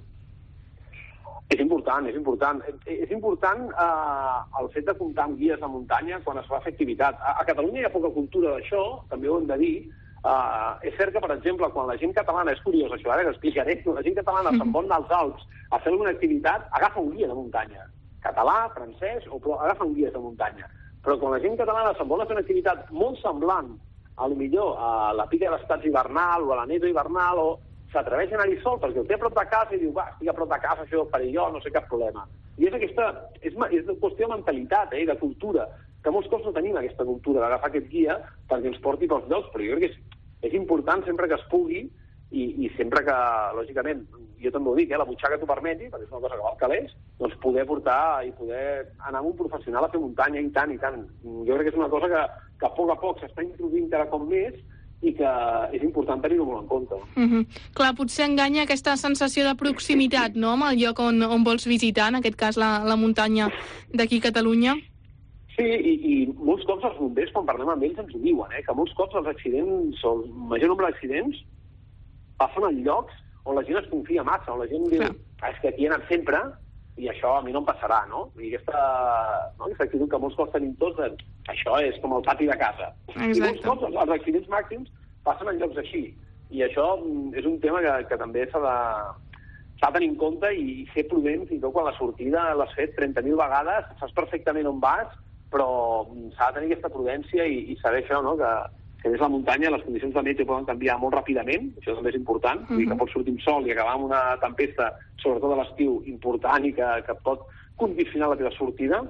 És important, és important. És important eh, el fet de comptar amb guies de muntanya quan es fa fer activitat. A, a Catalunya hi ha poca cultura d'això, també ho hem de dir. Uh, és cert que, per exemple, quan la gent catalana, és curiós això, ara que explicaré, quan la gent catalana se'n vol anar als Alps a fer alguna activitat, agafa un guia de muntanya. Català, francès, o però agafa un guia de muntanya. Però quan la gent catalana se'n vol fer una activitat molt semblant, a lo millor a la pica de l'estats hivernal o a la neta hivernal, o s'atreveix a anar-hi sol perquè ho té a prop de casa i diu, va, estic a prop de casa, això per jo, no sé cap problema. I és aquesta, és, és qüestió de mentalitat, eh, de cultura, que molts cops no tenim aquesta cultura d'agafar aquest guia perquè ens porti pels llocs, però jo crec que és, és important sempre que es pugui i, i sempre que, lògicament, jo també ho dic, eh, la butxaca t'ho permeti, perquè és una cosa que val calés, doncs poder portar i poder anar amb un professional a fer muntanya i tant, i tant. Jo crec que és una cosa que, que a poc a poc s'està introduint cada cop més i que és important tenir-ho molt en compte. Uh-huh. Clar, potser enganya aquesta sensació de proximitat, no?, amb el lloc on, on vols visitar, en aquest cas la, la muntanya d'aquí a Catalunya. Sí, i, i molts cops els bombers, quan parlem amb ells, ens ho diuen, eh? Que molts cops els accidents, o el major nombre d'accidents, passen en llocs on la gent es confia massa, on la gent diu, ah, és que aquí he anat sempre i això a mi no em passarà, no? I aquesta, no? aquesta actitud que molts cops tenim tots, de, això és com el pati de casa. Exacte. I molts cops els, els accidents màxims passen en llocs així. I això és un tema que, que també s'ha de, s'ha de tenir en compte i ser prudent, fins i tot quan la sortida l'has fet trenta mil vegades, saps perfectament on vas, però s'ha de tenir aquesta prudència i, i saber això, no?, que, que des de la muntanya les condicions de meteo poden canviar molt ràpidament, això també és important, uh-huh. que pots sortir amb sol i acabar amb una tempesta, sobretot a l'estiu, important i que, que pot condicionar la teva sortida,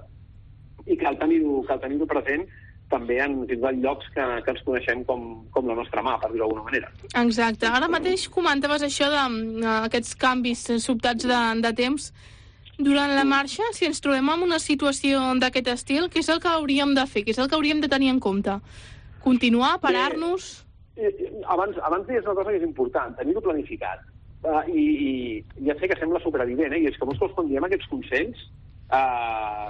i cal tenir-ho cal tenir-ho present també en, en llocs que, que ens coneixem com, com la nostra mà, per dir-ho d'alguna manera. Exacte. Ara mateix comentaves això d'aquests canvis sobtats de, de temps. Durant la marxa, si ens trobem en una situació d'aquest estil, què és el que hauríem de fer? Què és el que hauríem de tenir en compte? Continuar? Parar-nos? Eh, eh, abans, abans deies una cosa que és important, tenir-ho planificat. Uh, i, I ja sé que sembla superevident, eh? I és que molts cops quan diem aquests consells, uh,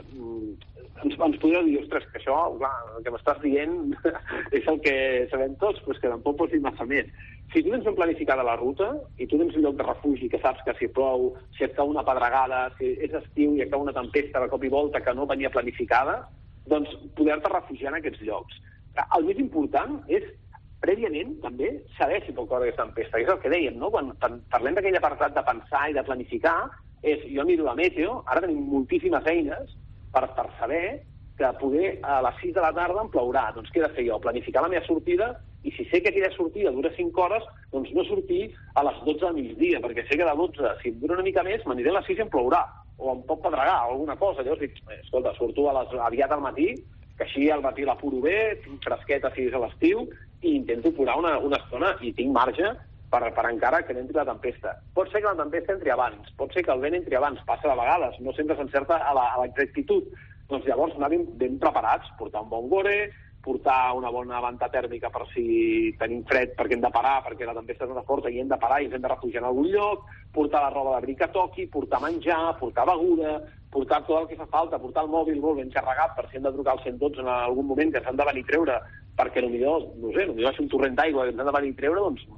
ens, ens podria dir, ostres, que això, clar, el que m'estàs dient és el que sabem tots, però és que tampoc pots dir massa més. Si tu tens ben planificada la ruta i tu tens un lloc de refugi que saps que si plou, si et cau una pedregada, si és estiu i et cau una tempesta de cop i volta que no venia planificada, doncs poder-te refugiar en aquests llocs. El més important és, prèviament, també, saber si pot caure aquesta tempesta, que és el que dèiem, no? Quan parlem d'aquell apartat de pensar i de planificar, és, jo miro la meteo, ara tenim moltíssimes eines per, per saber que poder a les sis de la tarda em plourà. Doncs què he de fer jo? Planificar la meva sortida, i si sé que aquella sortida dura cinc hores, doncs no sortir a les dotze del migdia, perquè sé que de dotze, si em dura una mica més, m'aniré a les sis i em plourà, o em pot pedregar, o alguna cosa. Llavors dic, escolta, surto a les, aviat al matí, que així al matí l'apuro bé, tinc fresqueta si és a l'estiu, i intento apurar una, una estona, i tinc marge per, per encara que n'entri la tempesta. Pot ser que la tempesta entri abans, pot ser que el vent entri abans, passa de vegades, no sempre s'encerta a l'exactitud. Doncs llavors anar ben, ben preparats, portar un bon gore, portar una bona vanta tèrmica per si tenim fred perquè hem de parar, perquè la tempesta és una forta i hem de parar i ens hem de refugiar en algun lloc, portar la roba d'abric que toqui, portar menjar, portar beguda, portar tot el que fa falta, portar el mòbil molt ben carregat per si hem de trucar al cent dotze en algun moment que ens han de venir a treure, perquè potser, no sé, potser va ser un torrent d'aigua que ens han de venir a treure, doncs,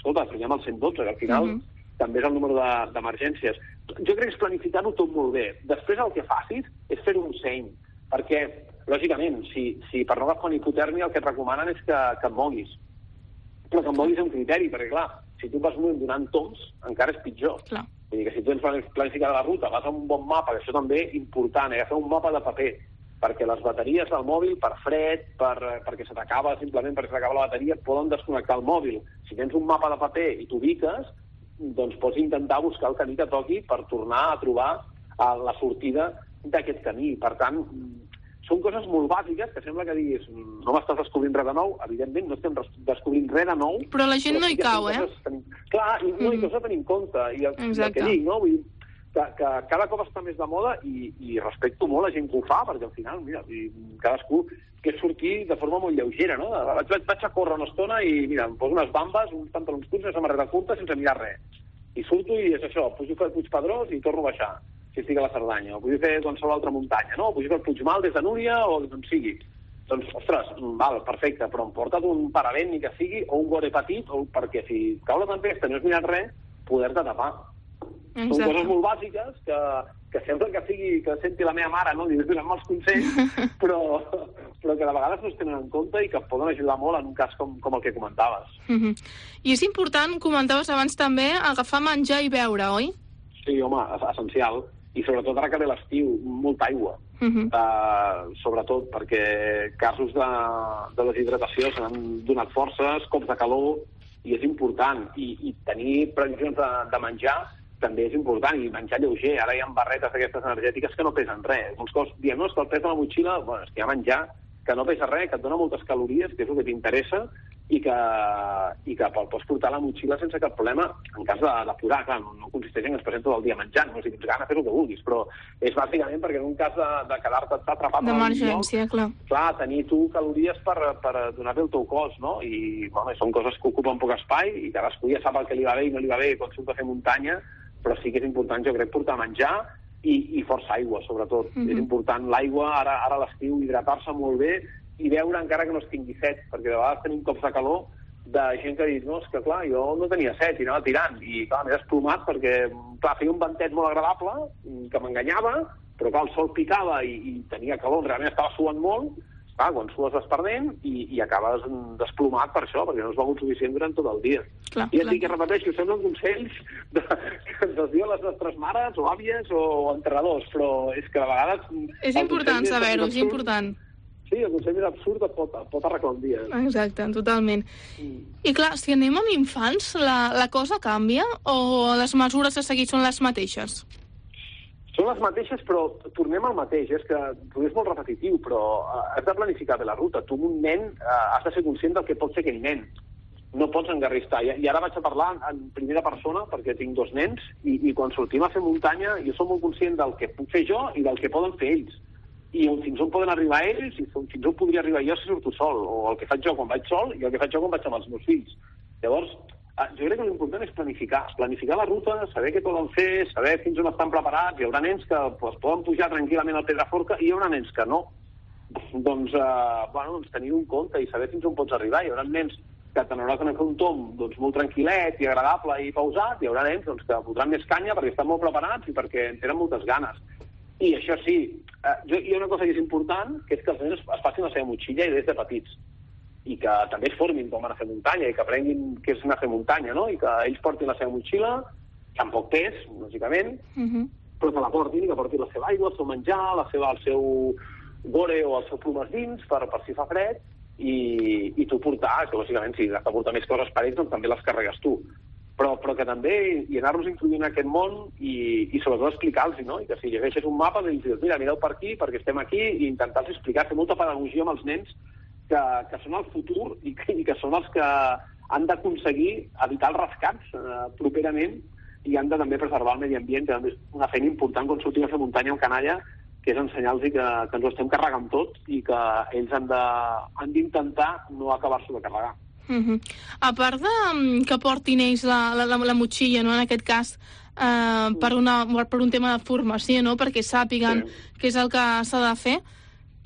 escolta, prenyem el cent dotze, que al final uh-huh. també és el número d'emergències. Jo crec que és planificar-ho tot molt bé. Després el que facis és fer un seny, perquè, lògicament, si, si per no agafar una hipotèrmia el que et recomanen és que, que et moguis. Però que em moguis amb criteri, perquè, clar, si tu vas donant toms, encara és pitjor. Clar. Vull dir que si tu tens planificada la ruta, vas a un bon mapa, que això també és important, eh? Fer un mapa de paper, perquè les bateries del mòbil, per fred, per, perquè se t'acaba, simplement perquè s'acaba la bateria, poden desconnectar el mòbil. Si tens un mapa de paper i t'ubiques, doncs pots intentar buscar el camí que toqui per tornar a trobar la sortida d'aquest camí. Per tant, són coses molt bàsiques que sembla que diguis no m'estàs descobrint res de nou. Evidentment, no estem descobrint res de nou. Però la gent no hi cau, eh? Tenim... Clar, i no hi coses a tenir en compte. I el, el que dic, no? Vull dir, que, que cada cop està més de moda i, i respecto molt la gent que ho fa, perquè al final, mira, cadascú que és sortir de forma molt lleugera, no? Vaig, vaig a córrer una estona i, mira, em poso unes bambes, uns pantalons curts, una samarreta curta, sense mirar res. I surto i és això, pujo a Puigpedrós i torno a baixar, si estic a la Cerdanya, o pujo a fer qualsevol altra muntanya, no? Pujo al Puigmal des de Núria o d'on sigui. Doncs, ostres, val, perfecte, però em porta't un paravent ni que sigui, o un gore petit, o perquè si cau la tempesta i no has mirat res, poder-te tapar. Exacte. Són coses molt bàsiques que, que sembla que sigui que senti la meva mare, no? Li donem mals consells, però, però que de vegades no es tenen en compte i que poden ajudar molt en un cas com, com el que comentaves. Uh-huh. I és important, comentaves abans també, agafar menjar i beure, oi? Sí, home, essencial. I sobretot ara que ve l'estiu, molta aigua. Uh-huh. Uh, sobretot perquè casos de, de deshidratació s'han donat forces, cops de calor, i és important. I, i tenir previsions de, de menjar també és important, i menjar lleuger. Ara hi ha barretes d'aquestes energètiques que no pesen res. Molts cops diem, no, és que el pes de la motxilla, bueno, és que hi ha menjar que no pesa res, que et dona moltes calories, que és el que t'interessa, i que, i que pots portar la motxilla sense cap problema en cas d'apurar. Clar, no, no consisteix en expressar tot el dia menjant, no? Si tens gana, fes el que vulguis, però és bàsicament perquè en un cas de, de quedar-te atrapat... D'emergència, clar. Clar, tenir tu calories per, per donar-li el teu cos, no? I bueno, són coses que ocupen poc espai i cadascú ja sap el que li va bé i no li va bé quan surt a fer muntanya, però sí que és important, jo crec, portar menjar i, i força aigua, sobretot. Mm-hmm. És important l'aigua, ara, ara a l'estiu, hidratar-se molt bé i beure encara que no es tingui set, perquè de vegades tenim cops de calor de gent que diu, no, és que clar, jo no tenia set i anava tirant, i clar, m'he desplomat perquè, clar, feia un ventet molt agradable, que m'enganyava, però clar, el sol picava i, i tenia calor, realment estava suant molt, clar, quan sues vas perdent i, i acabes desplomat per això, perquè no has begut suficient durant tot el dia. Clar, I et dic que repeteixo, semblen consells de, que ens els diuen les nostres mares o àvies o entrenadors, però és que a vegades... És important saber-ho, és important. Sí, el consell més absurd et pot, pot arreglar un dia. Exacte, totalment. Mm. I clar, si anem amb infants, la, la cosa canvia o les mesures a seguir són les mateixes? Són les mateixes, però tornem al mateix. És que és molt repetitiu, però has de planificar bé la ruta. Tu, un nen, has de ser conscient del que pot fer aquell nen. No pots engarristar. I, i ara vaig a parlar en primera persona, perquè tinc dos nens, i, i quan sortim a fer muntanya, jo soc molt conscient del que puc fer jo i del que poden fer ells. I fins on poden arribar ells, i fins on podria arribar jo si surto sol, o el que faig jo quan vaig sol i el que faig jo quan vaig amb els meus fills. Llavors, jo crec que l'important és planificar. Planificar la ruta, saber què poden fer, saber fins on estan preparats. Hi haurà nens que pues, poden pujar tranquil·lament al Pedraforca i hi haurà nens que no. Doncs, eh, bueno, doncs tenir-ho en compte i saber fins on pots arribar. Hi haurà nens que te n'hauràs d'anar a fer un tom doncs, molt tranquil·let i agradable i pausat. Hi haurà nens doncs, que fotran més canya perquè estan molt preparats i perquè en tenen moltes ganes. I això sí, eh, jo, hi ha una cosa que és important, que és que els nens es facin la seva motxilla i des de petits. I que també es formin com van a fer muntanya, i que aprenguin què és anar a fer muntanya, no? I que ells portin la seva motxilla, amb poc pes, lògicament, uh-huh. però que la portin i que portin la seva aigua, el seu menjar, la seva, el seu gore o el seu plomes dins, per, per si fa fred, i, i tu portar, que lògicament si has de portar més coses per ells, doncs també les carregues tu. Però, però que també i anar-los introduint en aquest món i, i sobretot explicar-los, no? I que si llegeixes un mapa i dius, mira, mireu per aquí, perquè estem aquí, i intentar-los explicar, fer molta pedagogia amb els nens que, que són el futur i que, i que són els que han d'aconseguir evitar els rescats eh, properament i han de també preservar el medi ambient, que és una feina important quan sortim a fer muntanya amb canalla, que és ensenyar-los que, que ens ho estem carregant tot i que ells han de, han d'intentar no acabar-s'ho de carregar. Uh-huh. A part de que portin ells la, la, la, la motxilla, no? En aquest cas eh, per, una, per un tema de formació, no? Perquè sàpiguen sí. què és el que s'ha de fer,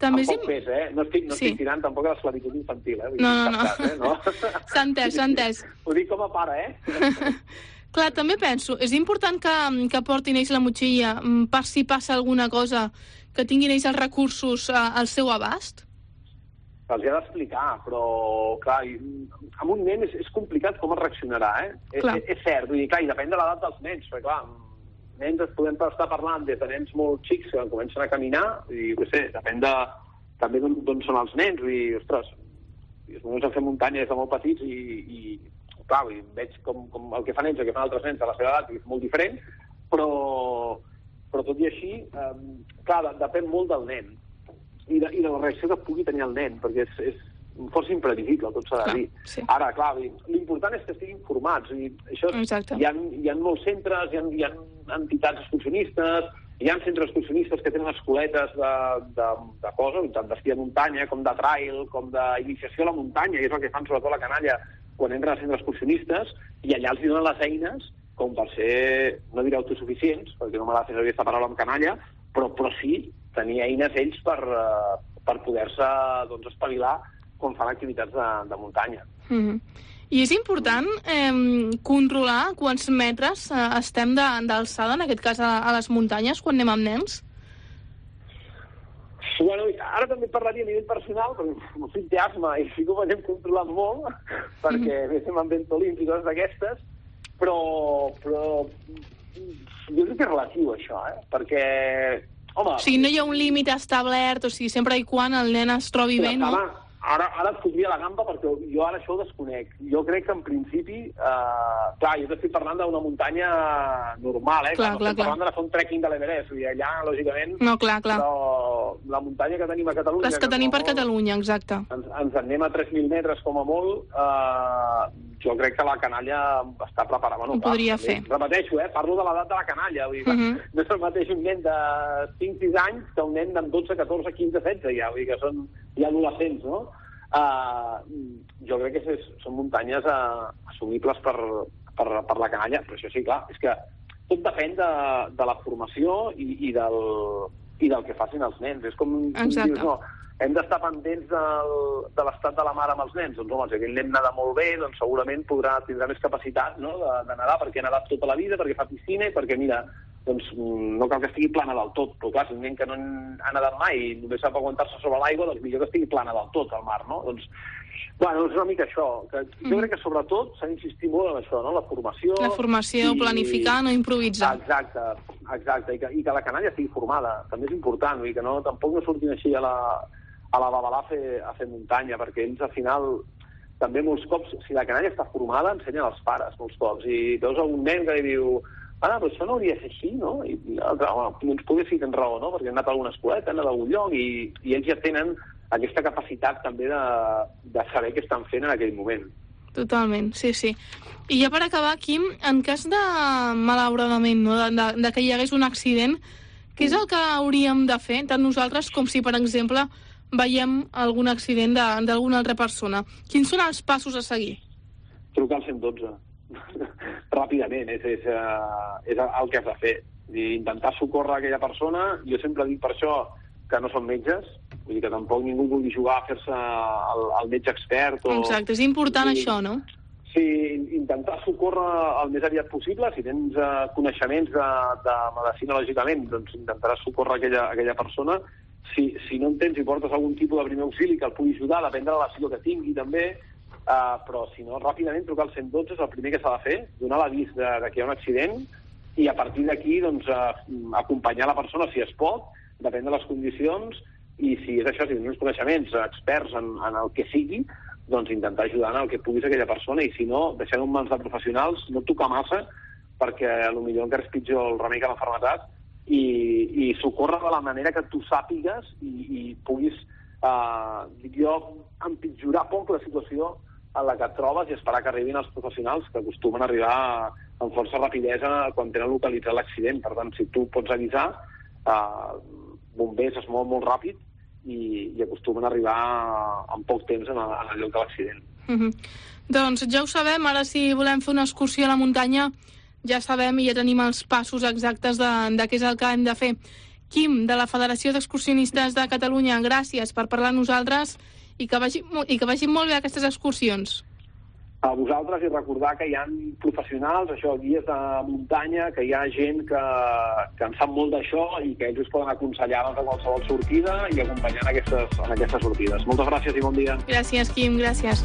També amb poc pes, eh? No estic, no estic tirant tampoc a l'esclavitud infantil, eh? No, no, no. S'ha entès, s'ha entès. Ho dic com a pare, eh? Clar, també penso, és important que, que portin ells la motxilla per si passa alguna cosa, que tinguin ells els recursos al seu abast? Els hi ha d'explicar, però, clar, amb un nen és, és complicat com es reaccionarà, eh? És, és cert, vull dir, clar, i depèn de l'edat dels nens, perquè, clar, nens es podem estar parlant des de nens molt xics que comencen a caminar, i, no sé, depèn de, també d'on són els nens, vull dir, ostres, els meus han fet muntanya des de molt petits i, i clar, veig com, com el que fan ells, el que fan altres nens a la seva edat, és molt diferent, però, però tot i així, eh, clar, depèn molt del nen i de, i de la reacció que pugui tenir el nen, perquè és, és força imprevisible, tot s'ha de dir. Sí. Ara, clar, l'important és que estiguin formats. I això és, hi, ha, hi ha molts centres, hi ha, hi ha entitats excursionistes, hi ha centres excursionistes que tenen escoletes de, de, de coses, tant d'esquí de muntanya, com de trail, com d'iniciació a la muntanya, i és el que fan sobretot la canalla quan entren a centres excursionistes, i allà els donen les eines com per ser, no diré autosuficients, perquè no m'agrada fer servir aquesta paraula amb canalla, però, però sí tenir eines ells per, per poder-se doncs, espavilar quan fan activitats de, de muntanya. Mm-hmm. I és important eh, controlar quants metres eh, estem d'alçada, en aquest cas a, a les muntanyes, quan anem amb nens? Bueno, ara també parlaria a nivell personal, perquè m'ho fic d'asma i sí que ho anem controlant molt, perquè mm. estem amb ventolins i coses d'aquestes, però, però jo crec que és relatiu, això, eh? Perquè, home... O sigui, no hi ha un límit establert, o sigui, sempre i quan el nen es trobi bé, no? Ara, ara et fotria la gamba perquè jo ara això ho desconec. Jo crec que en principi, eh, clar, jo t'estic parlant d'una muntanya normal, eh? Clar, no clar, estic clar. parlant de fer un trekking de l'Everest, i allà, lògicament... No, clar, clar. Però la muntanya que tenim a Catalunya... Les que, que tenim per molt, Catalunya, exacte. Ens, ens anem a tres mil metres com a molt, eh, jo crec que la canalla està preparada. Bueno, ho podria clar, fer. Repeteixo, eh? Parlo de l'edat de la canalla. Vull dir, uh -huh. No és el mateix un nen de cinc sis anys que un nen de dotze, catorze, quinze, setze, ja. Vull dir que són ja adolescents, no? Uh, jo crec que és, són muntanyes uh, assumibles per, per, per la canalla, però això sí, clar, és que tot depèn de, de la formació i, i, del, i del que facin els nens. És com, com dius, no, hem d'estar pendents del, de l'estat de la mare amb els nens. Doncs, home, si aquell nen nada molt bé, doncs segurament podrà tindrà més capacitat, no?, de, de nedar, perquè ha nedat tota la vida, perquè fa piscina i perquè, mira, doncs no cal que estigui plana del tot, però clar, si un nen que no ha nedat mai i només sap aguantar-se sobre l'aigua, doncs millor que estigui plana del tot al mar, no? Doncs, bueno, és una mica això. Que jo crec que sobretot s'ha d'insistir molt en això, no? La formació... La formació, i... planificar, no improvisar. Exacte, exacte, I que, i que la canalla estigui formada, també és important, vull dir que no, tampoc no surtin així a la, a la babalà a fer, a fer muntanya, perquè ells al final... També molts cops, si la canalla està formada, ensenyen als pares molts cops, i veus algun nen que li diu ah, però això no hauria de ser així, no? I l'altre, home, doncs poder sí tens raó, no? Perquè han anat a alguna escoleta, han anat a algun lloc, i, i ells ja tenen aquesta capacitat també de, de saber què estan fent en aquell moment. Totalment, sí, sí. I ja per acabar, Quim, en cas de, malauradament, no? de, de, de que hi hagués un accident, què és el que hauríem de fer, tant nosaltres com si, per exemple, veiem algun accident d'alguna altra persona? Quins són els passos a seguir? Trucar al cent dotze. Ràpidament, és, és, uh, és el que has de fer. I intentar socórrer aquella persona. Jo sempre dic per això que no són metges, vull dir que tampoc ningú vulgui jugar a fer-se el, el metge expert. O... Exacte, és important I, això, no? Sí, intentar socórrer el més aviat possible. Si tens uh, coneixements de, de medicina, lògicament, doncs intentaràs socórrer aquella, aquella persona. Si, si no en tens i portes algun tipus de primer auxili que el pugui ajudar, depèn de la lesió que tingui també, uh, però si no, ràpidament trucar al cent dotze és el primer que s'ha de fer, donar l'avís de, de que hi ha un accident, i a partir d'aquí doncs, uh, acompanyar la persona si es pot, depèn de les condicions, i si és això, si tens uns coneixements experts en, en el que sigui, doncs intentar ajudar en el que puguis aquella persona, i si no, deixar-ho en mans de professionals, no tocar massa, perquè potser encara és pitjor el remei que l'enfermetat, i, i socórrer de la manera que tu sàpigues i, i puguis, eh, dic jo, empitjorar poc la situació en la que et trobes i esperar que arribin els professionals, que acostumen a arribar amb força rapidesa quan tenen localitzat l'accident. Per tant, si tu pots avisar, eh, bombers es mouen molt ràpid i, i acostumen a arribar en poc temps en el, en el lloc de l'accident. Mm-hmm. Doncs ja ho sabem, ara si volem fer una excursió a la muntanya ja sabem i ja tenim els passos exactes de, de què és el que hem de fer. Quim, de la Federació d'Excursionistes de Catalunya, gràcies per parlar amb nosaltres i que vagi, i que vagin molt bé aquestes excursions. A vosaltres, i recordar que hi ha professionals, això, guies de muntanya, que hi ha gent que, que en sap molt d'això i que ells us poden aconsellar a qualsevol sortida i acompanyar en aquestes, en aquestes sortides. Moltes gràcies i bon dia. Gràcies, Quim, gràcies.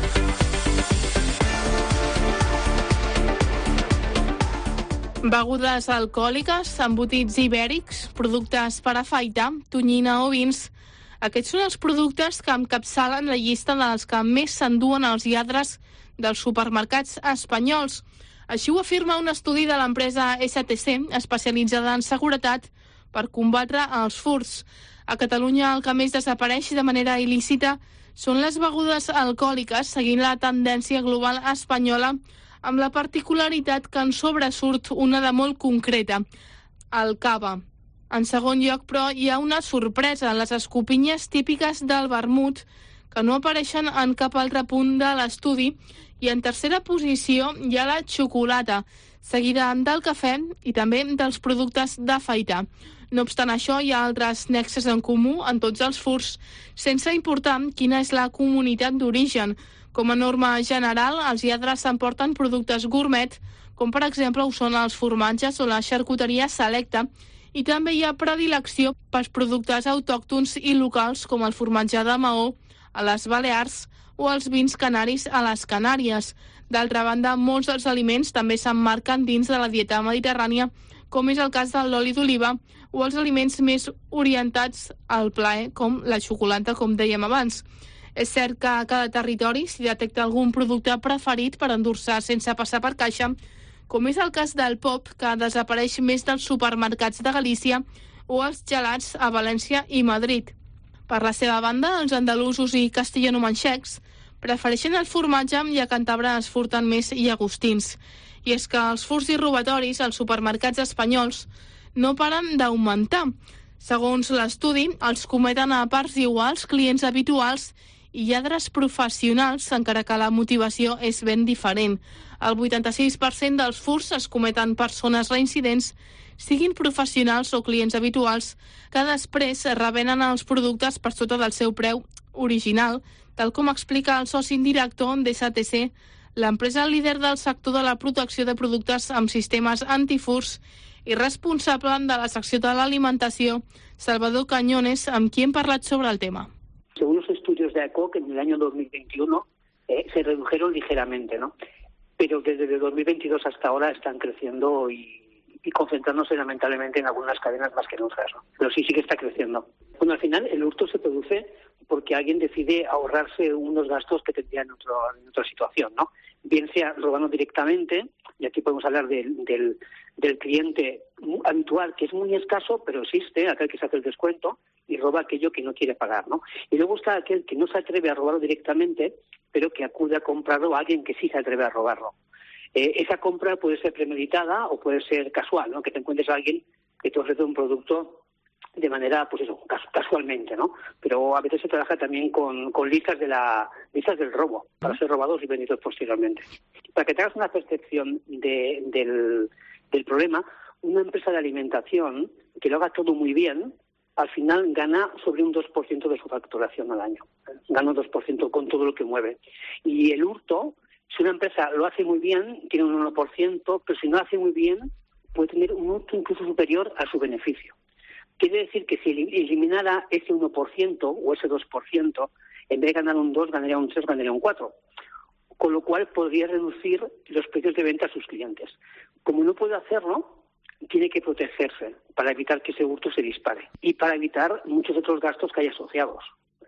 Begudes alcohòliques, embotits ibèrics, productes per afaitar, tonyina o vins. Aquests són els productes que encapçalen la llista dels que més s'enduen als lladres dels supermercats espanyols. Així ho afirma un estudi de l'empresa S T C, especialitzada en seguretat, per combatre els furts. A Catalunya el que més desapareix de manera il·lícita són les begudes alcohòliques, seguint la tendència global espanyola, amb la particularitat que en sobresurt una de molt concreta, el cava. En segon lloc, però, hi ha una sorpresa, les escopinyes típiques del vermut, que no apareixen en cap altre punt de l'estudi, i en tercera posició hi ha la xocolata, seguida del cafè i també dels productes d'afaitar. No obstant això, hi ha altres nexes en comú en tots els furts, sense importar quina és la comunitat d'origen. Com a norma general, els lladres s'emporten productes gourmet, com per exemple ho són els formatges o la xarcuteria selecta, i també hi ha predilecció pels productes autòctons i locals, com el formatge de Maó a les Balears o els vins canaris a les Canàries. D'altra banda, molts dels aliments també s'emmarquen dins de la dieta mediterrània, com és el cas de l'oli d'oliva o els aliments més orientats al plaer, com la xocolata, com dèiem abans. És cert que a cada territori s'hi detecta algun producte preferit per endur-se sense passar per caixa, com és el cas del pop, que desapareix més dels supermercats de Galícia, o els gelats a València i Madrid. Per la seva banda, els andalusos i castellanomanxecs prefereixen el formatge i a Càntabra es furten més llagostins. I és que els furts i robatoris als supermercats espanyols no paren d'augmentar. Segons l'estudi, els cometen a parts iguals clients habituals i lladres professionals, encara que la motivació és ben diferent. El vuitanta-sis per cent dels furts es cometen persones reincidents, siguin professionals o clients habituals, que després revenen els productes per sota del seu preu original, tal com explica el soci director d'S T C, l'empresa líder del sector de la protecció de productes amb sistemes antifurts i responsable de la secció de l'alimentació, Salvador Cañones, amb qui hem parlat sobre el tema. Según los estudios de A C O C, en el año dos mil veintiuno eh, se redujeron ligeramente, ¿no? Pero desde el dos mil veintidós hasta ahora están creciendo y, y concentrándose lamentablemente en algunas cadenas más que en otras, ¿no? Pero sí, sí que está creciendo. Bueno, al final el hurto se produce porque alguien decide ahorrarse unos gastos que tendría en, otro, en otra situación, ¿no? Bien sea robando directamente, y aquí podemos hablar del, del, del cliente habitual, que es muy escaso, pero existe, aquel que se hace el descuento y roba aquello que no quiere pagar, ¿no? Y luego está aquel que no se atreve a robarlo directamente, pero que acude a comprarlo a alguien que sí se atreve a robarlo. Eh, esa compra puede ser premeditada o puede ser casual, ¿no? Que te encuentres a alguien que te ofrece un producto de manera, pues eso, casualmente, ¿no? Pero a veces se trabaja también con, con listas de la listas del robo, para ser robados y vendidos posteriormente. Para que te hagas una percepción de, del, del problema, una empresa de alimentación que lo haga todo muy bien, al final gana sobre un dos por ciento de su facturación al año. Gana un dos por ciento con todo lo que mueve. Y el hurto, si una empresa lo hace muy bien, tiene un uno por ciento, pero si no lo hace muy bien, puede tener un hurto incluso superior a su beneficio. Quiere decir que si eliminara ese uno por ciento o ese dos por ciento, en vez de ganar un dos, ganaría un tres, ganaría un cuatro. Con lo cual podría reducir los precios de venta a sus clientes. Como no puede hacerlo, tiene que protegerse para evitar que ese hurto se dispare y para evitar muchos otros gastos que hay asociados,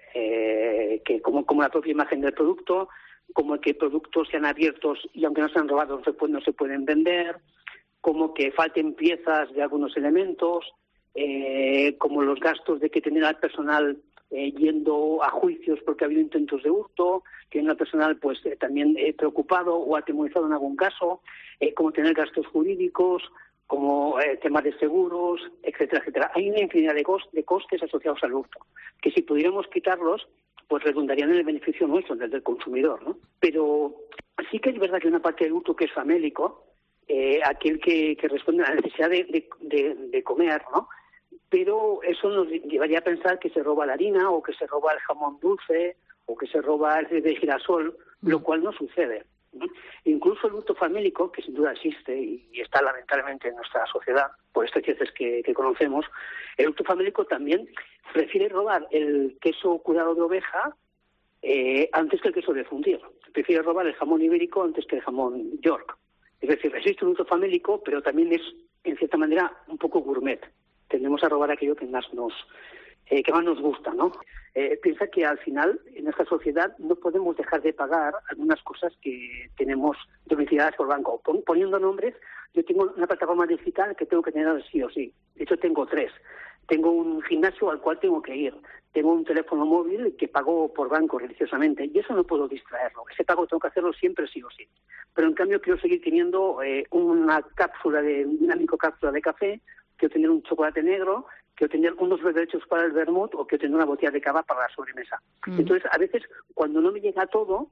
eh, que como, como la propia imagen del producto, como que productos sean abiertos y aunque no sean robados no se pueden, no se pueden vender, como que falten piezas de algunos elementos, eh, como los gastos de que tener al personal eh, yendo a juicios porque ha habido intentos de hurto, tener al personal pues eh, también eh, preocupado o atemorizado en algún caso, eh, como tener gastos jurídicos, como eh, temas de seguros, etcétera, etcétera. Hay una infinidad de, cost, de costes asociados al hurto, que si pudiéramos quitarlos, pues redundarían en el beneficio nuestro, del, del consumidor, ¿no? Pero sí que es verdad que una parte del hurto que es famélico, eh, aquel que, que responde a la necesidad de, de, de, de comer, ¿no? pero eso nos llevaría a pensar que se roba la harina o que se roba el jamón dulce o que se roba el de girasol, lo cual no sucede. ¿no? Incluso el hurto famélico, que sin duda existe y, y está lamentablemente en nuestra sociedad, por especies que, que conocemos, el hurto famélico también prefiere robar el queso curado de oveja eh, antes que el queso de fundir. Prefiere robar el jamón ibérico antes que el jamón York. Es decir, existe un hurto famélico, pero también es, en cierta manera, un poco gourmet. Tendemos a robar aquello que más nos, eh, que más nos gusta, ¿no? Eh, piensa que al final, en esta sociedad, no podemos dejar de pagar algunas cosas que tenemos domiciliadas por banco. Pon, poniendo nombres, yo tengo una plataforma digital que tengo que tener sí o sí. De hecho, tengo tres. Tengo un gimnasio al cual tengo que ir. Tengo un teléfono móvil que pago por banco religiosamente. Y eso no puedo distraerlo. Ese pago tengo que hacerlo siempre sí o sí. Pero en cambio quiero seguir teniendo eh, una cápsula de, una microcápsula de café, quiero tener un chocolate negro, quiero tener unos berberechos para el vermut o quiero tener una botella de cava para la sobremesa. Mm. Entonces, a veces, cuando no me llega todo,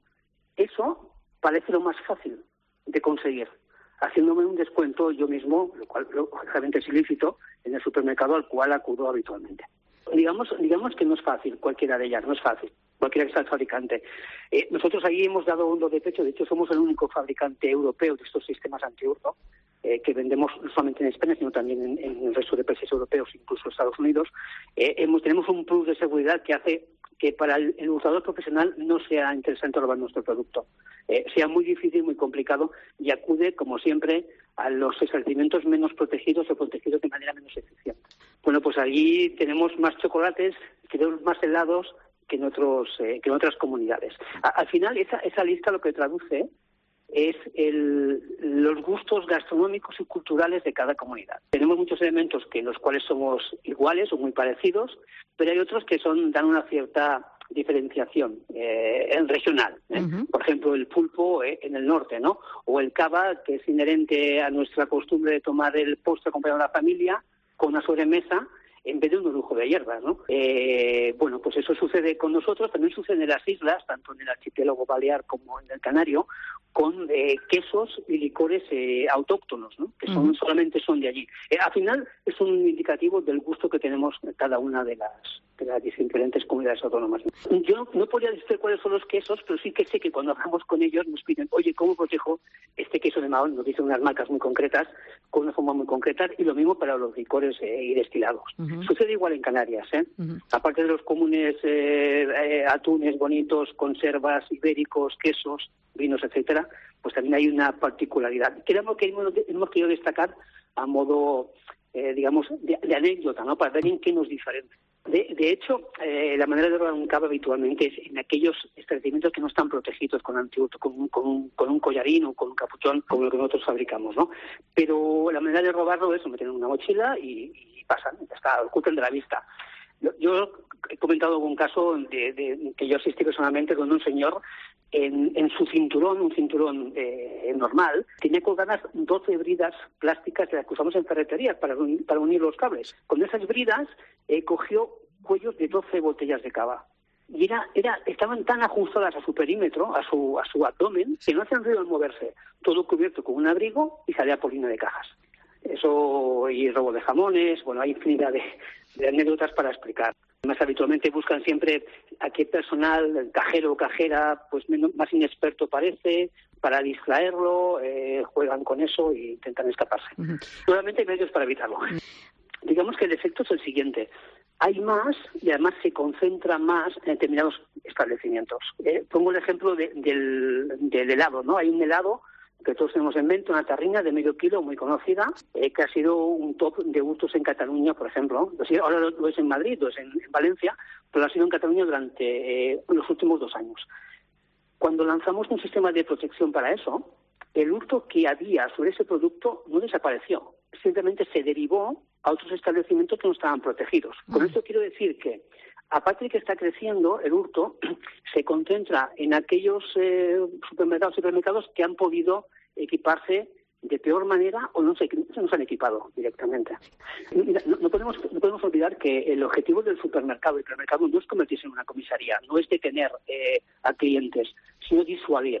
eso parece lo más fácil de conseguir, haciéndome un descuento yo mismo, lo cual lógicamente es ilícito, en el supermercado al cual acudo habitualmente. Digamos, digamos que no es fácil, cualquiera de ellas, no es fácil, cualquiera que sea el fabricante. Eh, nosotros ahí hemos dado hondo de pecho, de hecho somos el único fabricante europeo de estos sistemas antihurto, eh, que vendemos no solamente en España, sino también en, en el resto de países europeos, incluso Estados Unidos. Eh, hemos, tenemos un plus de seguridad que hace que para el, el hurtador profesional no sea interesante robar nuestro producto. Eh, sea muy difícil, muy complicado, y acude, como siempre, a los establecimientos menos protegidos o protegidos de manera menos eficiente. Bueno, pues allí tenemos más chocolates, tenemos más helados que en, otros, eh, que en otras comunidades. A, al final, esa, esa lista lo que traduce es el, los gustos gastronómicos y culturales de cada comunidad. Tenemos muchos elementos que en los cuales somos iguales o muy parecidos, pero hay otros que son dan una cierta diferenciación eh, en regional. ¿eh? Uh-huh. Por ejemplo, el pulpo eh, en el norte, ¿no? O el cava, que es inherente a nuestra costumbre de tomar el postre acompañado de la familia con una sobremesa en vez de un orujo de hierbas, ¿no? Eh, bueno, pues eso sucede con nosotros, también sucede en las islas, tanto en el archipiélago balear como en el Canario, con eh, quesos y licores eh, autóctonos, ¿no? Que son, uh-huh. solamente son de allí. Eh, al final es un indicativo del gusto que tenemos en cada una de las, de las diferentes comunidades autónomas. Yo no, no podría decir cuáles son los quesos, pero sí que sé que cuando hablamos con ellos nos piden, oye, ¿cómo protejo este queso de Mahón? Nos dicen unas marcas muy concretas, con una forma muy concreta, y lo mismo para los licores eh, y destilados. Uh-huh. Sucede igual en Canarias, ¿eh? Uh-huh. Aparte de los comunes eh, eh, atunes bonitos, conservas, ibéricos, quesos, vinos, etcétera, pues también hay una particularidad. Creo que hemos, hemos querido destacar a modo, eh, digamos, de, de anécdota, ¿no? Para ver en qué nos diferencia. De, de hecho, eh, la manera de robar un cava habitualmente es en aquellos establecimientos que no están protegidos con antihurto, con, con, con un collarín o con un capuchón como lo que nosotros fabricamos, ¿no? Pero la manera de robarlo es meter en una mochila y, y pasan, está, ocultan de la vista. Yo, yo he comentado algún caso de, de que yo asistí personalmente con un señor en, en su cinturón, un cinturón eh, normal, tenía colgadas doce bridas plásticas de las que usamos en ferretería para, para unir los cables. Con esas bridas eh, cogió cuellos de doce botellas de cava. Y era, era, estaban tan ajustadas a su perímetro, a su, a su abdomen, que no hacían ruido al moverse. Todo cubierto con un abrigo y salía por línea de cajas. Eso, y robo de jamones, bueno, hay infinidad de, de anécdotas para explicar. Más habitualmente buscan siempre a qué personal, cajero o cajera, pues menos, más inexperto parece, para distraerlo, eh, juegan con eso e intentan escaparse. Uh-huh. Nuevamente hay medios para evitarlo. Uh-huh. Digamos que el efecto es el siguiente. Hay más y además se concentra más en determinados establecimientos. Eh, pongo el ejemplo de, del, del helado, ¿no? Hay un helado que todos tenemos en mente, una tarrina de medio kilo muy conocida, eh, que ha sido un top de gustos en Cataluña, por ejemplo. Ahora lo, lo es en Madrid, lo es en, en Valencia, pero ha sido en Cataluña durante eh, los últimos dos años. Cuando lanzamos un sistema de protección para eso, el hurto que había sobre ese producto no desapareció, simplemente se derivó a otros establecimientos que no estaban protegidos. Con esto quiero decir que, aparte de que está creciendo, el hurto se concentra en aquellos eh, supermercados supermercados que han podido equiparse de peor manera o no se, no se han equipado directamente. Mira, no, no, podemos, no podemos olvidar que el objetivo del supermercado y hipermercado no es convertirse en una comisaría, no es detener eh, a clientes, sino disuadir.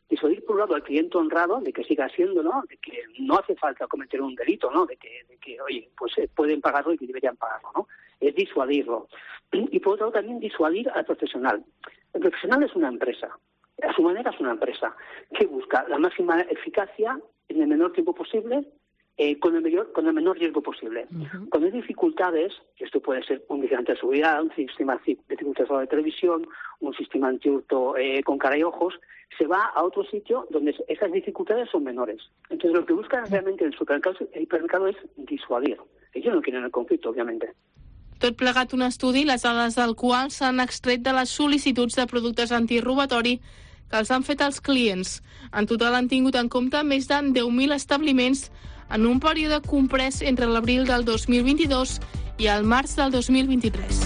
disuadir por un lado al cliente honrado de que siga haciendo, ¿no? De que no hace falta cometer un delito, ¿no? De que, de que oye, pues eh, pueden pagarlo y que deberían pagarlo, ¿no? Es disuadirlo. Y por otro lado también disuadir al profesional. El profesional es una empresa. A su manera es una empresa que busca la máxima eficacia en el menor tiempo posible, eh, con el mayor, con el menor riesgo posible. Uh-huh. Cuando hay dificultades, que esto puede ser un vigilante de seguridad, un sistema de dificultades de televisión, un sistema antihurto eh, con cara y ojos, se va a otro sitio donde esas dificultades son menores. Entonces lo que buscan realmente el supermercado, el hipermercado es disuadir. Ellos no quieren el conflicto, obviamente. Tot plegat un estudi, les dades del qual s'han extret de les sol·licituds de productes antirobatori que els han fet els clients. En total han tingut en compte més de deu mil establiments en un període comprès entre l'abril del dos mil vint-i-dos i el març del dos mil vint-i-tres.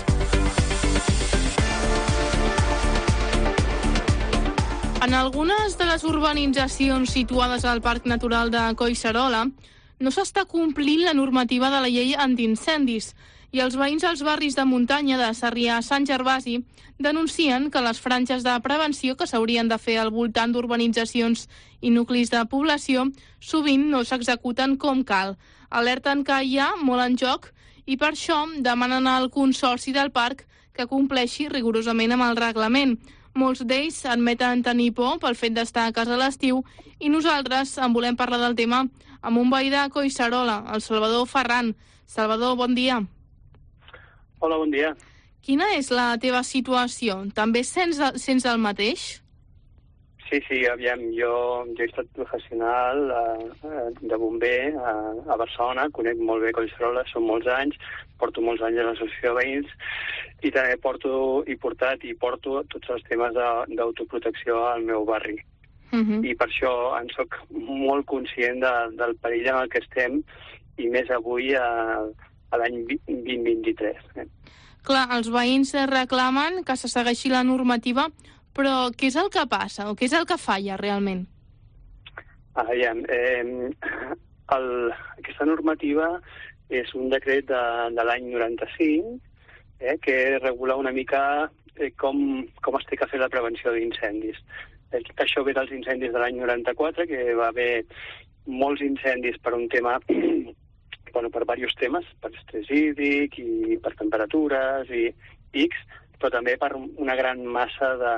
En algunes de les urbanitzacions situades al Parc Natural de Collserola no s'està complint la normativa de la llei antiincendis i els veïns dels barris de muntanya de Sarrià a Sant Gervasi denuncien que les franges de prevenció que s'haurien de fer al voltant d'urbanitzacions i nuclis de població sovint no s'executen com cal. Alerten que hi ha molt en joc i per això demanen al Consorci del Parc que compleixi rigorosament amb el reglament. Molts d'ells admeten tenir por pel fet d'estar a casa a l'estiu i nosaltres en volem parlar del tema amb un veí de Collserola, el Salvador Ferran. Salvador, bon dia. Hola, bon dia. Quina és la teva situació? També sents, sents el mateix? Sí, sí, aviam, jo, jo he estat professional uh, de bomber a, a Barcelona, conec molt bé Collserola, són molts anys, porto molts anys a l'associació de veïns i també porto, i portat i porto tots els temes d'autoprotecció al meu barri. Uh-huh. I per això en soc molt conscient de, del perill en el que estem i més avui a, a l'any vint vint-i-tres. Eh? Clar, els veïns reclamen que se segueixi la normativa, però què és el que passa o què és el que falla realment? Aviam, eh, el, aquesta normativa és un decret de, de l'any noranta-cinc eh, que regula una mica eh, com, com es té que fer la prevenció d'incendis. Eh, això ve dels incendis de l'any noranta-quatre, que va haver molts incendis per un tema... bueno, per diversos temes, per estrès hídric i per temperatures i X, però també per una gran massa de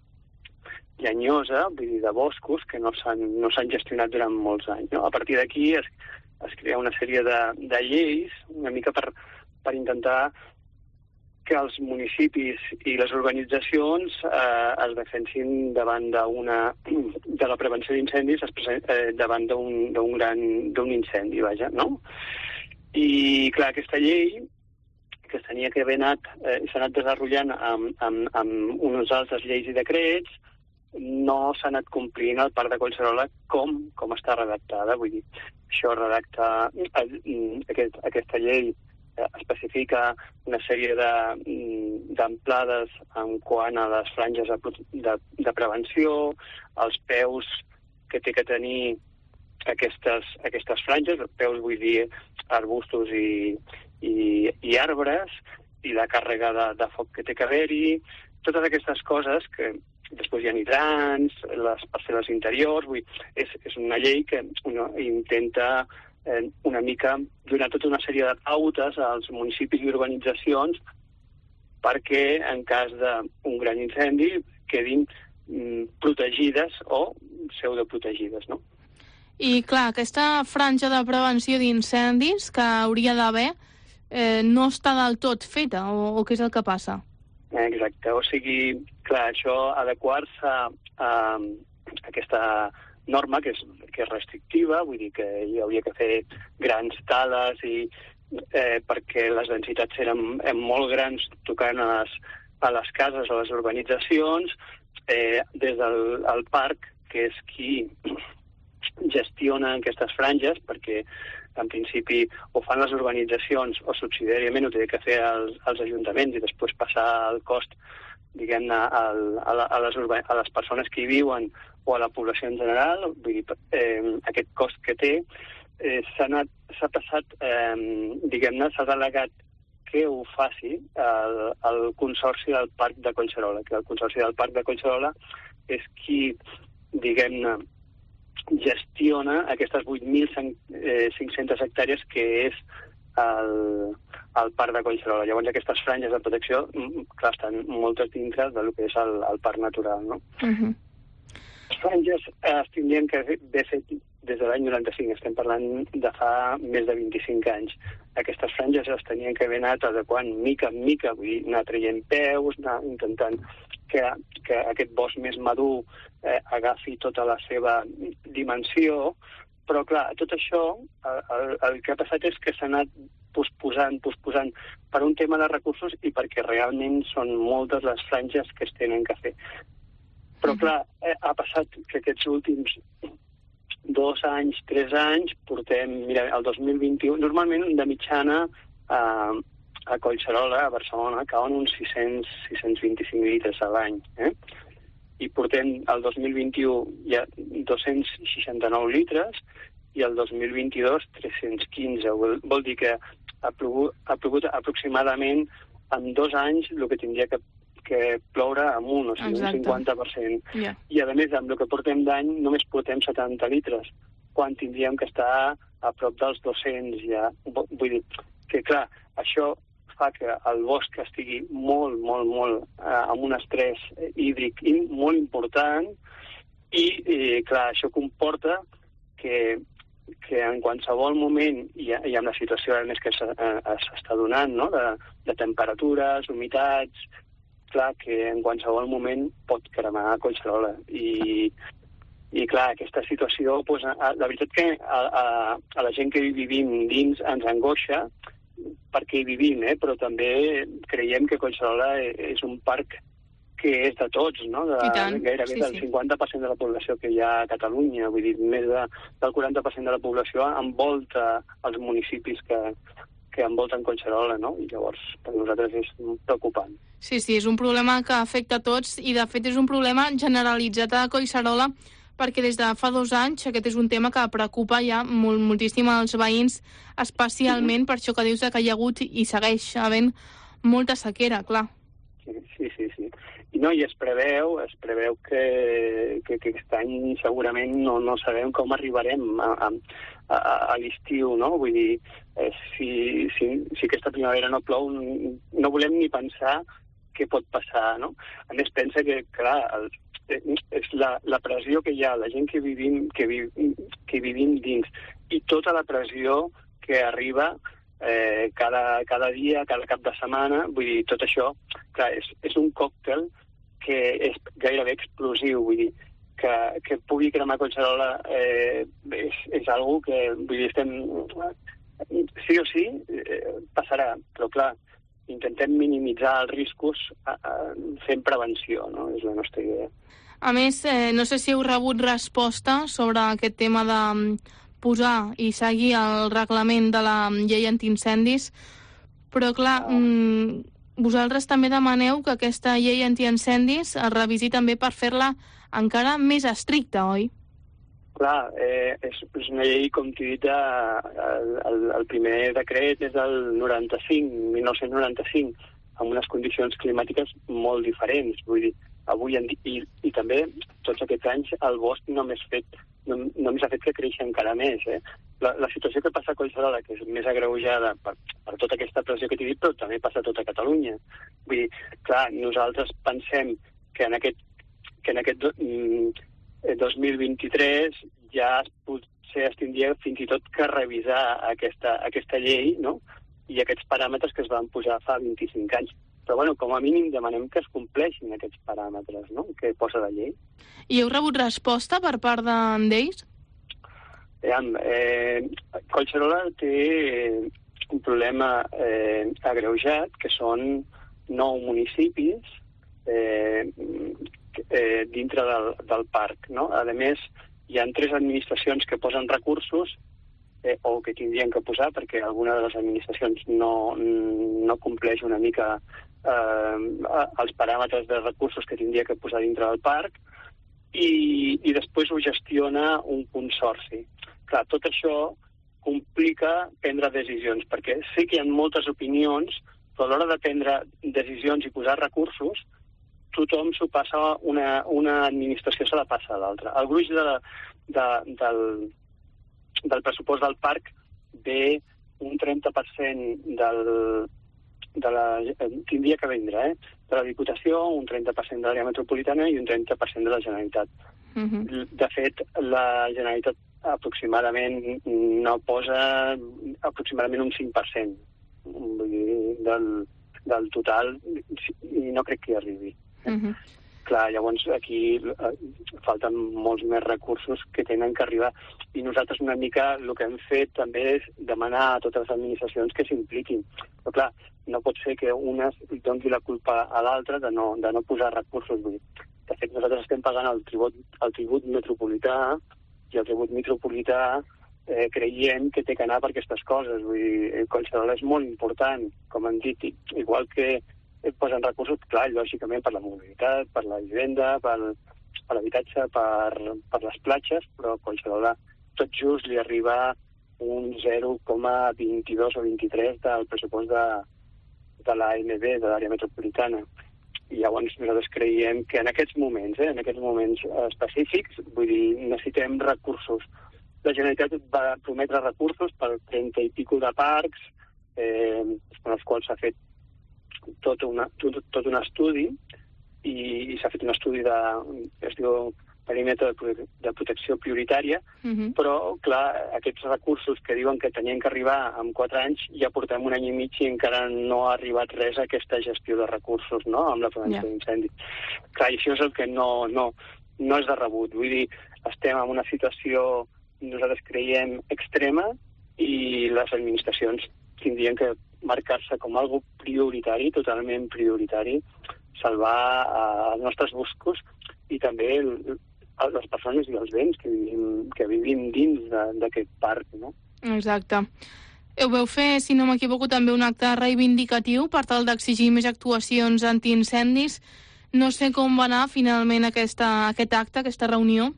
llenyosa, vull dir, de boscos que no s'han no s'han gestionat durant molts anys. No? A partir d'aquí es, es crea una sèrie de, de lleis, una mica per, per intentar que els municipis i les urbanitzacions eh, es defensin davant d'una de la prevenció d'incendis eh, davant d'un d'un gran d'un incendi, vaja, no? I clar, aquesta llei que es tenia que haver anat eh, s'ha anat desenvolupant amb, amb, amb unes altres lleis i decrets, no s'ha anat complint al Parc de Collserola com, com està redactada. Vull dir, això redacta eh, aquest, aquesta llei especifica una sèrie d'amplades en quant a les franges de, de, de prevenció, els peus que té que tenir aquestes, aquestes franges, peus vull dir arbustos i, i, i arbres, i la càrrega de, de foc que té que haver-hi, totes aquestes coses que després hi ha hidrants, les parcel·les interiors, vull, és, és una llei que uno intenta una mica donar tota una sèrie de pautes als municipis i urbanitzacions perquè en cas d'un gran incendi quedin mm, protegides o pseudoprotegides, no? I clar, aquesta franja de prevenció d'incendis que hauria d'haver eh, no està del tot feta, o, o què és el que passa? Exacte, o sigui, clar, això adequar-se a, a aquesta norma que és, que és restrictiva, vull dir que hi hauria que fer grans tales i, eh, perquè les densitats eren, eren molt grans tocant a les, a les cases, a les urbanitzacions, eh, des del el parc, que és qui gestiona aquestes franges, perquè en principi ho fan les urbanitzacions o subsidiàriament ho té que fer els, els ajuntaments i després passar el cost diguem-ne, a, a, a, les urba, a les persones que hi viuen o a la població en general, vull dir, eh, aquest cost que té, eh, s'ha anat, s'ha passat, eh, diguem-ne, s'ha delegat que ho faci el, el Consorci del Parc de Collserola, que el Consorci del Parc de Collserola és qui diguem-ne, gestiona aquestes vuit mil cinc-centes hectàrees que és el, el parc de Collserola. Llavors, aquestes franges de protecció, clar, estan moltes dintre del que és el, el parc natural, no? Uh-huh. Les franges es tindrien que haver fet des de l'any noranta-cinc, estem parlant de fa més de vint-i-cinc anys. Aquestes franges es tenien que haver anat adequant mica en mica, vull dir, anar traient peus, anar intentant que, que aquest bosc més madur eh, agafi tota la seva dimensió, però clar, tot això, el, el que ha passat és que s'ha anat posposant, posposant per un tema de recursos i perquè realment són moltes les franges que es tenen que fer. Però clar, eh, ha passat que aquests últims dos anys, tres anys, portem, mira, el dos mil vint-i-u, normalment de mitjana a, a Collserola, a Barcelona, cauen uns sis cents a sis cents vint-i-cinc litres a l'any, eh? I portem el dos mil vint-i-u ja dos-cents seixanta-nou litres i el dos mil vint-i-dos tres-cents quinze. Vol, vol dir que ha plogut, ha plogut aproximadament en dos anys el que tindria que que ploure amunt, o sigui, Exacte. un cinquanta per cent. Yeah. I, a més, amb el que portem d'any, només portem setanta litres, quan tindríem que estar a prop dels dos-cents ja. Vull dir que, clar, això fa que el bosc estigui molt, molt, molt eh, amb un estrès hídric molt important i, eh, clar, això comporta que, que en qualsevol moment, i, i amb la situació a més que s'està donant, no?, de, de temperatures, humitats, clar, que en qualsevol moment pot cremar a Collserola. I, i clar, aquesta situació, pues, la veritat que a, a, a la gent que hi vivim dins ens angoixa perquè hi vivim, eh? Però també creiem que Collserola és un parc que és de tots, no? De, gairebé sí, del sí. cinquanta per cent de la població que hi ha a Catalunya, vull dir, més de, del quaranta per cent de la població envolta els municipis que, que envolten Collserola, no? I llavors, per nosaltres és preocupant. Sí, sí, és un problema que afecta a tots i, de fet, és un problema generalitzat a Collserola perquè des de fa dos anys aquest és un tema que preocupa ja molt, moltíssim als veïns, especialment per això que dius que hi ha hagut i segueix havent molta sequera, clar. Sí, sí, sí. sí. I no, i es preveu, es preveu que, que, que aquest any segurament no, no sabem com arribarem a, a, a, a l'estiu, no? Vull dir, eh, si, si, si aquesta primavera no plou, no volem ni pensar què pot passar, no? A més, pensa que, clar, el, és la, la pressió que hi ha, la gent que vivim, que, vi, que vivim dins, i tota la pressió que arriba eh, cada, cada dia, cada cap de setmana, vull dir, tot això, clar, és, és un còctel que és gairebé explosiu, vull dir, que, que pugui cremar Collserola eh, és, és algo que, vull dir, estem... Sí o sí, eh, passarà, però clar, intentem minimitzar els riscos a, a, fent prevenció, no? És la nostra idea. A més, eh, no sé si heu rebut resposta sobre aquest tema de posar i seguir el reglament de la llei antiincendis, però clar, mm, vosaltres també demaneu que aquesta llei antiincendis es revisi també per fer-la encara més estricta, oi? Clar, eh, és, és una llei, com t'he dit, el, el, el primer decret és del noranta-cinc, mil nou-cents noranta-cinc, amb unes condicions climàtiques molt diferents. Vull dir, avui en dia, i, i també tots aquests anys el bosc només, fet, no, només ha fet que creixi encara més. Eh? La, la situació que passa a Collserola, que és més agreujada per, per tota aquesta pressió que t'he dit, però també passa a tota Catalunya. Vull dir, clar, nosaltres pensem que en aquest, que en aquest mm, dos mil vint-i-tres ja potser es tindria fins i tot que revisar aquesta, aquesta llei, no?, i aquests paràmetres que es van posar fa vint-i-cinc anys. Però, bueno, com a mínim demanem que es compleixin aquests paràmetres, no?, que posa la llei. I heu rebut resposta per part d'ells? Eh, Collserola té un problema eh, agreujat, que són nou municipis eh, eh, dintre del, del parc, no? A més, hi ha tres administracions que posen recursos eh, o que tindrien que posar perquè alguna de les administracions no, no compleix una mica eh, els paràmetres de recursos que tindria que posar dintre del parc i, i després ho gestiona un consorci. Clar, tot això complica prendre decisions, perquè sí que hi ha moltes opinions, però a l'hora de prendre decisions i posar recursos, tothom s'ho passa, una, una administració se la passa a l'altra. El gruix de, de, del, del pressupost del parc ve un trenta per cent del, de la, tindria que vindre, eh? de la Diputació, un trenta per cent de l'àrea metropolitana i un trenta per cent de la Generalitat. Uh-huh. De fet, la Generalitat aproximadament no posa aproximadament un cinc per cent vull dir, del, del total, i no crec que hi arribi. Uh-huh. Clar, llavors aquí eh, falten molts més recursos que tenen que arribar, i nosaltres una mica el que hem fet també és demanar a totes les administracions que s'impliquin. Però clar, no pot ser que una doni la culpa a l'altra de, no, de no posar recursos. Vull dir. De fet, nosaltres estem pagant el tribut, el tribut metropolità, i el tribut metropolità eh, creiem que té que anar per aquestes coses. Vull dir, Collserola és molt important, com hem dit, igual que posen recursos, clar, lògicament per la mobilitat, per la vivenda, per, per l'habitatge, per, per les platges, però a Collserola tot just li arriba un zero coma vint-i-dos o vint-i-tres del pressupost de, de l'A M B, de l'àrea metropolitana. I llavors nosaltres creiem que en aquests moments, eh, en aquests moments específics, vull dir, necessitem recursos. La Generalitat va prometre recursos per trenta i pico de parcs, eh, en els quals s'ha fet tot, una, tot, tot un estudi, i, i s'ha fet un estudi de, es diu, perímetre de protecció prioritària, uh-huh. però, clar, aquests recursos que diuen que tenien que arribar en quatre anys, ja portem un any i mig i encara no ha arribat res a aquesta gestió de recursos, no?, amb la prevenció yeah. d'incendis. Clar, i això és el que no, no, no és de rebut. Vull dir, estem en una situació, nosaltres creiem, extrema, i les administracions tindrien que marcar-se com algo prioritari, totalment prioritari, salvar eh, els nostres boscos i també el, les persones i els béns que vivim, que vivim dins d'aquest parc, no? Exacte. Ho veu fer, si no m'equivoco, també un acte reivindicatiu per tal d'exigir més actuacions antiincendis. No sé com va anar finalment aquesta, aquest acte, aquesta reunió.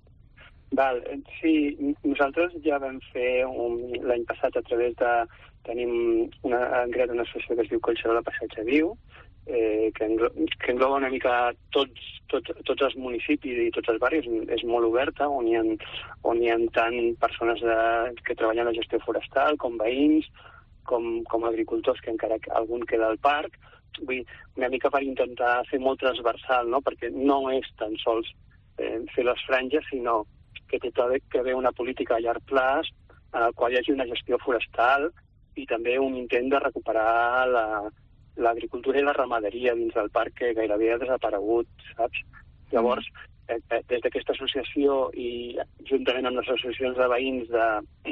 Val, sí, nosaltres ja vam fer un, l'any passat a través de... Tenim una, hem creat una associació que es diu Collserola Passatge Viu, eh, que, englo, que engloba una mica tots, tots, tots els municipis i tots els barris, és molt oberta, on hi ha, on hi ha tant persones de, que treballen a la gestió forestal, com veïns, com, com agricultors, que encara algun queda al parc. Vull dir, una mica per intentar fer molt transversal, no?, perquè no és tan sols eh, fer les franges, sinó que té que haver una política a llarg plaç, en el qual hi hagi una gestió forestal, i també un intent de recuperar la, l'agricultura i la ramaderia dins del parc, que gairebé ha desaparegut, saps? Llavors, eh, des d'aquesta associació i juntament amb les associacions de veïns de,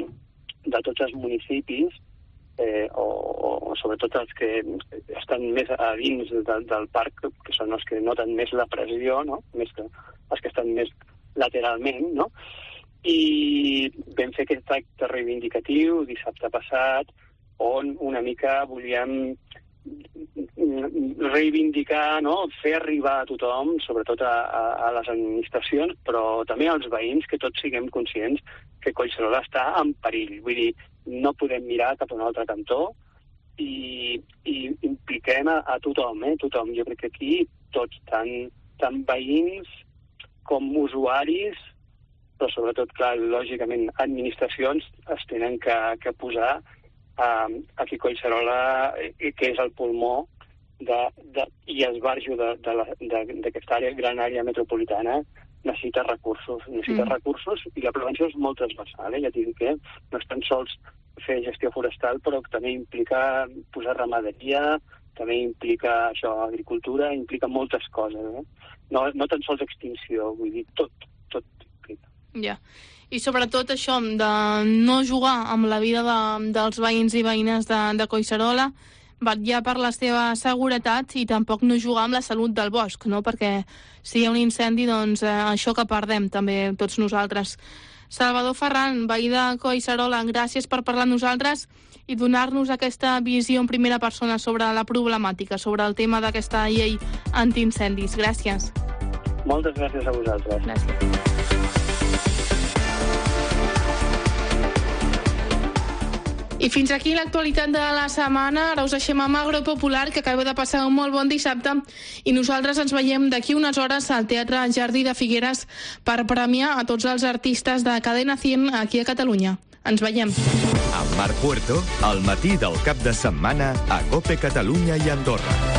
de tots els municipis, eh, o, o sobretot els que estan més a dins del, del parc, que són els que noten més la pressió, no?, més que els que estan més lateralment, no?, i vam fer aquest acte reivindicatiu dissabte passat, on una mica volíem reivindicar, no?, fer arribar a tothom, sobretot a, a, a les administracions, però també als veïns, que tots siguem conscients que Collserola està en perill. Vull dir, no podem mirar cap a un altre cantó, i, i impliquem a, a tothom, eh? Tothom. Jo crec que aquí tots, tant, tant veïns com usuaris, però sobretot, clar, lògicament, administracions es tenen que, que posar eh, aquí a Collserola, eh, que és el pulmó de, de, i esbarjo d'aquesta àrea, gran àrea metropolitana, necessita recursos, necessita mm. recursos, i la prevenció és molt transversal, eh? Ja t'hi dic que no és tan sols fer gestió forestal, però també implica posar ramaderia, també implica això, agricultura, implica moltes coses, eh? No, no tan sols extinció, vull dir, tot, tot implica. Ja, i sobretot això de no jugar amb la vida de, dels veïns i veïnes de, de Collserola, vetllar per la seva seguretat i tampoc no jugar amb la salut del bosc, no? Perquè si hi ha un incendi, doncs eh, això que perdem també tots nosaltres. Salvador Ferran, veí de Collserola, gràcies per parlar amb nosaltres i donar-nos aquesta visió en primera persona sobre la problemàtica, sobre el tema d'aquesta llei antiincendis. Gràcies. Moltes gràcies a vosaltres. Gràcies. I fins aquí l'actualitat de la setmana. Ara us deixem amb Agropopular, que acabeu de passar un molt bon dissabte, i nosaltres ens veiem d'aquí unes hores al Teatre Jardí de Figueres per premiar a tots els artistes de Cadena cent aquí a Catalunya. Ens veiem. Amb Marc Puerto, al matí del cap de setmana a COPE Catalunya i Andorra.